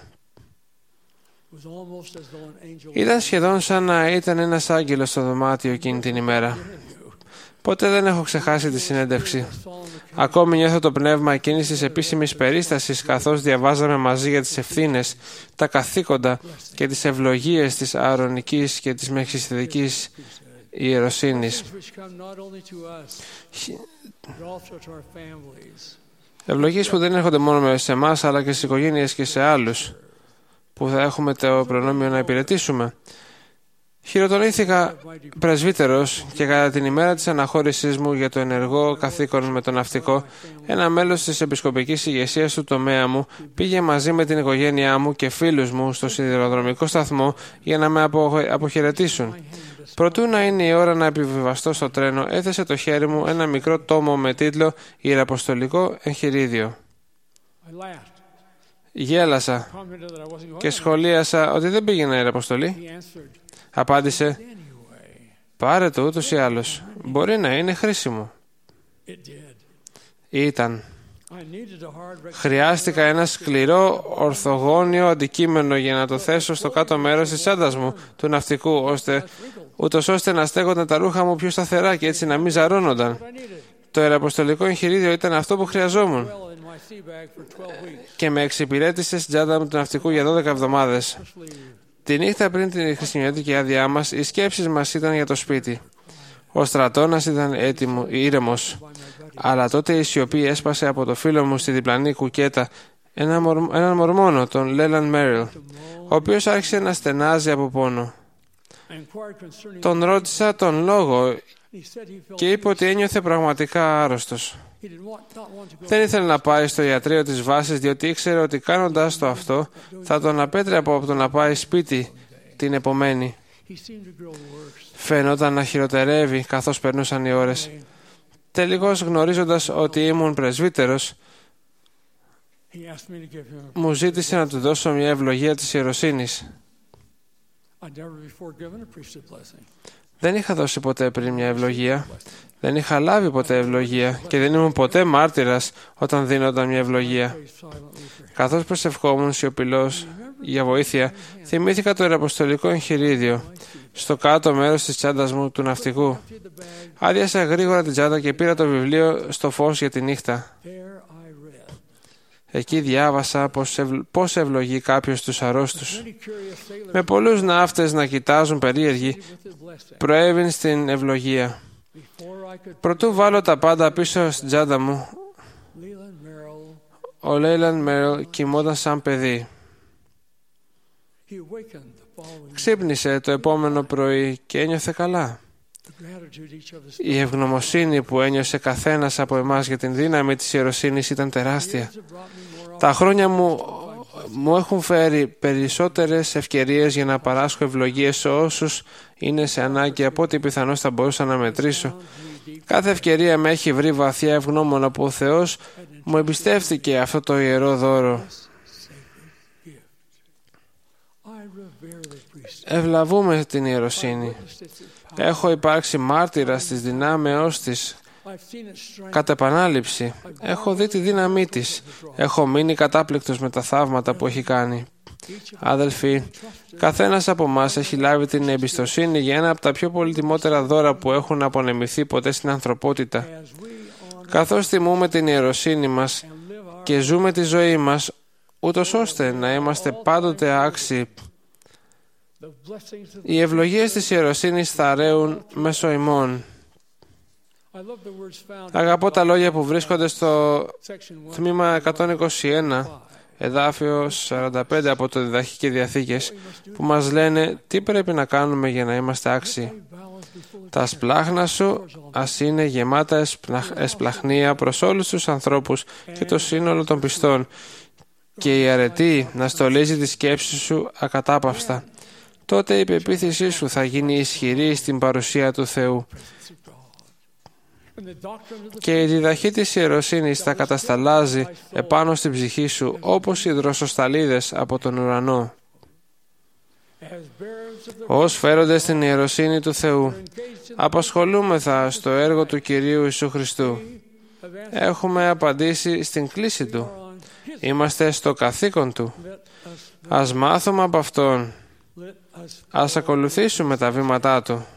Ήταν σχεδόν σαν να ήταν ένας άγγελος στο δωμάτιο εκείνη την ημέρα. Ποτέ δεν έχω ξεχάσει τη συνέντευξη. Ακόμη νιώθω το πνεύμα εκείνης της επίσημης περίστασης, καθώς διαβάζαμε μαζί για τις ευθύνες, τα καθήκοντα και τις ευλογίες της Ααρωνικής και της Μελχισεδεκικής ιεροσύνης. Ευλογίες που δεν έρχονται μόνο σε εμάς, αλλά και στις οικογένειες και σε άλλους που θα έχουμε το προνόμιο να υπηρετήσουμε. Χειροτονήθηκα πρεσβύτερος και κατά την ημέρα της αναχώρησής μου για το ενεργό καθήκον με το ναυτικό, ένα μέλος της επισκοπικής ηγεσίας του τομέα μου πήγε μαζί με την οικογένειά μου και φίλους μου στο σιδηροδρομικό σταθμό για να με αποχαιρετήσουν. Προτού να είναι η ώρα να επιβιβαστώ στο τρένο, έθεσε το χέρι μου ένα μικρό τόμο με τίτλο «Ιεραποστολικό εγχειρίδιο». Γέλασα και σχολίασα ότι δεν πήγαινα ιεραποστολή. Απάντησε: «Πάρε το ούτως ή άλλως. Μπορεί να είναι χρήσιμο». Ήταν. Χρειάστηκα ένα σκληρό ορθογώνιο αντικείμενο για να το θέσω στο κάτω μέρος της τσάντας μου του ναυτικού, ούτως ώστε να στέκονταν τα ρούχα μου πιο σταθερά και έτσι να μην ζαρώνονταν. Το ιεραποστολικό εγχειρίδιο ήταν αυτό που χρειαζόμουν και με εξυπηρέτησε στην τσάντα μου του ναυτικού για 12 εβδομάδες. Τη νύχτα πριν την χριστουγεννιάτικη άδειά μας, οι σκέψεις μας ήταν για το σπίτι. Ο στρατώνας ήταν ήρεμος, αλλά τότε η σιωπή έσπασε από το φίλο μου στη διπλανή κουκέτα, έναν μορμόνο, τον Λέιλαντ Μέριλ, ο οποίος άρχισε να στενάζει από πόνο. Τον ρώτησα τον λόγο και είπε ότι ένιωθε πραγματικά άρρωστος. Δεν ήθελε να πάει στο ιατρείο της βάσης, διότι ήξερε ότι κάνοντας το αυτό θα τον απέτρεπε από το να πάει σπίτι την επομένη. Φαινόταν να χειροτερεύει καθώς περνούσαν οι ώρες. Τελικώς, γνωρίζοντας ότι ήμουν πρεσβύτερος, μου ζήτησε να του δώσω μια ευλογία της ιεροσύνης. Δεν είχα δώσει ποτέ πριν μια ευλογία. Δεν είχα λάβει ποτέ ευλογία και δεν ήμουν ποτέ μάρτυρας όταν δίνονταν μια ευλογία. Καθώς προσευχόμουν σιωπηλός για βοήθεια, θυμήθηκα το ιεραποστολικό εγχειρίδιο στο κάτω μέρος της τσάντας μου του ναυτικού. Άδειασα γρήγορα την τσάντα και πήρα το βιβλίο στο φως για τη νύχτα. Εκεί διάβασα πώς ευλογεί κάποιος τους αρρώστους. Με πολλούς ναύτες να κοιτάζουν περίεργοι, προέβην στην ευλογία. Προτού βάλω τα πάντα πίσω στην τσάντα μου, ο Λέιλαντ Μέριλ κοιμόταν σαν παιδί. Ξύπνησε το επόμενο πρωί και ένιωθε καλά. Η ευγνωμοσύνη που ένιωσε καθένας από εμάς για την δύναμη της ιεροσύνης ήταν τεράστια. Τα χρόνια μου έχουν φέρει περισσότερες ευκαιρίες για να παράσχω ευλογίες σε όσους είναι σε ανάγκη από ό,τι πιθανώς θα μπορούσα να μετρήσω. Κάθε ευκαιρία με έχει βρει βαθιά ευγνώμονα που ο Θεός μου εμπιστεύτηκε αυτό το ιερό δώρο. Ευλαβούμε την ιεροσύνη. Έχω υπάρξει μάρτυρας της δυνάμεώς της κατ' επανάληψη. Έχω δει τη δύναμή της. Έχω μείνει κατάπληκτος με τα θαύματα που έχει κάνει. Αδελφοί, καθένας από εμάς έχει λάβει την εμπιστοσύνη για ένα από τα πιο πολυτιμότερα δώρα που έχουν απονεμηθεί ποτέ στην ανθρωπότητα. Καθώς τιμούμε την ιεροσύνη μας και ζούμε τη ζωή μας, ούτως ώστε να είμαστε πάντοτε άξιοι, οι ευλογίες της ιεροσύνης θα ρέουν μέσω ημών. Αγαπώ τα λόγια που βρίσκονται στο τμήμα 121, εδάφιο 45 από το Διδαχή Διαθήκες, που μας λένε τι πρέπει να κάνουμε για να είμαστε άξιοι. Τα σπλάχνα σου ας είναι γεμάτα εσπλαχνία προς όλους τους ανθρώπους και το σύνολο των πιστών, και η αρετή να στολίζει τη σκέψη σου ακατάπαυστα. Τότε η πεποίθησή σου θα γίνει ισχυρή στην παρουσία του Θεού και η διδαχή της ιεροσύνης θα κατασταλάζει επάνω στην ψυχή σου όπως οι δροσοσταλίδες από τον ουρανό. Ως φέροντες στην ιεροσύνη του Θεού, απασχολούμεθα στο έργο του Κυρίου Ιησού Χριστού. Έχουμε απαντήσει στην κλήση Του. Είμαστε στο καθήκον Του. Ας μάθουμε από Αυτόν. Ας ακολουθήσουμε τα βήματά Του.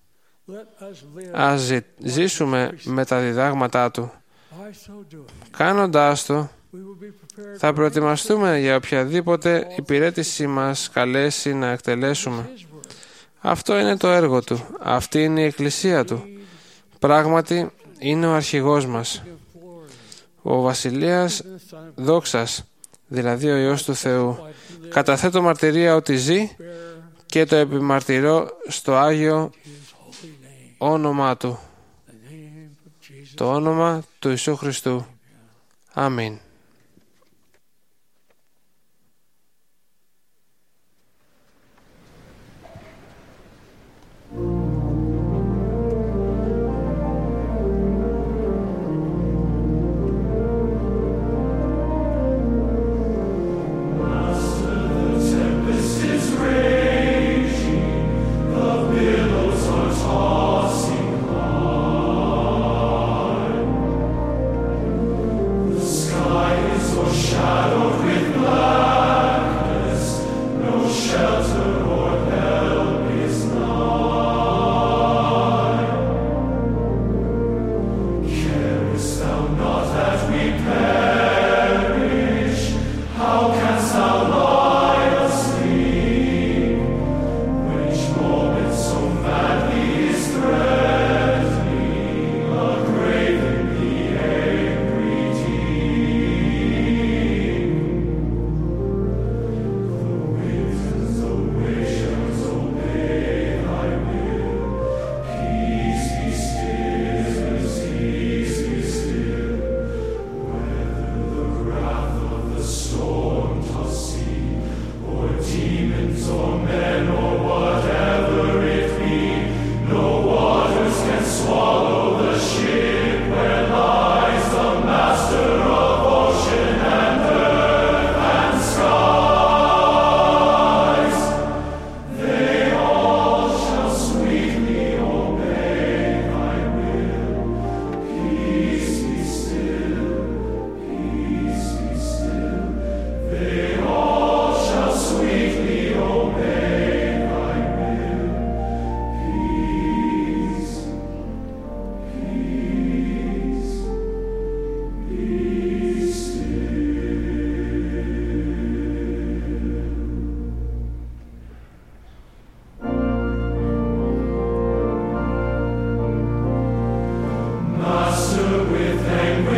Ας ζήσουμε με τα διδάγματά Του. Κάνοντάς το, θα προετοιμαστούμε για οποιαδήποτε υπηρέτηση μας καλέσει να εκτελέσουμε. Αυτό είναι το έργο Του. Αυτή είναι η Εκκλησία Του. Πράγματι, είναι ο αρχηγός μας. Ο Βασιλείας Δόξας, δηλαδή ο Υιός του Θεού. Καταθέτω μαρτυρία ότι ζει και το επιμαρτυρώ στο Άγιο όνομά Του, το όνομα του Ιησού Χριστού. Αμήν. Sky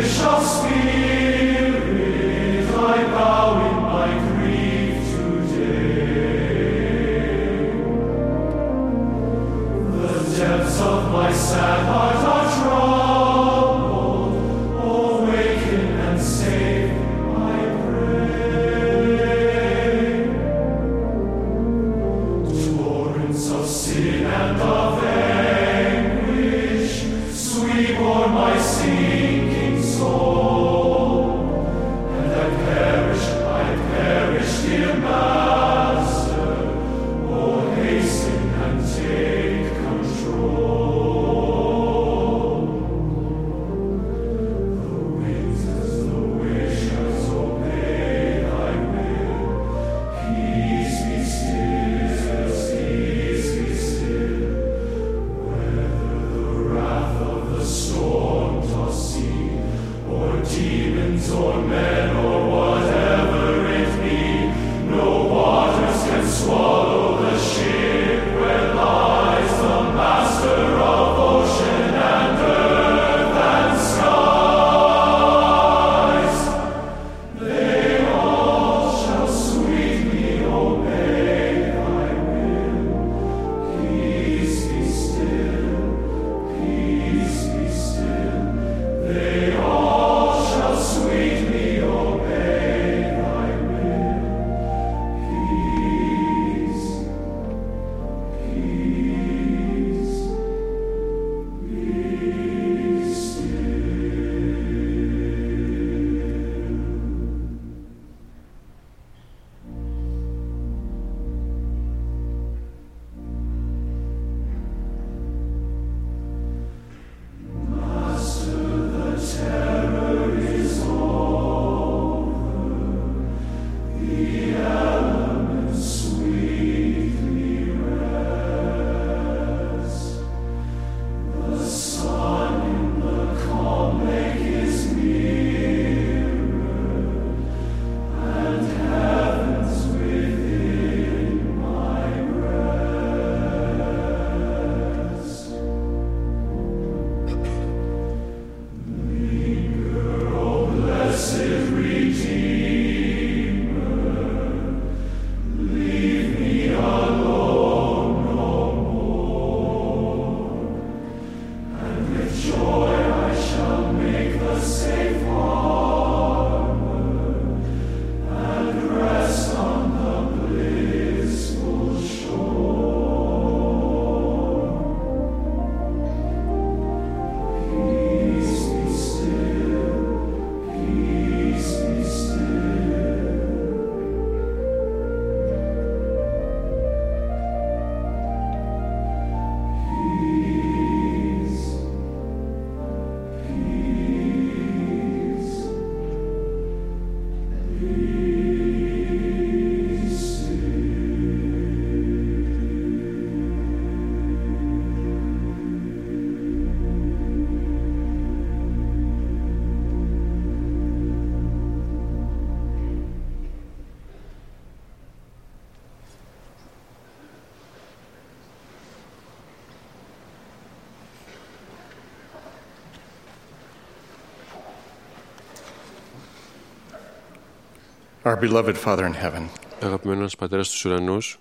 Our beloved Father in heaven, Αγαπημένος Πατέρας στους ουρανούς,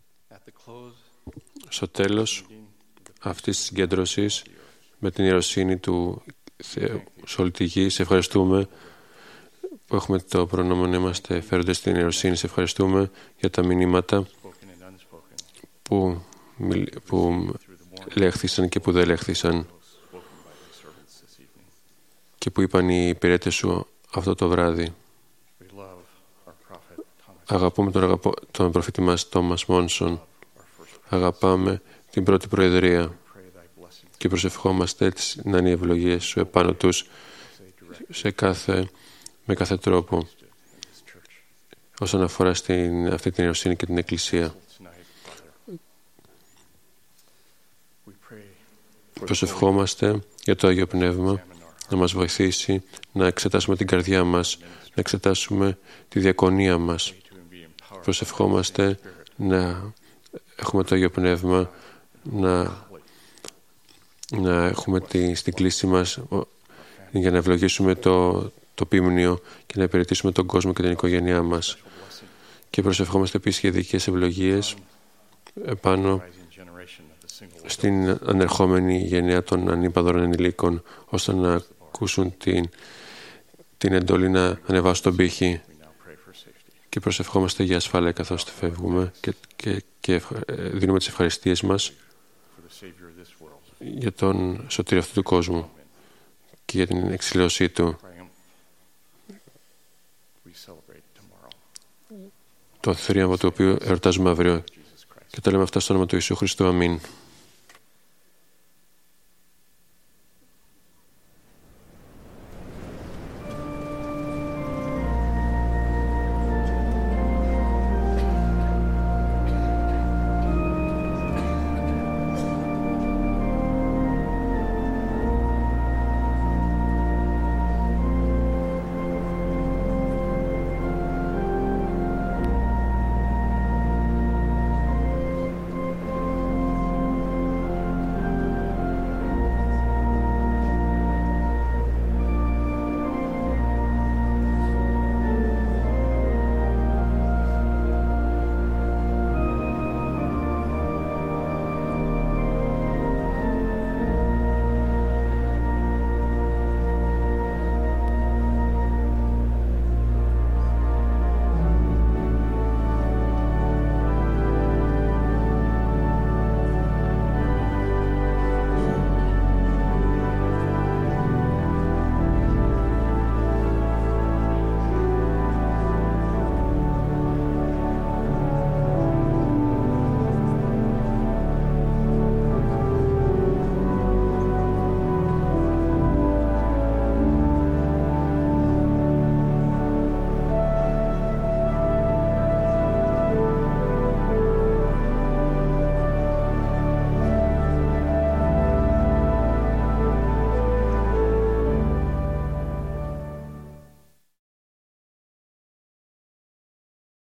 στο τέλος αυτής της συγκέντρωσης με την ιεροσύνη του Θεού σε όλη τη γη, σε ευχαριστούμε που έχουμε το προνόμιο να είμαστε φέροντες στην ιεροσύνη. Σε ευχαριστούμε για τα μηνύματα που λέχθησαν και που δεν λέχθησαν και που είπαν οι υπηρέτες σου αυτό το βράδυ. Αγαπούμε τον προφήτη μας Τόμας Μόνσον. Αγαπάμε την πρώτη προεδρία και προσευχόμαστε να είναι οι ευλογίες σου επάνω τους με κάθε τρόπο όσον αφορά αυτή την ιεροσύνη και την Εκκλησία. Προσευχόμαστε για το Άγιο Πνεύμα να μας βοηθήσει να εξετάσουμε την καρδιά μας, να εξετάσουμε τη διακονία μας. Προσευχόμαστε να έχουμε το Άγιο Πνεύμα, να έχουμε στην κλίση μας για να ευλογήσουμε το πίμνιο και να υπηρετήσουμε τον κόσμο και την οικογένειά μας. Και προσευχόμαστε επίσης για ειδικές ευλογίες επάνω στην ανερχόμενη γενιά των ανήπαδων ενηλίκων, ώστε να ακούσουν την εντολή να ανεβάσουν τον πύχη. Και προσευχόμαστε για ασφάλεια καθώς φεύγουμε και δίνουμε τις ευχαριστίες μας για τον σωτήριο αυτού του κόσμου και για την εξηλαίωσή του. Το θρίαμβο το οποίο εορτάζουμε αύριο. Και το λέμε αυτά στο όνομα του Ιησού Χριστού. Αμήν.